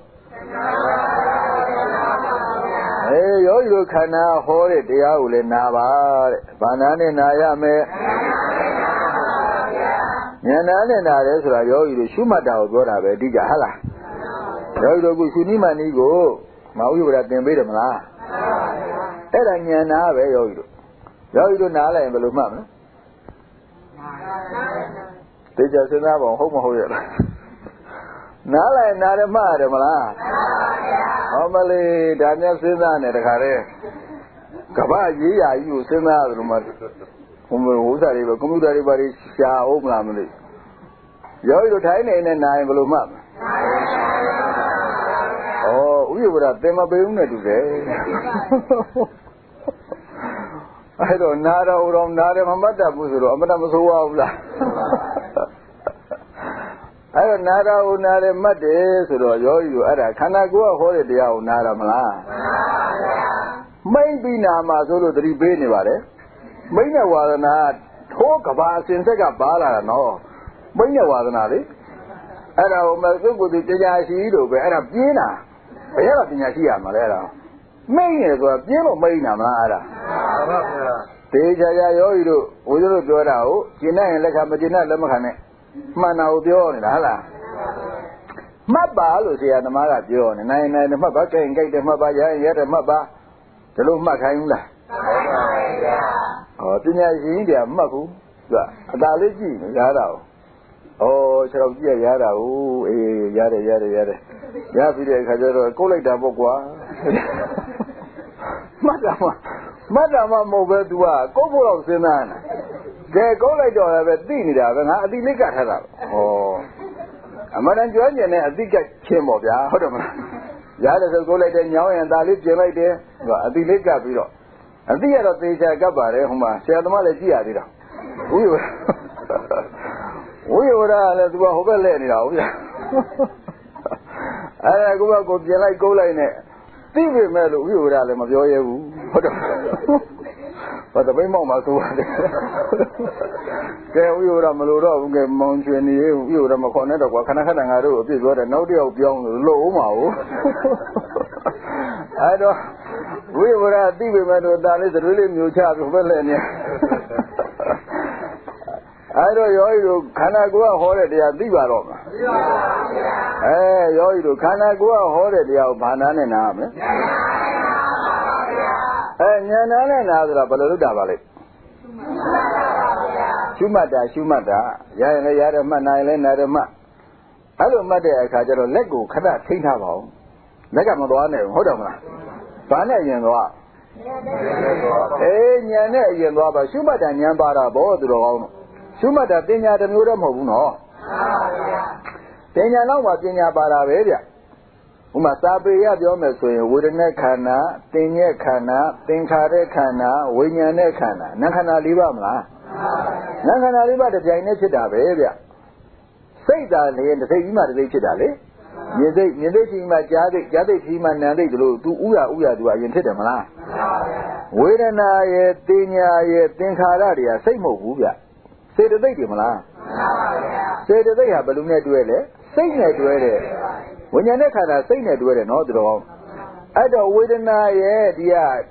အေးယောဂီတို့ခန္ဓာဟောတဲ့တရားကိုလည်းနာပါတဲ့။ဘာနာနဲ့နာရမယ်။ဉာဏ်နာနဲ့နာတယ်ဆိုတာယောဂီတို့ရှုမှတ်တာကိုပြောတာပဲအဓိကဟုတ်လား။ယောဂီတို့ကရှုနိမဏီကိုမဟုတ်ဘူးလားသင်ပေးတယ်မလား။အဲ့ဒါဉာဏ်နာပဲယောဂီတို့။ယောဂီတို့နားလိုက်ရင်ဘယ်လိုမှတ်မလဲ။တေချာစဉ်းစားပါဟုတ်မဟုတ်ရဲ့လား။နားလိုက်နားတယ်မှတ်ရတယ်မလား။ဟောမလေးဒါများစဉ်းစားနေတခါတည်းကမ္ဘာရေးရာကြီးကိုစဉ်းစားတယ်မှာဟိုဟိုစားတွေပဲကွန်ပျူတာတွေပါရှာအောင်မလားမလို့ရောဒီလိုထိုင်းနေနေနိုင်ဘယ်လိုမှမလဲဩဥယျာဉ်ကသင်မပေးဘူးနဲ့တူတယ်အဲ့တော့နားတော်တော်နားတယ်မမှတ်တတ်ဘူးဆိုတော့အမတမဆိုးပါဘူးလားအဲ့တော့နာတာကိုနာတယ်မှတ်တယ်ဆိုတော့ယောဂီတို့အဲ့ဒါခန္ဓာကိုယ်ကဟောတဲ့တရားကိုနာတာမလားမိမ့်ပြီးနာမှာဆိုလို့သတိပေးနေပါတယ်မိမ့်တဲ့ဝါဒနာထိုးကဘာအစဉ်သက်ကပါလာတာနော်မိမ့်တဲ့ဝါဒနာလေအဲ့ဒါဟိုမဲ့သူ့ကိုယ်သူတရားရှိလို့ပဲအဲ့ဒါပြင်းတာဘယ်ရပညာရှိရမှာလဲအဲ့ဒါမိမ့်နေဆိုတာပြင်းလို့မိမ့်တာမလားအဲ့ဒါမှန်ပါဗျာတေချာချာယောဂီတို့ဘုရားတို့ပြောတာကိုကျင့်နိုင်ရင်လက်ခံမကျင့်နိုင်လက်မခံနဲ့မှန်တာကိုပြောနေတာဟုတ်လားမှတ်ပါလို့ဆရာသမားကပြောနေနိုင်နိုင်မှတ်ပါကြိုင်ကြိုက်တယ်မှတ်ပါရရင်ရတယ်မှတ်ပါဒီလိုမှတ်ခိုင်းဘူးလားမှတ်ပါဗျာဟောပညာရှင်တွေကမှတ်ဘူးသူကအသာလေးကြည့်နေရတာဩခြေတော်ကြည့်ရရတာဟိုအေးရတယ်ရတယ်ရတယ်ရပြီးတဲ့အခါကျတော့ကိုယ်လိုက်တာပေါ့ကွာမှတ်တာမှမှတ်တာမှမဟုတ်ပဲ तू ကကိုယ်ဖို့တော့စဉ်းစားနေကဲကိုယ်လိုက်တော့လည်းပဲသိနေတာပဲငါအတိလိကထားတာဩအမှန်တန်ကြွကျင်တဲ့အတိကချင်းပေါ့ဗျာဟုတ်တယ်မလားရတယ်ဆိုကိုယ်လိုက်တဲ့ညောင်းရင်ဒါလေးကျင်လိုက်တယ်သူကအတိလိကပြီးတော့အတိရတော့သေချာကပ်ပါတယ်ဟိုမှာဆရာသမားလည်းကြည့်ရသေးတာဝိဝဝိဝရလည်းသူကဟိုဘက်လဲနေတာဟုတ်ဗျာအဲ့ဒါကကိုပြင်လိုက်ကိုယ်လိုက်နဲ့သိပေမဲ့လို့ဝိဝရလည်းမပြောရဲဘူးဟုတ်တယ်ဘာတပိမောက်မှာဆိုပါတယ်ကဲဝိဝရမလို့တော့ဘူးကဲမောင်ချွေနေဝိဝရမခေါ်နဲ့တော့ကွာခဏခဏငါတို့အပြစ်ပြောတယ်နောက်တစ်ယောက်ပြောင်းလို့လို့ဦးမှာဟုတ်အဲ့တော့ဝိဝရသိပေမဲ့လို့ဒါလေးသတွေးလေးမျိုးချပြီးဘယ်လဲနေအဲ့တော့ယောဂီတို့ခန္ဓာကိုယ်ကဟောတဲ့တရားသိပါတော့မလားသိပါပါဗျာအဲယောဂီတို့ခန္ဓာကိုယ်ကဟောတဲ့တရားကိုဘာနာနဲ့နာရမလဲအဲဉာဏ်နာနဲ့နာဆိုတာဘယ်လိုလုပ်တာပါလဲရှုမှတ်တာရှုမှတ်တာရရင်လည်းရတယ်မှတ်နိုင်လည်းနာတယ်မှတ်အဲ့လိုမှတ်တဲ့အခါကျတော့လက်ကိုခဏထိန်းထားပါဦးလက်ကမသွားနဲ့ဟုတ်တယ်မလားဘာနဲ့ရင်သွားအေးဉာဏ်နဲ့အရင်သွားပါရှုမှတ်တာဉာဏ်ပါတာဘောသူတော်ကောင်းရှုမှတ်တာပညာတစ်မျိုးတည်းမဟုတ်ဘူးနော်ပညာတော့မှပညာပါတာပဲဗျဥမာစာပေရပြောမယ်ဆိုရင်ဝေဒနာခန္ဓာသင်ညက်ခန္ဓာသင်္ခါရခန္ဓာဝိညာဉ်နဲ့ခန္ဓာနာခန္ဓာ၄ပါးမလားနာခန္ဓာ၄ပါးတစ်ပြိုင်တည်းဖြစ်တာပဲဗျစိတ်သာလည်းတစ်စိတ်ကြီးမှတစ်စိတ်ဖြစ်တာလေမြင်စိတ်မြင်စိတ်ကြီးမှကြားစိတ်ကြားစိတ်ကြီးမှနာစိတ်တို့သူဥရဥရသူအရင်ဖြစ်တယ်မလားဝေဒနာရဲ့သင်ညာရဲ့သင်္ခါရတွေကစိတ်မဟုတ်ဘူးဗျစေတသိက်တွေမလားစေတသိက်ဟာဘယ်လိုနဲ့တွဲလဲစိတ်နဲ့တွဲတယ်ဝိညာဉ်နဲ့ခန္ဓာစိတ်နဲ့တွဲတယ်နော်သူတော်အဲ့တော့ဝေဒနာရဲ့ဒီက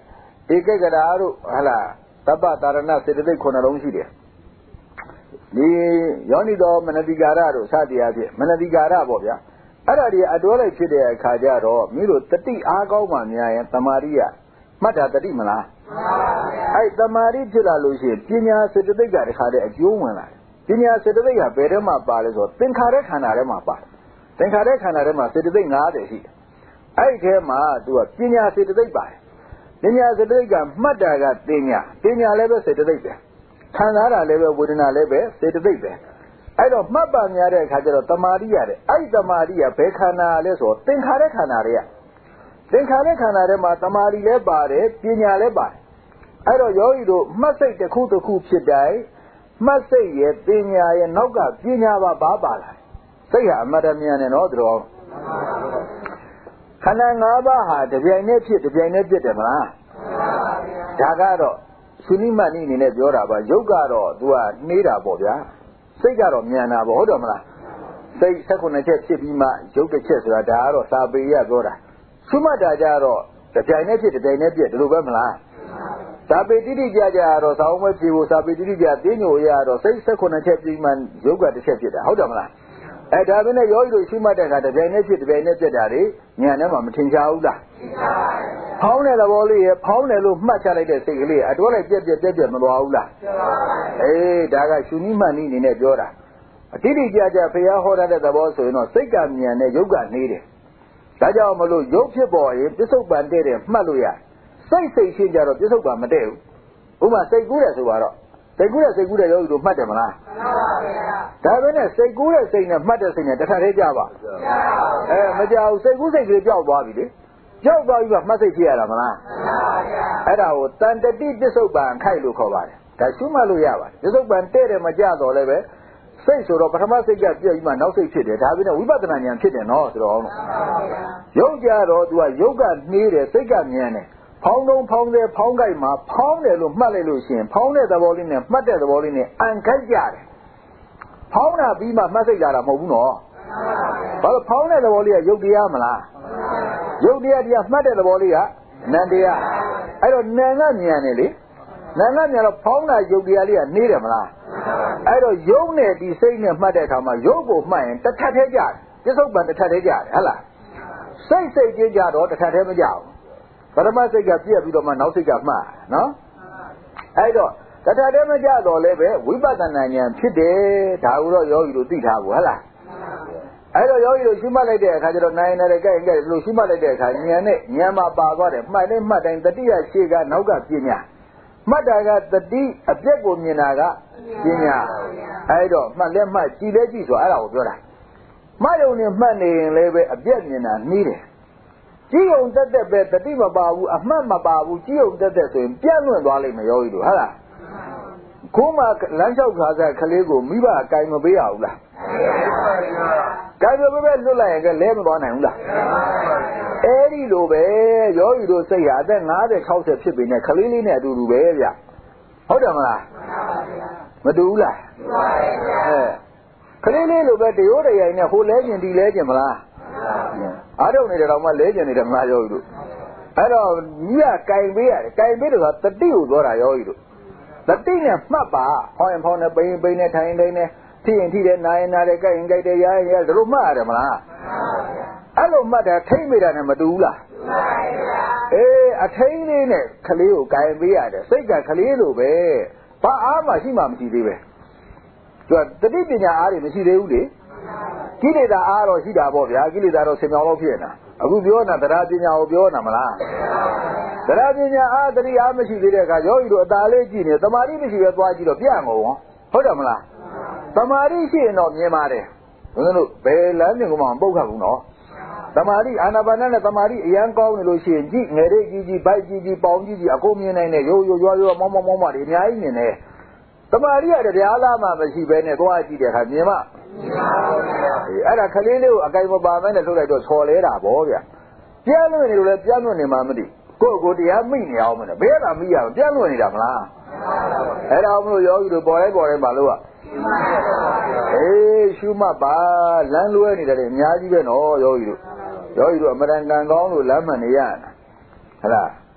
ဧကဂရာတို့ဟလာတပ္ပတာရဏစေတသိက်ခုနှစ်လုံးရှိတယ်ဒီယောနိတော်မနတိကာရတို့စသည်အဖြစ်မနတိကာရပေါ့ဗျာအဲ့ဒါဒီအတွဲလိုက်ဖြစ်တဲ့အခါကျတော့မိတို့တတိအားကောင်းမှများရင်တမာရိယမှတ်တာတတိမလားမှန်ပါဗျာအဲ့တမာရိဖြစ်လာလို့ရှိရင်ပညာစေတသိက်ကတခါတည်းအကျိုးဝင်လာတယ်ပညာစေတသိက်ကဘယ်ထဲမှာပါလဲဆိုတော့သင်္ခါရခန္ဓာထဲမှာပါတယ်သင်္ခါရခန္ဓာထဲမှာစေတသိက်၅၀ရှိတယ်အဲ့ဒီထဲမှာသူကပညာစေတသိက်ပါတယ်ပညာစေတသိက်ကမှတ်တာကပညာပညာလည်းပဲစေတသိက်ပဲခံစားတာလည်းပဲဝေဒနာလည်းပဲစေတသိက်ပဲအဲ့တော့မှတ်ပါများတဲ့အခါကျတော့တမာရိယတဲ့အဲ့ဒီတမာရိယဘယ်ခန္ဓာလဲဆိုတော့သင်္ခါရခန္ဓာတွေကသင်္ခါရခန္ဓာထဲမှာတမာရိလည်းပါတယ်ပညာလည်းပါတယ်အဲ့တော့ယောဂီတို့မှတ်စိတ်တစ်ခုတစ်ခုဖြစ်တိုင်းမှတ်စိတ်ရဲ့ပညာရဲ့နောက်ကပညာပါပါပါလာစိတ်ဟာအမတ္တမြန်တယ်နော်တို့ခန္ဓာ၅ပါးဟာတပြိုင်တည်းဖြစ်တပြိုင်တည်းပြစ်တယ်မလားဒါကတော့သုနိမတ်နိအနေနဲ့ပြောတာပါယုတ်ကတော့ तू ကနှေးတာပေါ့ဗျာစိတ်ကတော့မြန်တာပေါ့ဟုတ်တယ်မလားစိတ်၁၉ချက်ဖြစ်ပြီးမှယုတ်တစ်ချက်ဆိုတာဒါကတော့စာပေရပြောတာသုမတ်တာကြတော့တပြိုင်တည်းဖြစ်တပြိုင်တည်းပြစ်ဒီလိုပဲမလားစာပေတိတိကျကျတော့စာအုပ်မဲ့ဖြေဖို့စာပေတိတိကျသိညိုရတော့စိတ်၁၉ချက်ပြီးမှယုတ်ကတစ်ချက်ဖြစ်တာဟုတ်တယ်မလားအဲဒါပဲနဲ့ယောဂီတို့ရှိမှတ်တဲ့အခါတပြိုင်တည်းဖြစ်တပြိုင်တည်းပြတ်တာတွေဉာဏ်ထဲမှာမထင်ရှားဘူးလားထင်ရှားပါဘူးဖောင်းတဲ့သဘောလေးရဖောင်းတယ်လို့မှတ်ချလိုက်တဲ့စိတ်ကလေးအတွဲလိုက်ပြက်ပြက်ပြက်ပြက်မသွားဘူးလားထင်ပါဘူးအေးဒါကရှုနိမှန်နိအနေနဲ့ပြောတာအတိတိကျကျဖျားဟောတဲ့သဘောဆိုရင်တော့စိတ်ကမြန်နဲ့ယုတ်ကနေတယ်ဒါကြောင့်မလို့ယုတ်ဖြစ်ပေါ်ရင်ပစ္စုပန်တဲ့တယ်မှတ်လို့ရစိတ်စိတ်ရှင်းကြတော့ပစ္စုပန်မတဲ့ဘူးဥပမာစိတ်ကူးတယ်ဆိုတော့စိတ်ကူးတဲ့စိတ်ကူးတဲ့ယောဂီတို့မှတ်တယ်မလားမှန်ပါဗျာဒါပဲနဲ့စိတ်ကူးတဲ့စိတ်နဲ့မှတ်တဲ့စိတ်နဲ့တစ်ခါတည်းကြပါအဲမကြောက်စိတ်ကူးစိတ်ကလေးကြောက်သွားပြီလေကြောက်သွားပြီးမှမှတ်စိတ်ဖြစ်ရတာမလားမှန်ပါဗျာအဲ့ဒါကိုတန်တတိပစ္စုပန်ခိုက်လို့ခေါ်ပါတယ်ဒါရှုမှတ်လို့ရပါတယ်ပစ္စုပန်တဲ့တယ်မကြတော့လည်းပဲစိတ်ဆိုတော့ပထမစိတ်ကပြည့်ပြီးမှနောက်စိတ်ဖြစ်တယ်ဒါပဲနဲ့ဝိပဿနာဉာဏ်ဖြစ်တယ်နော်ဆိုတော့အောင်လို့ယုတ်ကြတော့ तू ကယုတ်ကနှေးတယ်စိတ်ကမြန်တယ်ဖောင်းလုံးဖောင်းတယ်ဖောင်းကြိုက်မှာဖောင်းတယ်လို့မှတ်လိုက်လို့ရှိရင်ဖောင်းတဲ့သဘောလေးနဲ့မှတ်တဲ့သဘောလေးနဲ့အန်ခိုက်ကြတယ်ဖောင်းတာပြီးမှမှတ်စိတ်ကြတာမဟုတ်ဘူးနော်ဘာလို့ဖောင်းတဲ့သဘောလေးကယုတ်တရားမလားယုတ်တရားတရားမှတ်တဲ့သဘောလေးကနံတရားအဲ့တော့နံကမြန်တယ်လေနံကမြန်တော့ဖောင်းတာယုတ်တရားလေးကနှေးတယ်မလားအဲ့တော့ယုတ်နဲ့ဒီစိတ်နဲ့မှတ်တဲ့အခါမှာယုတ်ကိုမှတ်ရင်တစ်ထပ်သေးကြတယ်ပြစ္ဆုတ်ပန်တစ်ထပ်သေးကြတယ်ဟဟလားစိတ်စိတ်ချင်းကြတော့တစ်ထပ်သေးမကြဘူးပထမစိတ်ကပြည့်ပြီးတော့မှနောက်စိတ်ကမှားနော်အဲ့တော့တထတည်းမကြတော့လည်းပဲဝိပဿနာဉာဏ်ဖြစ်တယ်ဒါကိုတော့ယောဂီတို့သိထားဘူးဟလားအဲ့တော့ယောဂီတို့ရှုမှတ်လိုက်တဲ့အခါကျတော့နိုင်နေတယ်ကြိုက်ကြိုက်လို့ရှုမှတ်လိုက်တဲ့အခါဉာဏ်နဲ့ဉာဏ်မှာပါသွားတယ်မှတ်တိုင်းမှတ်တိုင်းတတိယရှေ့ကနောက်ကပညာမှတ်တာကတတိအပြက်ကိုမြင်တာကပညာအဲ့တော့မှတ်လဲမှတ်ကြည်လဲကြည်ဆိုအဲ့ဒါကိုပြောတာမှတ်ရုံနဲ့မှတ်နေရင်လည်းပဲအပြက်မြင်တာနှီးတယ်ကြည်ုံတက်တက်ပဲတတိမပါဘူးအမှတ်မပါဘူးကြည်ုံတက်တက်ဆိုရင်ပြန့်လွင့်သွားလိမ့်မယ်ယောဂီတို့ဟုတ်လားခုမှလမ်းလျှောက်ခါစားကလေးကိုမိဘအကင်မပေးရဘူးလားကင်မပေးပဲလွတ်လိုက်ရင်ကလဲမသွားနိုင်ဘူးလားအဲ့ဒီလိုပဲယောဂီတို့စိတ်ဟာအသက်၅၀ ၆၀ဖြစ်ပေနဲ့ကလေးလေးနဲ့အတူတူပဲဗျဟုတ်တယ်မလားမတူဘူးလားအဲကလေးလေးလိုပဲတရိုးတရိုင်နဲ့ဟိုလဲကျင်ဒီလဲကျင်မလားအားထုတ်နေတယ်တော့မှလဲကျင်နေတယ်မလားယောဂီတို့အဲ့တော့ကြီးကကင်ပေးရတယ်ကင်ပေးတယ်ဆိုတာတတိကိုပြောတာယောဂီတို့တတိနဲ့မှတ်ပါဟောရင်ဖောင်းနေပိန်ပိန်နဲ့ထိုင်တိုင်းနဲ့ထိရင်ထိတယ်နာရင်နာတယ်ကြိုက်ရင်ကြိုက်တယ်ရရင်ရဒါလိုမှတ်ရတယ်မလားအဲ့လိုမှတ်တာထိမ့်မိတာနဲ့မတူဘူးလားအေးအထိန်လေးနဲ့ကလေးကိုကင်ပေးရတယ်စိတ်ကကလေးလိုပဲဘာအားမှရှိမှမရှိသေးပဲသူကတတိပညာအားတွေမရှိသေးဘူးလေကိလေသာအားတော့ရှိတာပေါ့ဗျာကိလေသာတော့ဆင်မြောင်လို့ဖြစ်နေတာအခုပြောနေတာတရားပညာကိုပြောနေတာမလားတရားပညာအားတတိအားမရှိသေးတဲ့အခါယောဂီတို့အသာလေးကြည့်နေသမာဓိမရှိပဲသွားကြည့်တော့ပြန့်ကုန်ဟုတ်တယ်မလားသမာဓိရှိရင်တော့မြင်ပါတယ်ဘုန်းကြီးတို့ဘယ်လမ်းမြင်ကမှမပုတ်ခတ်ဘူးနော်သမာဓိအာနာပါနနဲ့သမာဓိအရန်ကောင်းနေလို့ရှိရင်ကြည့်ငယ်လေးကြီးကြီးဘိုက်ကြီးကြီးပေါင်ကြီးကြီးအကုန်မြင်နိုင်တယ်ရိုးရိုးရွာရွာမောင်းမောင်းမောင်းမောင်းတွေအများကြီးမြင်တယ်သမာဓိကတရားလားမှမရှိဘဲနဲ့သွားကြည့်တဲ့အခါမြင်မှအဲ့ဒါခလေးလေးကိုအကိုင်မပါမဲနဲ့ထုတ်လိုက်တော့ချော်လဲတာဗောဗျာပြန့်လွင့်နေလို့လည်းပြန့်လွင့်နေမှမသိကိုယ့်ကိုယ်တရားမိနေအောင်မနဲ့ဘယ်ကမိရမပြန့်လွင့်နေတာမလားအဲ့ဒါမလို့ယောဂီတို့ပေါ်တိုင်းပေါ်တိုင်းပါလို့ကအေးရှုမှတ်ပါလမ်းလွဲနေတယ်အများကြီးပဲနော်ယောဂီတို့ယောဂီတို့အမရန်ကံကောင်းလို့လမ်းမှန်နေရတာဟလား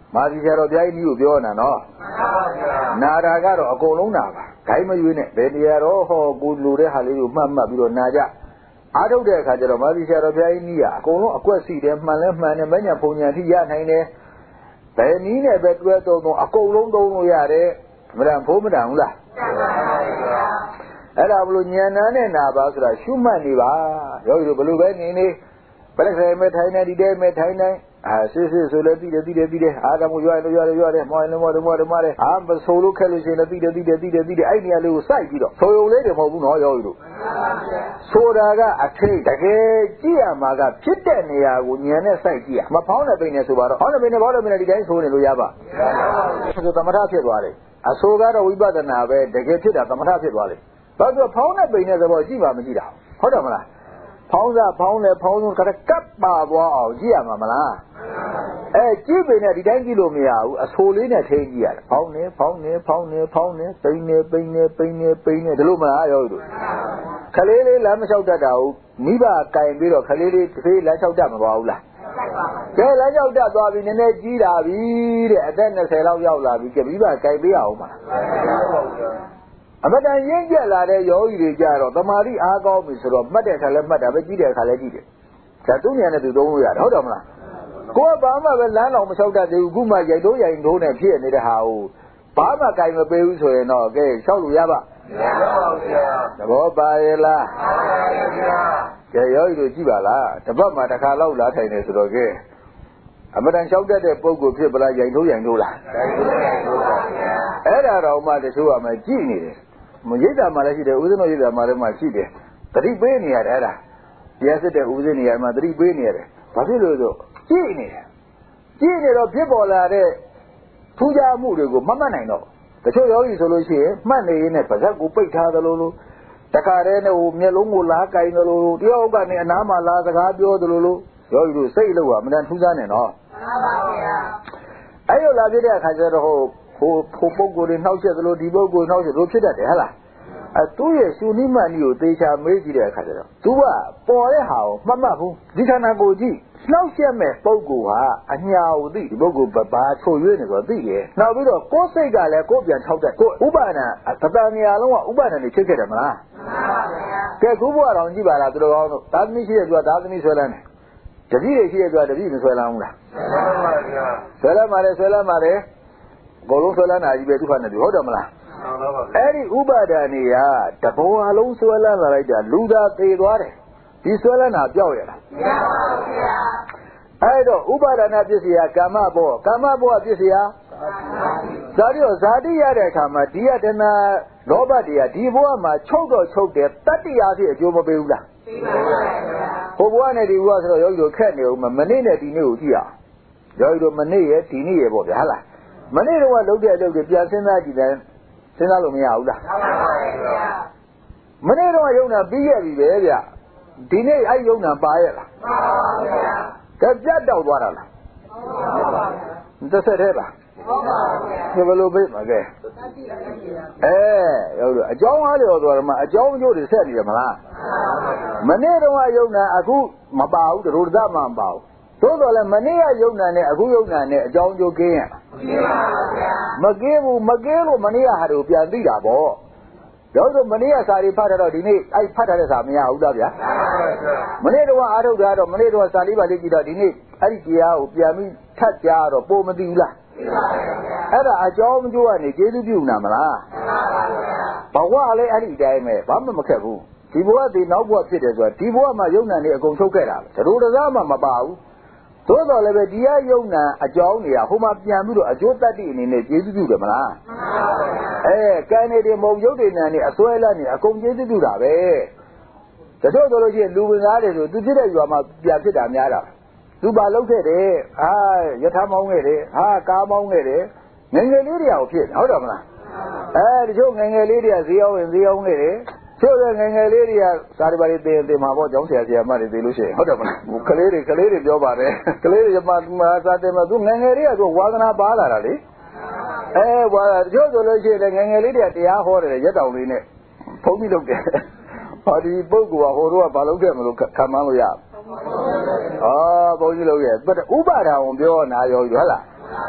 မာသီဆရာတော်ဘုရားကြီးကိုပြောနေတာနော်နာတာကတော့အကုန်လုံးနာပါဂိုင်းမရွေးနဲ့ဘယ်နေရာတော့ဟောကိုလူတဲ့ဟာလေးကိုမှတ်မှတ်ပြီးတော့နာကြအားထုတ်တဲ့အခါကျတော့မာသီဆရာတော်ဘုရားကြီးနီးကအကုန်လုံးအကွက်စီတယ်မှန်လဲမှန်တယ်မညာပုံညာထိရနိုင်တယ်ဘယ်နည်းနဲ့ပဲတွဲသုံးသုံးအကုန်လုံးသုံးလို့ရတယ်မတန်ဖိုးမတန်ဘူးလားအဲ့ဒါဘလို့ဉာဏ်နဲ့နာပါဆိုတာရှုမှတ်နေပါယောဂီတို့ဘလို့ပဲနေနေဘယ်လိုမဲထိုင်နေဒီတဲမဲထိုင်နေအာစစ်စစ်ဆိုလည်းပြီးတယ်ပြီးတယ်ပြီးတယ်အားကမို့ရွာလို့ရွာလို့ရွာတယ်မောင်းလို့မောင်းလို့မောင်းလို့မောင်းတယ်အာမဆိုလို့ခက်လို့ရှိရင်လည်းပြီးတယ်ပြီးတယ်ပြီးတယ်ပြီးတယ်အဲ့နေရာလေးကိုစိုက်ပြီးတော့ဆိုရုံလေးတွေမဟုတ်ဘူးနော်ယောဂီတို့ဆိုတာကအထိတ်တကယ်ကြည့်ရမှာကဖြစ်တဲ့နေရာကိုဉာဏ်နဲ့စိုက်ကြည့်ရမဖောင်းတဲ့ပိန်နဲ့ဆိုပါတော့ဖောင်းတဲ့ပိန်နဲ့ဖောင်းတဲ့ပိန်နဲ့ဒီတိုင်းဆိုနေလို့ရပါဆိုသမထဖြစ်သွားတယ်အဆိုကတော့ဝိပဿနာပဲတကယ်ဖြစ်တာသမထဖြစ်သွားတယ်ဘာလို့ဖောင်းတဲ့ပိန်နဲ့ဆိုတော့ကြည့်ပါမကြည့်တာဟုတ်တယ်မလားဖောင်းစားဖောင်းလေဖောင်းဆုံးကတကပ်ပါသွားအောင်ကြည့်ရမှာမလားအဲကြည့်ပေနဲ့ဒီတိုင်းကြည့်လို့မရဘူးအဆိုလေးနဲ့ထိန်းကြည့်ရတယ်ဖောင်းနေဖောင်းနေဖောင်းနေဖောင်းနေပိန်နေပိန်နေပိန်နေပိန်နေဒီလိုမလားရောတို့ခလေးလေးလမ်းမလျှောက်တတ်တာဟုတ်မိဘကင်ပြီးတော့ခလေးလေးတစ်ဖေးလမ်းလျှောက်တတ်မသွားဘူးလားကဲလမ်းလျှောက်တတ်သွားပြီနည်းနည်းကြီးလာပြီတဲ့အသက်၂၀လောက်ရောက်လာပြီကဲမိဘကင်ပေးအောင်မလားအမတန်ရင့်ကျက်လာတဲ့ယောဂီတွေကြတော့တမာတိအားကောင်းပြီဆိုတော့မှတ်တဲ့အခါလဲမှတ်တာပဲကြည့်တဲ့အခါလဲကြည့်တယ်ဒါသူ့ဉာဏ်နဲ့သူသုံးလို့ရတယ်ဟုတ်တယ်မလားကိုကဘာမှပဲလမ်းတော်မလျှောက်တတ်သေးဘူးခုမှရိုက်တိုးရိုင်တိုးနဲ့ဖြစ်နေတဲ့ဟာကိုဘာမှကြိုင်မပေးဘူးဆိုရင်တော့ကဲလျှောက်လို့ရပါမရပါဘူးဗျာသဘောပါရဲ့လားပါပါရဲ့ဗျာကဲယောဂီတို့ကြည့်ပါလားတပတ်မှတစ်ခါလောက်လာထိုင်နေဆိုတော့ကဲအမတန်လျှောက်တတ်တဲ့ပုံကိုဖြစ်ပလားရိုင်တိုးရိုင်တိုးလားရိုင်တိုးရိုင်တိုးပါဗျာအဲ့ဒါတော့မှတချို့ကမှကြည့်နေတယ်မရိတ်တာမှလည်းရှိတယ်ဥဒ္ဒနောရိတ်တာမှလည်းမှရှိတယ်တတိပေးနေရတယ်အဲ့ဒါတရားစစ်တဲ့ဥပဒေနေရာမှာတတိပေးနေရတယ်ဘာဖြစ်လို့ဆိုကြည့်နေတယ်ကြည့်နေတော့ဖြစ်ပေါ်လာတဲ့ထူးခြားမှုတွေကိုမမှတ်နိုင်တော့တချို့ယောဂီဆိုလို့ရှိရင်မှတ်နေရင်းနဲ့ပါဇက်ကိုပိတ်ထားသလိုလိုတခါတည်းနဲ့ဟိုမျက်လုံးကိုလားကင်သလိုလိုတယောက်ကနေအနားမှာလာစကားပြောသလိုလိုယောဂီတို့စိတ်လို့ကမတန်ထူးခြားနေနော်မှန်ပါဗျာအဲ့လိုလာပြတဲ့အခါကျတော့ဟိုဟိုဟိုပုံကိုယ်တွေနှောက်ချက်သလိုဒီပုံကိုယ်နှောက်ချက်လို့ဖြစ်တတ်တယ်ဟဟလားအဲသူ့ရဲ့ရှုနိမန်ကြီးကိုသေချာမေးကြည့်တဲ့အခါကျတော့ तू ကပေါ်တဲ့ဟာကိုမှတ်မှတ်ဘူးဒီခန္ဓာကိုယ်ကြည့်နှောက်ရက်မဲ့ပုံကိုယ်ဟာအညာကိုသိဒီပုဂ္ဂိုလ်ဘာချိုရွေးနေဆိုတော့သိတယ်နောက်ပြီးတော့ကိုယ်စိတ်ကလည်းကိုယ်ပြန်ထောက်တဲ့ကိုယ်ဥပါဒံသတ္တနေရာလုံးကဥပါဒံတွေဖြစ်ခဲ့တယ်မလားမှန်ပါဗျာကဲခုဘုရားတော်ကြည့်ပါလားသူတော်ကောင်းတို့သာသမီရှိတဲ့သူကသာသမီဆွဲလန်းတယ်တပည့်တွေရှိတဲ့သူကတပည့်မဆွဲလန်းဘူးလားမှန်ပါဗျာဆွဲလန်းပါတယ်ဆွဲလန်းပါတယ်ဘုံလုံးဆွဲလန်းတာကြီးပဲသူခါနဲ့သူဟုတ်တယ်မလားအဲ့ဒီဥပါဒဏ်တွေကတဘောအလုံးဆွဲလန်းလာလိုက်တာလူသားသေသွားတယ်ဒီဆွဲလန်းတာပြောက်ရလားမပြောက်ပါဘူးဗျာအဲ့တော့ဥပါဒနာပစ္စယကာမဘောကာမဘောပစ္စယဇာတိရောဇာတိရတဲ့အခါမှာဒီယတနာလောဘတရားဒီဘဝမှာချုပ်တော့ချုပ်တယ်တတ္တိယဖြစ်အကျိုးမပေးဘူးလားပေးပါပါဘုရားဟိုဘဝနဲ့ဒီဘဝဆိုတော့ယောဂီတို့ခက်နေဦးမှာမနေ့နဲ့ဒီနေ့ကိုကြည့်အောင်ယောဂီတို့မနေ့ရဲ့ဒီနေ့ရဲ့ပေါ့ဗျာဟလားမနေ့တော့လုပ်တဲ့အလုပ်တွေပြန်စဉ်းစားကြည့်တယ်စဉ်းစားလို့မရဘူးလားမှန်ပါပါဗျာမနေ့တော့ယုံနာပြီးခဲ့ပြီပဲဗျဒီနေ့အဲ့ယုံနာပါရဲ့လားမှန်ပါပါဗျာကဲပြတ်တော့သွားတာလားမှန်ပါပါဗျာတစ်ဆက်တည်းလားမှန်ပါဗျာဘယ်လိုပဲမကဲအဲရောက်တော့အကြောင်းအားလျော်သွားတယ်မှာအကြောင်းအကျိုးတွေဆက်နေတယ်မလားမှန်ပါပါမနေ့တော့ယုံနာအခုမပါဘူးတို့တသမမပါဘူးသို့တော်လည်းမနေ့ကယုံနာနဲ့အခုယုံနာနဲ့အကြောင်းကျိုးကင်းရမကင်းဘူးမကင်းလို့မနေ့ကဟာတို့ပြန်သိတာပေါ့တော့ဆိုမနေ့ကစာရီဖတ်တော့ဒီနေ့အဲ့ဖတ်တဲ့စာမရဘူးလားဗျာမနေ့တော့အားထုတ်တာတော့မနေ့တော့စာလေးပါလေးကြည့်တော့ဒီနေ့အဲ့ဒီတရားကိုပြန်ပြီးထပ်ကြားတော့ပိုမသိဘူးလားအဲ့ဒါအကြောင်းကျိုးကနေကျေးဇူးပြုနာမလားဘဝလည်းအဲ့ဒီတိုင်းပဲဘာမှမခက်ဘူးဒီဘဝဒီနောက်ဘဝဖြစ်တယ်ဆိုတာဒီဘဝမှာယုံနာနေအကုန်ထုတ်ခဲ့တာပဲတို့တရားမှမပါဘူးသို့တော်လည်းပဲဒီရယုံနာအကြောင်းတွေကဟိုမှာပြန်ပြီးတော့အကျိုးတတ္တိအနေနဲ့ကျေးဇူးပြုတယ်မလားအဲကံနေတယ်မဟုတ်ရုပ်တွေနာနေအစွဲလန်းနေအကုန်ကျေးဇူးပြုတာပဲတချို့ဆိုလို့ရှိရင်လူဝင်သားတွေဆိုသူဖြစ်တဲ့ရွာမှာပြန်ဖြစ်တာများတာသူပါလုပ်ခဲ့တယ်ဟာယထာမောင်းခဲ့တယ်ဟာကားမောင်းခဲ့တယ်ငယ်ငယ်လေးတွေကိုဖြစ်ဟုတ်တယ်မလားအဲဒီချို့ငယ်ငယ်လေးတွေကဈေးအောင်ဝင်ဈေးအောင်ခဲ့တယ်ချို့တဲ့ငယ်ငယ်လေးတွေကစာရီပါရီတင်တင်မှာပေါ့ကျောင်းဆရာဆရာမတွေသိလို့ရှိရင်ဟုတ်တယ်မလားကလေးတွေကလေးတွေပြောပါတယ်ကလေးတွေမှာစာတင်မှာသူငယ်ငယ်လေးကသူဝါသနာပါလာတာလေအဲဝါချို့ဆိုလို့ရှိရင်ငယ်ငယ်လေးတွေကတရားဟောတယ်ရက်တောင်လေးနဲ့ဖုံးပြီးလုပ်တယ်ဟောဒီပုဂ္ဂိုလ်ကဟိုတော့ကဘာလုပ်ခဲ့မလို့ခံမှန်းလို့ရအာဘုန်းကြီးလုပ်ရဲ့ဥပါဒါဝင်ပြောနာရောဟုတ်လား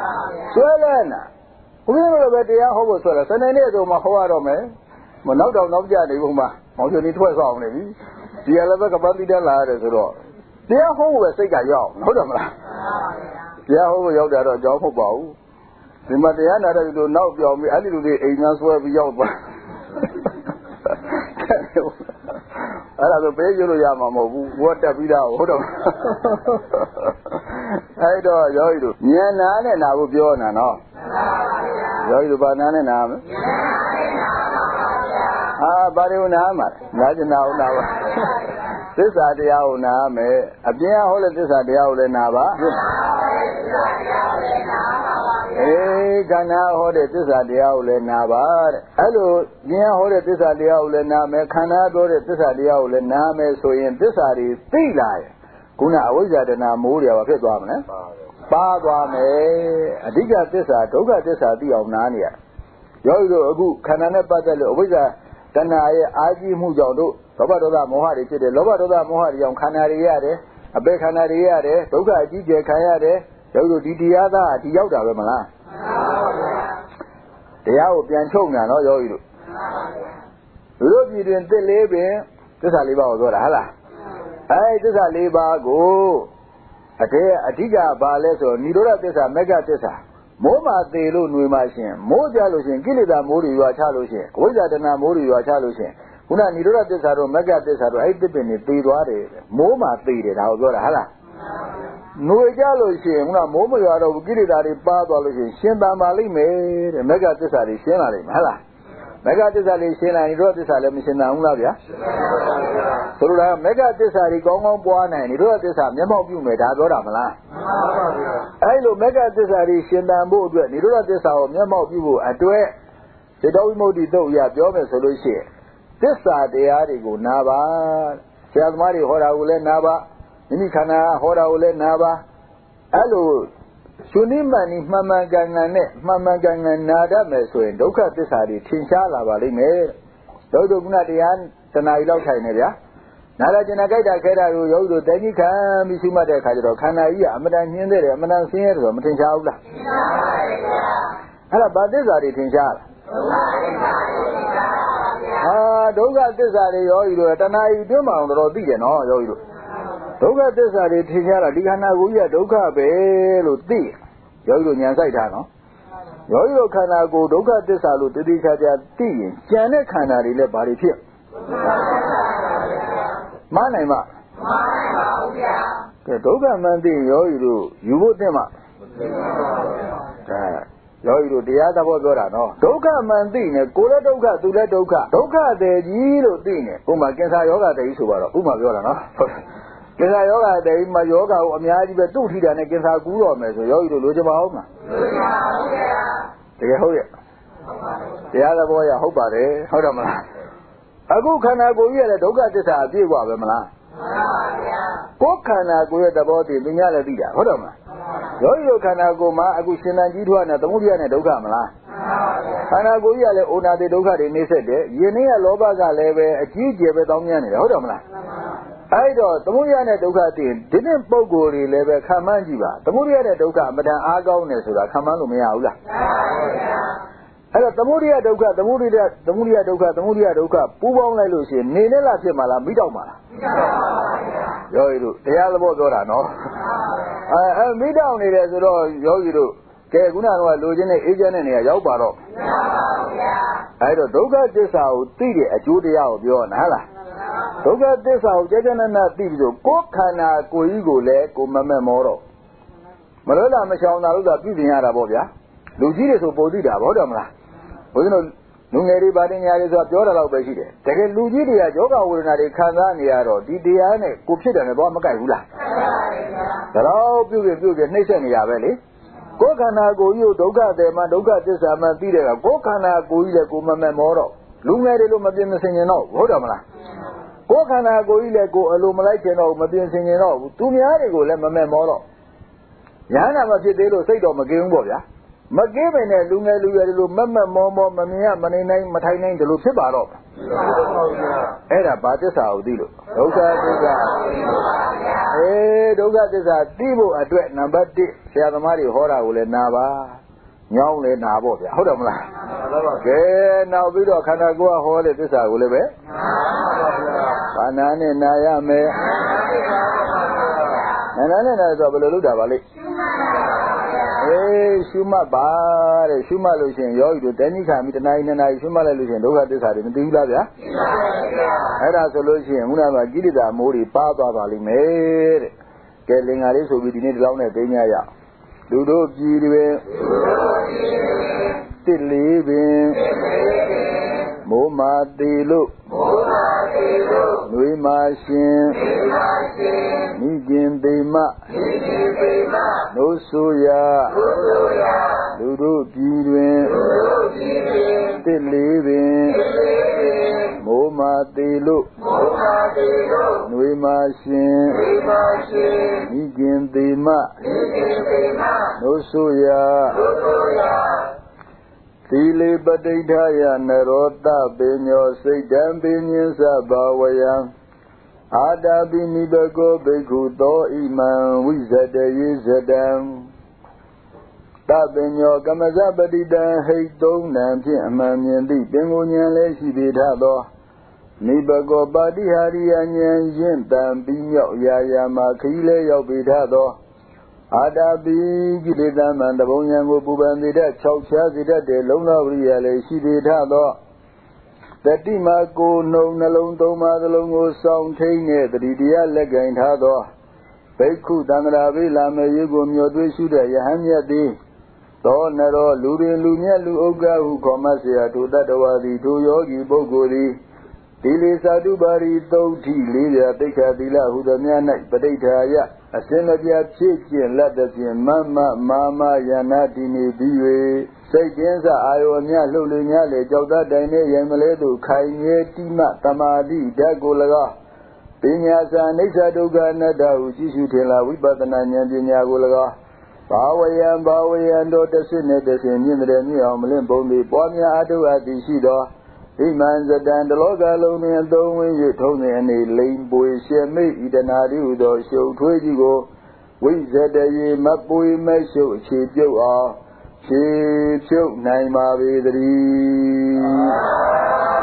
ဆွဲလဲနာဘုရားလိုပဲတရားဟောဖို့ဆွဲတယ်စနေနေ့ဆိုမှဟောရတော့မယ်မနောက်တော့နောက်ကြနေဘူးမှာမောင်ရှင်ဒီထွက်ဆောင်နေပြီဒီကလည်းပဲကပတ်တိတက်လာရတယ်ဆိုတော့တရားဟောဖို့ပဲစိတ်ကရောက်ဟုတ်တယ်မလားတရားဟောဖို့ရောက်တာတော့အကြောင်းမဟုတ်ပါဘူးဒီမှာတရားနာတဲ့လူနောက်ပြောင်းပြီးအဲ့ဒီလူတွေအိမ်ငန်းဆွဲပြီးရောက်သွားအဲ့ဒါဆိုပေးကြလို့ရမှာမဟုတ်ဘူးဘုရားတက်ပြီးသားဟုတ်တော့အဲ့တော့ယောဂီတို့ဉာဏ်နာနဲ့နာဖို့ပြောနေတာနော်ယောဂီတို့ဘာနာနဲ့နာမလဲအာဘာတွေနာမှာနာကျင်နာဟုတ်နာပါသစ္စာတရားကိုနာမယ်အပြင်ဟောတဲ့သစ္စာတရားကိုလည်းနာပါအေးခန္ဓာဟောတဲ့သစ္စာတရားကိုလည်းနာပါတဲ့အဲ့လိုဉာဏ်ဟောတဲ့သစ္စာတရားကိုလည်းနာမယ်ခန္ဓာပြောတဲ့သစ္စာတရားကိုလည်းနာမယ်ဆိုရင်သစ္စာတွေသိလာရင်ခုနအဝိဇ္ဇာတဏမိုးတွေဘာဖြစ်သွားမလဲပါသွားမယ်အဓိကသစ္စာဒုက္ခသစ္စာသိအောင်နားနေရယောဂီတို့အခုခန္ဓာနဲ့ပတ်သက်လို့အဝိဇ္ဇာတဏရဲ့အာကြီးမှုကြောင့်တို့လောဘဒေါသမောဟတွေဖြစ်တယ်လောဘဒေါသမောဟတွေကြောင့်ခန္ဓာတွေရတယ်အပေခန္ဓာတွေရတယ်ဒုက္ခအကြီးကျယ်ခံရတယ်ယောဂီတို့ဒီတရားသားဒီရောက်တာပဲမလားတရားကိုပြန်ချုပ်ညာနော်ယောဂီတို့သူတို့ပြည်တွင်သစ်လေးပင်သစ္စာလေးပါးကိုပြောတာဟုတ်လားအဲသစ္စာလေးပါးကိုအတေအဓိကဘာလဲဆိုနိရောဓသစ္စာမဂ္ဂသစ္စာမိုးမှာသေးလို့ຫນွေမှာရှင်မိုးကြလို့ရှင်ကိလေသာမိုးတွေရွာချလို့ရှင်အဝိဇ္ဇာတဏမိုးတွေရွာချလို့ရှင်ခုနနိရောဓသစ္စာတို့မဂ္ဂသစ္စာတို့အဲ့ဒီသစ်ပင်တွေသေသွားတယ်မိုးမှာသေတယ်ဒါကိုပြောတာဟုတ်လားຫນွေကြလို့ရှင်ခုနမိုးမရွာတော့ဘူးကိလေသာတွေပါသွားလို့ရှင်ရှင်တန်ပါလိမ့်မယ်တဲ့မဂ္ဂသစ္စာတွေရှင်းလာလိမ့်မယ်ဟုတ်လားမဂ္ဂသစ္စာလေးရှင်းလာရင်နိရောဓသစ္စာလည်းမရှင်းနိုင်ဘူးလားဗျာဆိုလိုတာမဂ္ဂသစ္စာတွေကောင်းကောင်းပွားနိုင်နိရောဓသစ္စာမျက်မှောက်ပြုမယ်ဒါပြောတာမလားမှန်ပါဗျာအဲ့လိုမဂ္ဂသစ္စာတွေရှင်းတန်ဖို့အတွက်နိရောဓသစ္စာကိုမျက်မှောက်ပြုဖို့အတွက်စေတောဝိမု ക്തി တုတ်ရပြောမယ်ဆိုလို့ရှိရင်သစ္စာတရားတွေကိုနာပါဆရာသမားတွေဟောတာကိုလည်းနာပါမိမိခန္ဓာဟောတာကိုလည်းနာပါအဲ့လိုရှင်နိမန်ဤမှန်မှန်ကန်ကန်နဲ့မှန်မှန်ကန်ကန်နာတတ်မယ်ဆိုရင်ဒုက္ခသစ္စာတွေထင်ရှားလာပါလိမ့်မယ်ဒုက္ခကုဏတရားတဏှာကြီးလောက်ထိုင်နေဗျာနာရကျင်နာကြိုက်တာခဲတာကိုယောဂီတို့တကြီးခံပြီးရှိမှတ်တဲ့အခါကျတော့ခန္ဓာကြီးကအမတန်ညှင်းသေးတယ်အမတန်ဆင်းရဲတယ်ဆိုတော့မထင်ရှားဘူးလားထင်ရှားပါရဲ့ဗျာအဲ့ဒါဘာသစ္စာတွေထင်ရှားလားဒုက္ခသစ္စာတွေထင်ရှားပါဗျာဟာဒုက္ခသစ္စာတွေယောဂီတို့တဏှာကြီးတွင်းမှအောင်တော်တော်သိတယ်နော်ယောဂီတို့ဒုက္ခသစ္စာတွေထင်ရှားတာဒီခန္ဓာကိုယ်ကြီးကဒုက္ခပဲလို့သိယောဂီတို့ဉာဏ်စိုက်တာနော်ယောဂီတို့ခန္ဓာကိုယ်ဒုက္ခသစ္စာလို့တတိချာချာသိရင်ကျန်တဲ့ခန္ဓာတွေလည်းဘာတွေဖြစ်မနိုင်မမနိုင်ပါဘူးဗျာကဲဒုက္ခမှန်သိယောဂီတို့ယူဖို့တင်မှာဒါယောဂီတို့တရားသဘောပြောတာနော်ဒုက္ခမှန်သိနေကိုယ်လည်းဒုက္ခသူလည်းဒုက္ခဒုက္ခတည်းကြီးလို့သိနေဥပမာကင်ဆာယောဂတည်းကြီးဆိုပါတော့ဥပမာပြောတာနော်ကင်ဆာယောဂတည်းမှာယောဂကိုအများကြီးပဲတုထိတာနဲ့ကင်ဆာကူးတော့မယ်ဆိုယောဂီတို့လိုချင်ပါဦးမလားလိုချင်ပါဘူးဗျာတကယ်ဟုတ်ရဲ့တရားသဘောရဟုတ်ပါတယ်ဟုတ်တယ်မလားအခုခန္ဓာကိုယ်ကြီးရတဲ့ဒုက္ခသစ္စာအပြည့်ပါပဲမလားမှန်ပါဗျာကိုယ်ခန္ဓာကိုယ်ရဲ့သဘောတည်ပညာလည်းသိတာဟုတ်တယ်မလားယောဂီတို့ခန္ဓာကိုယ်မှာအခုရှင်သန်ကြီးထွားနေသမုဒိယနဲ့ဒုက္ခမလားမှန်ပါဗျာခန္ဓာကိုယ်ကြီးကလည်းအိုနာတိဒုက္ခတွေနေဆက်တယ်ယင်နေရလောဘကလည်းပဲအကြီးကျယ်ပဲတောင်းမြန်းနေတယ်ဟုတ်တယ်မလားအဲ့တော့သမုဒိယနဲ့ဒုက္ခသိရင်ဒီနေ့ပုံကိုယ်တွေလည်းပဲခံမှန်းကြည့်ပါသမုဒိယနဲ့ဒုက္ခအမှန်တန်အားကောင်းတယ်ဆိုတာခံမှန်းလို့မရဘူးလားမှန်ပါဗျာအဲ့တော့သမုဒိယဒုက္ခသမုဒိယသမုဒိယဒုက္ခသမုဒိယဒုက္ခပူးပေါင်းလိုက်လို့ရှိရင်နေနဲ့လားဖြစ်မှာလားမိတော့မှာလားမိတော့ပါဗျာယောဂီတို့တရားသဘောပြောတာနော်အဲအဲမိတော့နေတယ်ဆိုတော့ယောဂီတို့ကဲခုနကတော့လိုချင်တဲ့အေးချမ်းတဲ့နေရာရောက်ပါတော့မှန်ပါဗျာအဲ့တော့ဒုက္ခသစ္စာကိုသိတဲ့အကျိုးတရားကိုပြောတာဟုတ်လားဒုက္ခသစ္စာကိုကြကြနနသိပြီးတော့ကိုယ်ခန္ဓာကိုယ်ကြီးကိုလည်းကိုမမက်မောတော့မလို့လားမချောင်တာလို့သာပြုပြင်ရတာပေါ့ဗျာလူကြီးတွေဆိုပိုသိတာဟုတ်တယ်မလားဘုရားတို့လူငယ်တွေဗာတင်ညာတွေဆိုတာပြောတာတော့ပဲရှိတယ်တကယ်လူကြီးတွေကယောဂဝေဒနာတွေခံစားနေရတော့ဒီတရားနဲ့ကိုဖြစ်တယ်နဲ့တော့မကိုက်ဘူးလားမှန်ပါဗျာဒါတော့ပြုပြင်ပြုပြင်နှိမ့်ဆက်နေရပဲလေကိုယ်ခန္ဓာကိုယ်ကြီးကိုဒုက္ခတယ်မှဒုက္ခသစ္စာမှသိတယ်ကကိုယ်ခန္ဓာကိုယ်ကြီးလည်းကိုမမက်မောတော့လူငယ်တွေလို့မပြင်းမစင်ရင်တော့ဟုတ်တယ်မလားကိုယ်ခန္ဓာကိုယ်ကြီးလည်းကိုအလိုမလိုက်ချင်တော့မပြင်းစင်ရင်တော့သူများတွေကိုလည်းမမက်မောတော့ညာနာမဖြစ်သေးလို့စိတ်တော့မကင်းဘူးပေါ့ဗျာမကင်းပဲနဲ့လူငယ်လူရွယ်တွေလိုမက်မက်မောမောမမြင်ရမနေနိုင်မထိုင်နိုင်တယ်လို့ဖြစ်ပါတော့အဲ့ဒါဘာသစ္စာကိုသိလို့ဒုက္ခသစ္စာအေးဒုက္ခသစ္စာသိဖို့အတွက်နံပါတ်တစ်ဆရာသမားတွေဟောတာကိုလည်းနာပါညောင်းလေနာပေါ့ဗျာဟုတ်တယ်မလားကဲနောက်ပြီးတော့ခန္ဓာကိုယ်ကဟောတဲ့သစ္စာကိုလည်းပဲဘာနာနဲ့နာရမယ်နာနာနဲ့နာဆိုဘယ်လိုလုပ်တာပါလိမ့်အေးရှုမှတ်ပါတဲ့ရှုမှတ်လို့ရှိရင်ယောဂီတို့တဏှိခံပြီးတဏှာနဲ့နာရှုမှတ်လိုက်လို့ရှိရင်ဒုက္ခသစ္စာတွေမသိဘူးလားဗျာအဲ့ဒါဆိုလို့ရှိရင်ခုနကကိလေသာမိုးတွေပါသွားပါလိမ့်မယ်တဲ့ကဲလင်္ကာလေးဆိုပြီးဒီနေ့ဒီလောက်နဲ့သိညာရလူတို့ပြည်တွင်တစ်လေးပင်မိုးမာသေးလို့နှွေးမာရှင်မိခင်သိမနိုးဆိုရလူတို့ပြည်တွင်တစ်လေးပင်မိုးမာသေးလို့နှွေးမာရှင်မိခင်သိမနိုးဆိုရသီလေပဋိဋ္ဌာယနရောတပိညောစိတ်တံပိညင်းသဘာဝယံအာတာပိနိဘကောဘိက္ခုသောဣမံဝိဇတယေဇတံတပိညောကမဇပတိတံဟိတ်သုံးနံဖြင့်အမှန်မြင်သည့်ပင်ကိုဉာဏ်လည်းရှိပေထသောနိဘကောပါတိဟာရိယဉာဏ်ရင့်တံပြီးမြောက်ရာယာမှာခရီးလည်းရောက်ပေထသောအာတာပိကိလေသာမှန်တဘုံဉာဏ်ကိုပူပန်စေတတ်၆ချားစေတတ်တဲ့လုံလောက်ဝိရိယလည်းရှိပေထသောတတိမာကိုနှုံနှလုံးသုံးပါးသလုံးကိုစောင့်ထိန်တဲ့တတိတရားလက်ကင်ထားသောဘိက္ခုသံဃာပိလာမေယေကိုမျှော်တွေးရှုတဲ့ယဟန်မြတ်သည်သောနရောလူတွင်လူမြတ်လူဥက္ကဟုခေါ်မှเสียထိုတတ္တဝါသည်ထိုယောဂီပုဂ္ဂိုလ်သည်ဒီလေသာတုပါရီသုတ်ထိလေးပြတိခသီလဟုသည်များ၌ပဋိဋ္ဌာယအစင်မပြဖြည့်ကျင်လက်သည်ဖြင့်မမမာမယနာတိနေပြီး၍စိတ်ကျင်းစာအာယောမြလှုပ်လေများလေကြောက်တတ်တိုင်နှင့်ရံမလဲသို့ခိုင်မြဲတိမတမာတိဓာတ်ကို၎င်းပညာစာအိဋ္ဌဒုက္ခအနတ္တဟုကြည့်ရှုထင်လာဝိပဿနာဉာဏ်ပညာကို၎င်းဘာဝယံဘာဝယံတို့တစ်စစ်နဲ့တစ်စစ်မြင့်တဲ့မြင့်အောင်မလင့်ပုံပြီးပွားများအထုအပ်သည်ရှိသောဣမံဇတံတလောကလုံးတွင်အသုံးဝင်၍ထုံးတဲ့အနေလိမ်ပွေရှေမိတ်ဤတနာတိဟုသောရှုပ်ထွေးကြီးကိုဝိဇတရေမပွေမရှုပ်အခြေပြုတ်အောင်ခြေဖြုတ်နိုင်ပါပေသတည်း